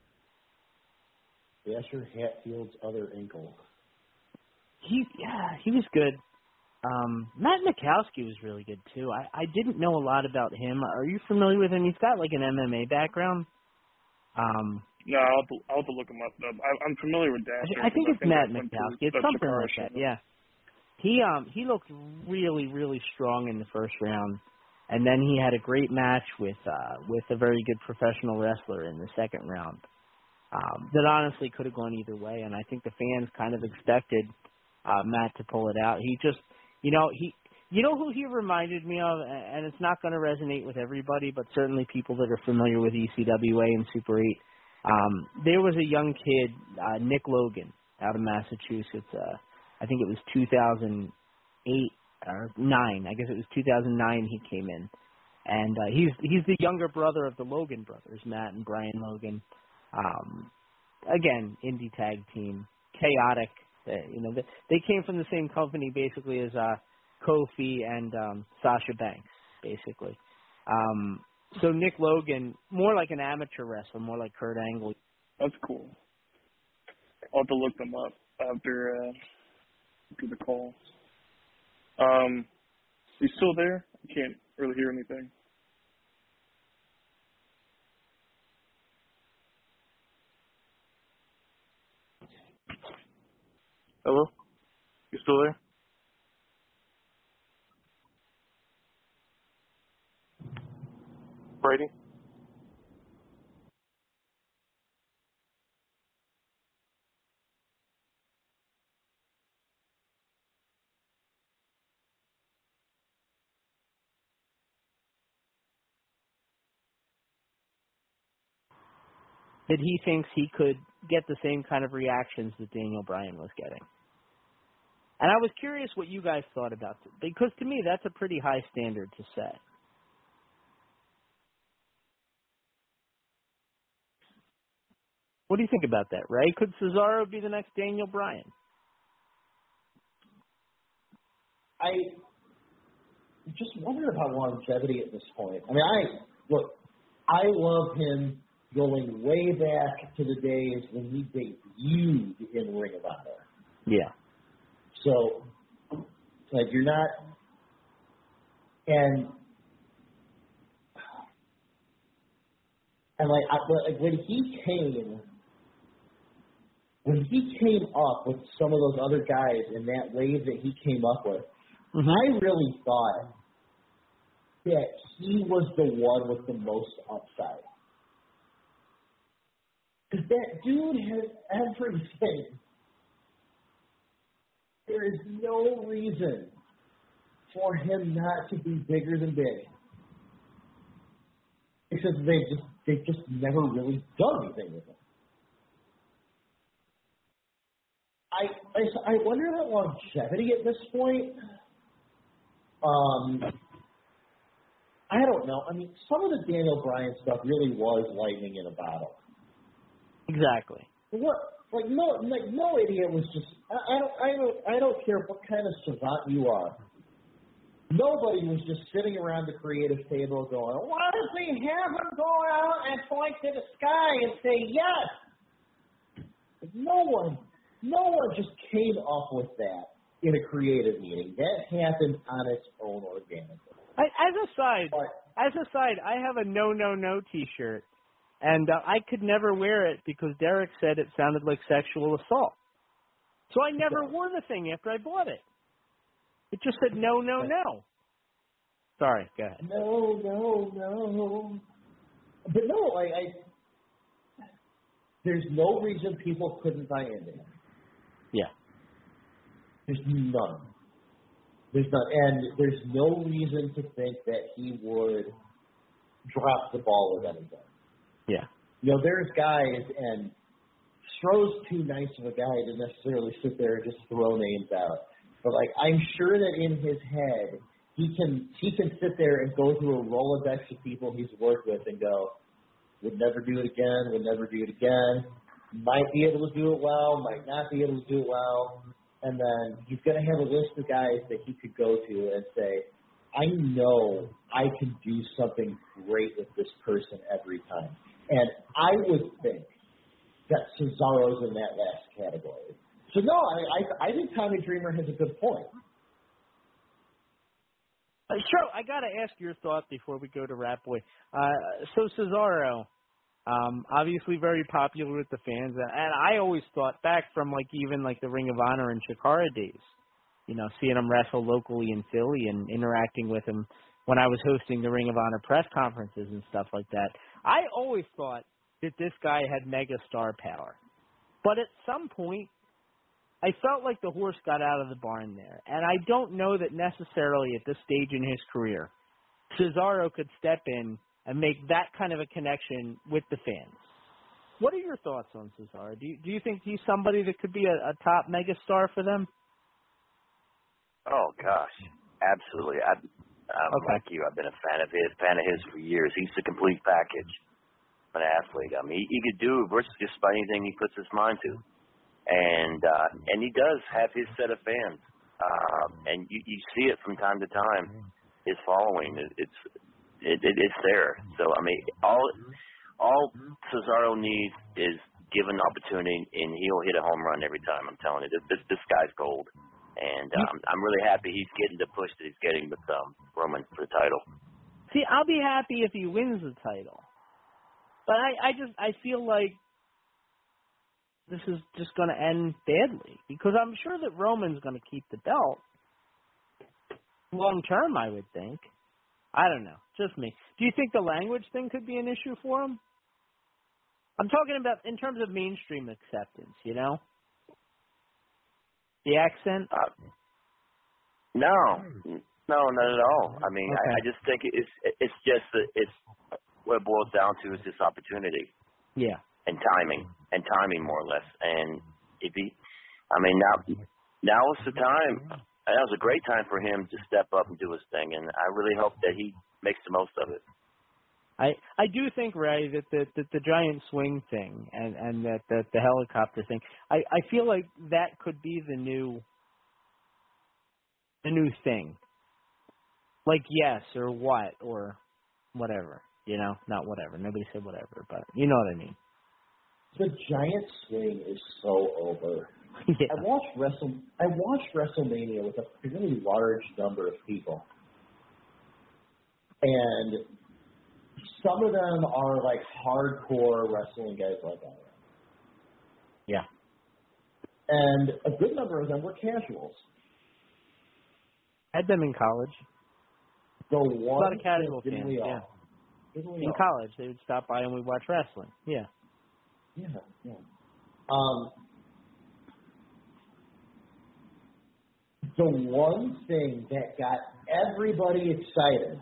Dasher Hatfield's other ankle. He was good. Matt Mikowski was really good too. I didn't know a lot about him. Are you familiar with him? He's got like an MMA background. No, I'll have to look him up. I'm familiar with Dasher. I think it's Matt Mikowski. It's something like that. Yeah. He looked really, really strong in the first round, and then he had a great match with a very good professional wrestler in the second round. That honestly could have gone either way, and I think the fans kind of expected Matt to pull it out. He just, you know who he reminded me of, and it's not going to resonate with everybody, but certainly people that are familiar with ECWA and Super 8. There was a young kid, Nick Logan, out of Massachusetts. I think it was 2008 or 9. I guess it was 2009 he came in. And he's the younger brother of the Logan brothers, Matt and Brian Logan. Again, indie tag team, chaotic. They came from the same company basically as Kofi and Sasha Banks, basically. So Nick Logan, more like an amateur wrestler, more like Kurt Angle. That's cool. I'll have to look them up after the call. You still there? You can't really hear anything. Hello? You still there? Brady? That he thinks he could get the same kind of reactions that Daniel Bryan was getting. And I was curious what you guys thought about it, because to me that's a pretty high standard to set. What do you think about that, Ray? Could Cesaro be the next Daniel Bryan? I just wonder about longevity at this point. I mean, I love him going way back to the days when he debuted in Ring of Honor. Yeah. So, like, you're not, and like when he came up with some of those other guys in that wave that he came up with, I really thought that he was the one with the most upside. Because that dude has everything. There is no reason for him not to be bigger than big. Because they've just never really done anything with him. I wonder about longevity at this point. I don't know. I mean, some of the Daniel Bryan stuff really was lightning in a bottle. Exactly. No idiot was just. I don't care what kind of savant you are. Nobody was just sitting around the creative table going, "Why does he have him go out and point to the sky and say yes?" No one just came up with that in a creative meeting. That happened on its own organically. As a side, I have a no T-shirt, and I could never wear it because Derek said it sounded like sexual assault. So I never wore the thing after I bought it. It just said no. Sorry, go ahead. No. But no, there's no reason people couldn't buy into him. Yeah. There's none. And there's no reason to think that he would drop the ball with anything. Yeah. You know, there's guys, and Stroh's too nice of a guy to necessarily sit there and just throw names out. But, like, I'm sure that in his head, he can sit there and go through a Rolodex of people he's worked with and go, would never do it again, might be able to do it well, might not be able to do it well. And then he's going to have a list of guys that he could go to and say, I know I can do something great with this person every time. And I would think that Cesaro's in that last category. So, no, I think Tommy Dreamer has a good point. Sure, I got to ask your thought before we go to Rat Boy. So Cesaro, obviously very popular with the fans, and I always thought back from even the Ring of Honor and Chikara days, seeing him wrestle locally in Philly and interacting with him when I was hosting the Ring of Honor press conferences and stuff like that. I always thought that this guy had mega star power, but at some point, I felt like the horse got out of the barn there, and I don't know that necessarily at this stage in his career, Cesaro could step in and make that kind of a connection with the fans. What are your thoughts on Cesaro? Do you think he's somebody that could be a top megastar for them? Oh gosh, absolutely. I'm like you. I've been a fan of his for years. He's the complete package, an athlete. I mean, he could do just about anything he puts his mind to. And he does have his set of fans, and you see it from time to time. His following, it's there. So I mean, all Cesaro needs is given opportunity, and he'll hit a home run every time. I'm telling you, this guy's gold, And I'm really happy he's getting the push that he's getting with Roman for the title. See, I'll be happy if he wins the title. But I feel like this is just going to end badly because I'm sure that Roman's going to keep the belt long term, I would think. I don't know. Just me. Do you think the language thing could be an issue for him? I'm talking about in terms of mainstream acceptance, you know? The accent? No, not at all. I mean, okay. I just think it's just that it's what it boils down to is this opportunity. Yeah. And timing more or less. And if he, I mean, now is the time. That was a great time for him to step up and do his thing, and I really hope that he makes the most of it. I do think, Ray, that the giant swing thing and that the helicopter thing, I feel like that could be the new thing. Like yes or what or whatever, you know, not whatever. Nobody said whatever, but you know what I mean. The giant swing is so over. Yeah. I watched WrestleMania with a really large number of people, and some of them are like hardcore wrestling guys like I am. Yeah. And a good number of them were casuals. Had them in college. A lot of casual fans. Yeah. In college, they would stop by and we'd watch wrestling. Yeah. Yeah. The one thing that got everybody excited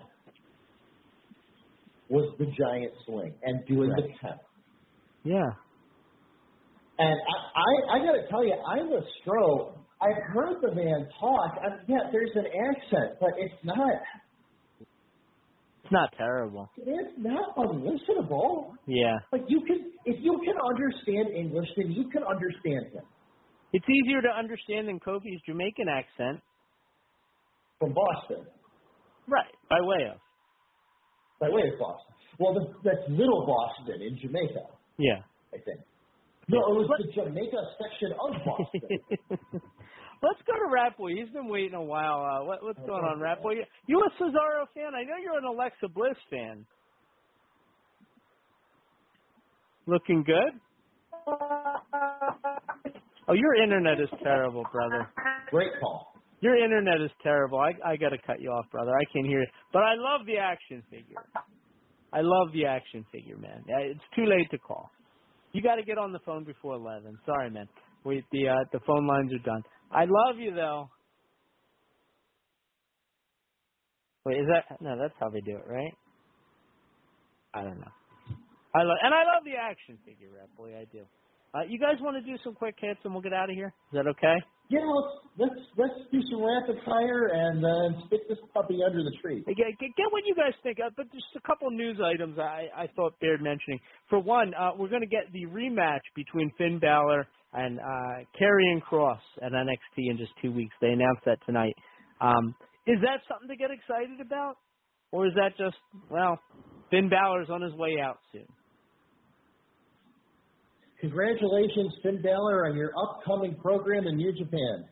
was the giant swing and doing the count. Yeah. And I got to tell you, I'm a Stro. I've heard the man talk. Yeah, there's an accent, but it's not. It's not terrible. It's not unlistenable. Yeah. Like if you can understand English, then you can understand him. It's easier to understand than Kofi's Jamaican accent. From Boston. Right, by way of Boston. Well, that's Little Boston in Jamaica. Yeah. I think. No, it was the Jamaica section of Boston. Let's go to Ratboy. He's been waiting a while. What's going on, Ratboy? You a Cesaro fan? I know you're an Alexa Bliss fan. Looking good? Oh, your internet is terrible, brother. Great call. Your internet is terrible. I got to cut you off, brother. I can't hear you. But I love the action figure. I love the action figure, man. It's too late to call. You got to get on the phone before 11. Sorry, man. The phone lines are done. I love you, though. Wait, is that... No, that's how they do it, right? I don't know. I love the action figure, Ratboy. I do. You guys want to do some quick hits and we'll get out of here? Is that okay? Yeah, let's do some rapid fire and stick this puppy under the tree. Get what you guys think. But just a couple news items I thought bared mentioning. For one, we're going to get the rematch between Finn Balor and Karrion Kross at NXT in just 2 weeks. They announced that tonight. Is that something to get excited about? Or is that just, well, Finn Balor's on his way out soon? Congratulations, Finn Balor, on your upcoming program in New Japan.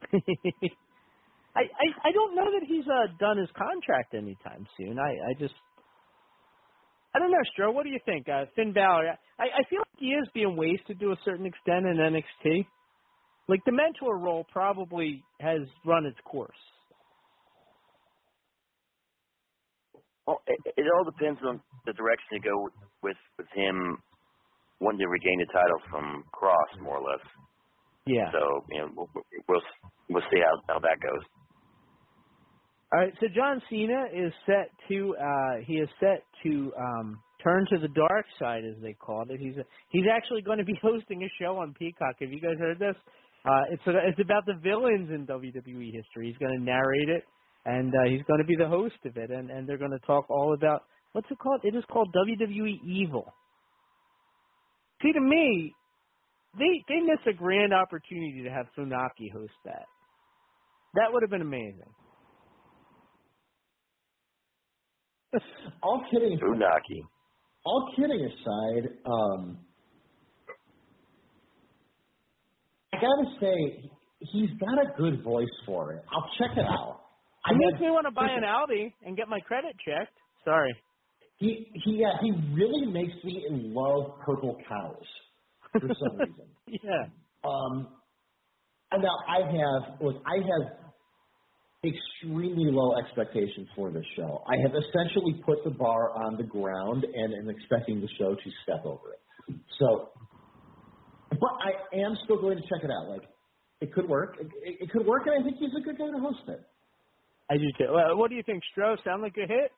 I don't know that he's done his contract anytime soon. I don't know, Stro. What do you think? Finn Balor, I feel like he is being wasted to a certain extent in NXT. Like, the mentor role probably has run its course. Well, it all depends on the direction you go with him wanting to regain the title from Kross, more or less. Yeah. So, we'll see how that goes. All right. So John Cena is set to turn to the dark side, as they called it. He's actually going to be hosting a show on Peacock. Have you guys heard this? It's about the villains in WWE history. He's going to narrate it, and he's going to be the host of it. And they're going to talk all about, what's it called? It is called WWE Evil. See, to me, they missed a grand opportunity to have Funaki host that. That would have been amazing. All kidding aside, I gotta say, he's got a good voice for it. I'll check it out. It makes me want to buy an Audi and get my credit checked. Sorry. He really makes me love purple cows for some reason. Yeah. And now I have extremely low expectations for this show. I have essentially put the bar on the ground and am expecting the show to step over it. So, but I am still going to check it out. Like, it could work. It could work, and I think he's a good guy to host it. I do too. What do you think, Stro? Sound like a hit?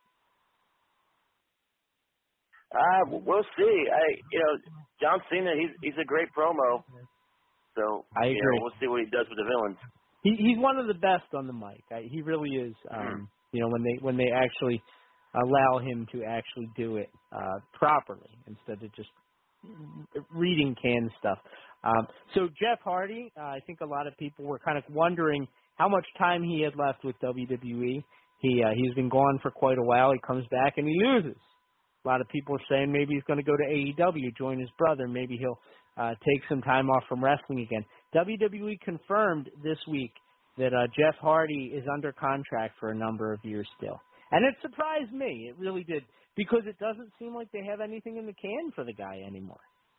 We'll see. John Cena, he's a great promo. So I agree. We'll see what he does with the villains. He's one of the best on the mic. He really is. When they actually allow him to actually do it properly instead of just reading canned stuff. So Jeff Hardy, I think a lot of people were kind of wondering how much time he had left with WWE. He's been gone for quite a while. He comes back and he loses. A lot of people are saying maybe he's going to go to AEW, join his brother. Maybe he'll take some time off from wrestling again. WWE confirmed this week that Jeff Hardy is under contract for a number of years still. And it surprised me. It really did. Because it doesn't seem like they have anything in the can for the guy anymore.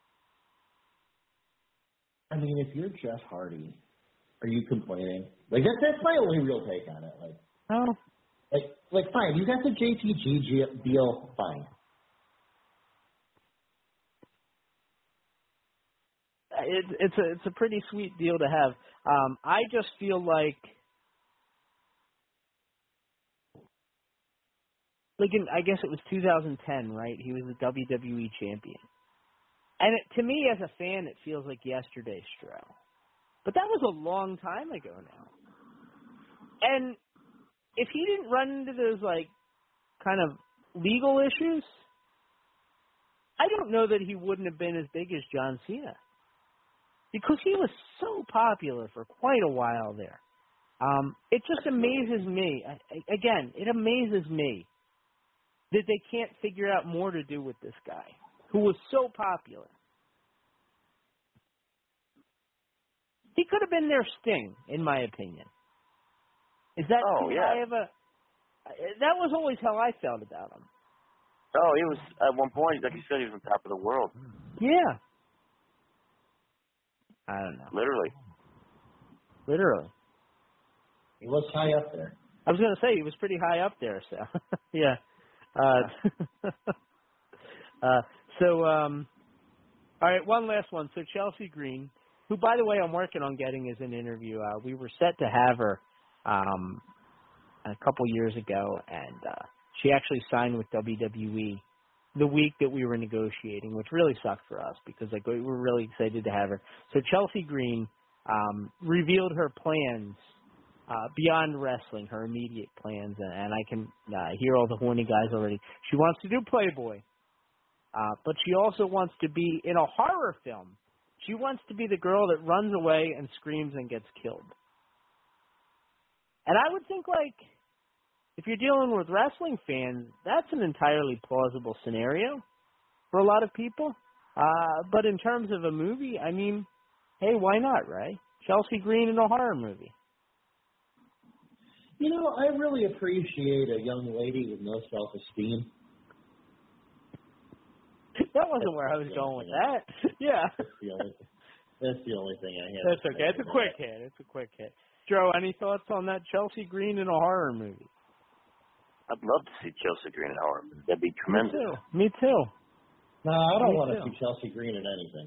I mean, if you're Jeff Hardy, are you complaining? Like, that's my only real take on it. Like, oh. Like fine, you got the JTG deal, fine. It's a pretty sweet deal to have. I just feel like I guess it was 2010, right? He was the WWE champion. And to me, as a fan, it feels like yesterday, Stro. But that was a long time ago now. And if he didn't run into those, kind of legal issues, I don't know that he wouldn't have been as big as John Cena. Because he was so popular for quite a while there. It just amazes me. Again, it amazes me that they can't figure out more to do with this guy who was so popular. He could have been their Sting, in my opinion. Is that that was always how I felt about him. Oh, he was, at one point, like you said, he was on top of the world. Yeah. I don't know. Literally. He was high up there. I was going to say, he was pretty high up there, so, yeah. All right, one last one. So Chelsea Green, who, by the way, I'm working on getting as an interview. We were set to have her a couple years ago, and she actually signed with WWE the week that we were negotiating, which really sucked for us because we were really excited to have her. So Chelsea Green revealed her plans beyond wrestling, her immediate plans, and I can hear all the horny guys already. She wants to do Playboy, but she also wants to be in a horror film. She wants to be the girl that runs away and screams and gets killed. And I would think, if you're dealing with wrestling fans, that's an entirely plausible scenario for a lot of people. But in terms of a movie, I mean, hey, why not, right? Chelsea Green in a horror movie. You know, I really appreciate a young lady with no self-esteem. That wasn't where I was going with that. Yeah. That's the only thing I have. That's okay. It's a quick hit. Joe, any thoughts on that Chelsea Green in a horror movie? I'd love to see Chelsea Green in a horror movie. That'd be tremendous. Me too. No, I don't want to see Chelsea Green in anything.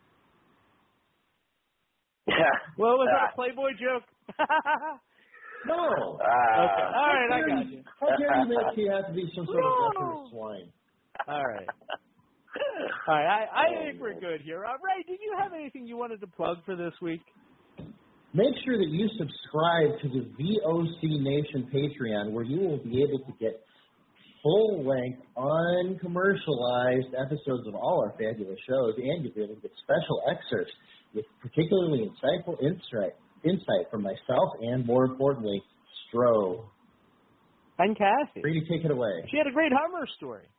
Yeah. Well, was that a Playboy joke? No. Okay. All right, I got you. How dare you make she have to be some sort of decorous swine? All right. All right, I think we're good here. Ray, did you have anything you wanted to plug for this week? Make sure that you subscribe to the VOC Nation Patreon, where you will be able to get full-length, uncommercialized episodes of all our fabulous shows, and you'll be able to get special excerpts with particularly insightful insight from myself and, more importantly, Stro. And Kathy. Free to take it away. She had a great Hummer story.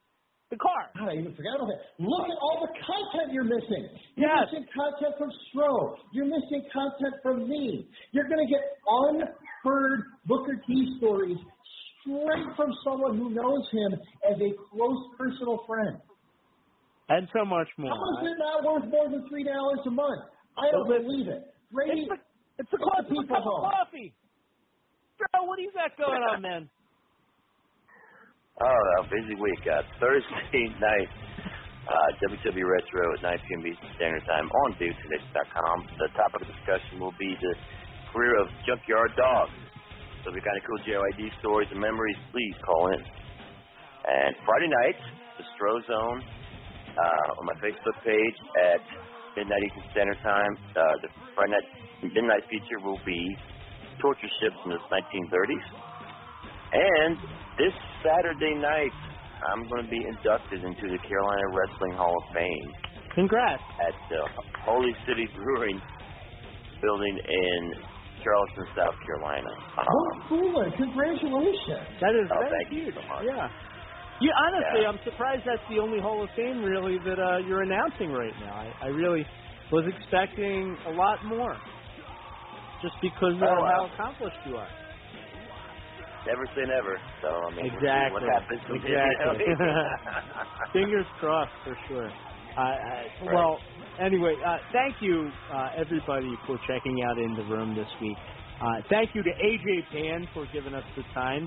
The car. God, I even forgot about that. Look at all the content you're missing. You're Yes. missing content from Stro. You're missing content from me. You're going to get unheard Booker T stories straight from someone who knows him as a close personal friend. And so much more. How is it not worth more than $3 a month? I don't believe it. Brady, it's the cost of a cup of coffee. Bro, what do you got going on, man? Oh, a busy week. Thursday night, WWE Retro at 9 p.m. Eastern Standard Time on VOCNation.com. The topic of discussion will be the career of Junkyard Dog. So if you've got any cool JYD stories and memories, please call in. And Friday night, the Stro Zone on my Facebook page at midnight Eastern Standard Time. The Friday night midnight feature will be torture ships in the 1930s. And this Saturday night, I'm going to be inducted into the Carolina Wrestling Hall of Fame. Congrats. At the Holy City Brewing building in Charleston, South Carolina. Cool. Congratulations. That is thank huge. you so much. Yeah. Honestly, I'm surprised that's the only Hall of Fame, really, that you're announcing right now. I really was expecting a lot more, just because of how accomplished you are. Never say never. So, I mean, Exactly. What happens from Exactly. here. Fingers crossed, for sure. Well, anyway, thank you, everybody, for checking out In the Room this week. Thank you to AJ Pan for giving us the time,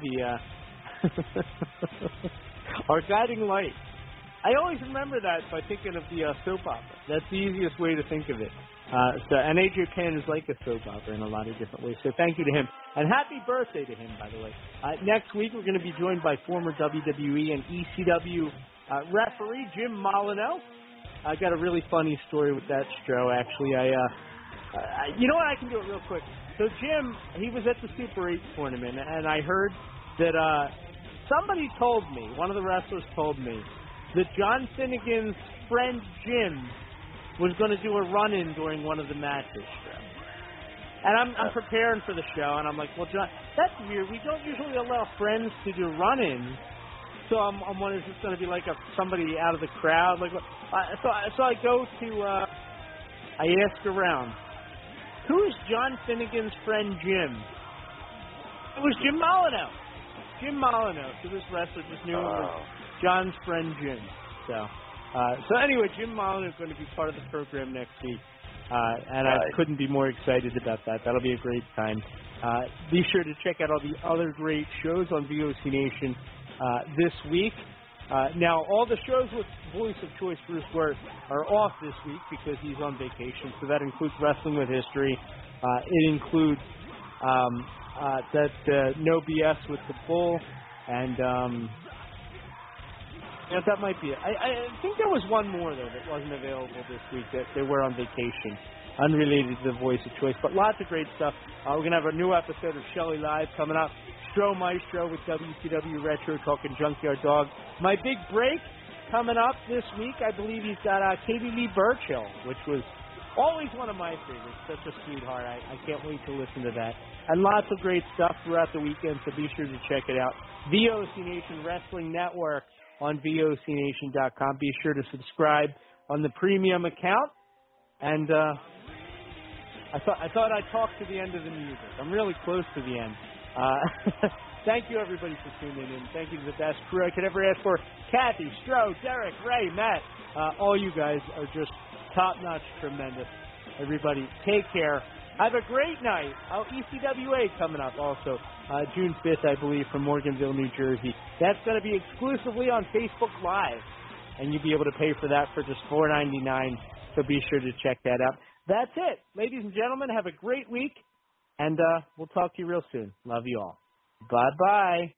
our guiding light. I always remember that by thinking of the soap opera. That's the easiest way to think of it. And AJ Pan is like a soap opera in a lot of different ways. So thank you to him. And happy birthday to him, by the way. Next week, we're going to be joined by former WWE and ECW referee Jim Molyneux. I got a really funny story with that, Stro, actually. You know what? I can do it real quick. So Jim, he was at the Super 8 tournament, and I heard that somebody told me, one of the wrestlers told me, that John Finnegan's friend Jim was going to do a run-in during one of the matches. And I'm preparing for the show, and I'm like, well, John, that's weird. We don't usually allow friends to do run-ins. So I'm wondering, is this going to be like somebody out of the crowd? Like, so I go to, I ask around, who is John Finnegan's friend Jim? It was Jim Molyneux. Jim Molyneux. So this wrestler just knew it was John's friend Jim. So anyway, Jim Molyneux is going to be part of the program next week. And I couldn't be more excited about that. That'll be a great time. Be sure to check out all the other great shows on VOC Nation this week. Now, all the shows with Voice of Choice Bruce Wirth are off this week because he's on vacation. So that includes Wrestling with History. It includes No BS with the Bull. And that might be it. I think there was one more, though, that wasn't available this week, that they were on vacation, unrelated to the Voice of Choice. But lots of great stuff. We're going to have a new episode of Shelly Live coming up. Stro Maestro with WCW Retro talking Junkyard Dog. My big break coming up this week, I believe he's got Katie Lee Burchill, which was always one of my favorites. Such a sweetheart. I can't wait to listen to that. And lots of great stuff throughout the weekend, so be sure to check it out. VOC Nation Wrestling Network on VOCNation.com. Be sure to subscribe on the premium account. And I thought I'd talk to the end of the music. I'm really close to the end. Thank you, everybody, for tuning in. Thank you to the best crew I could ever ask for. Kathy, Stro, Derek, Ray, Matt. All you guys are just top-notch, tremendous. Everybody, take care. Have a great night. ECWA coming up also. June 5th, I believe, from Morganville, New Jersey. That's going to be exclusively on Facebook Live. And you'll be able to pay for that for just $4.99. So be sure to check that out. That's it. Ladies and gentlemen, have a great week. And we'll talk to you real soon. Love you all. Bye-bye.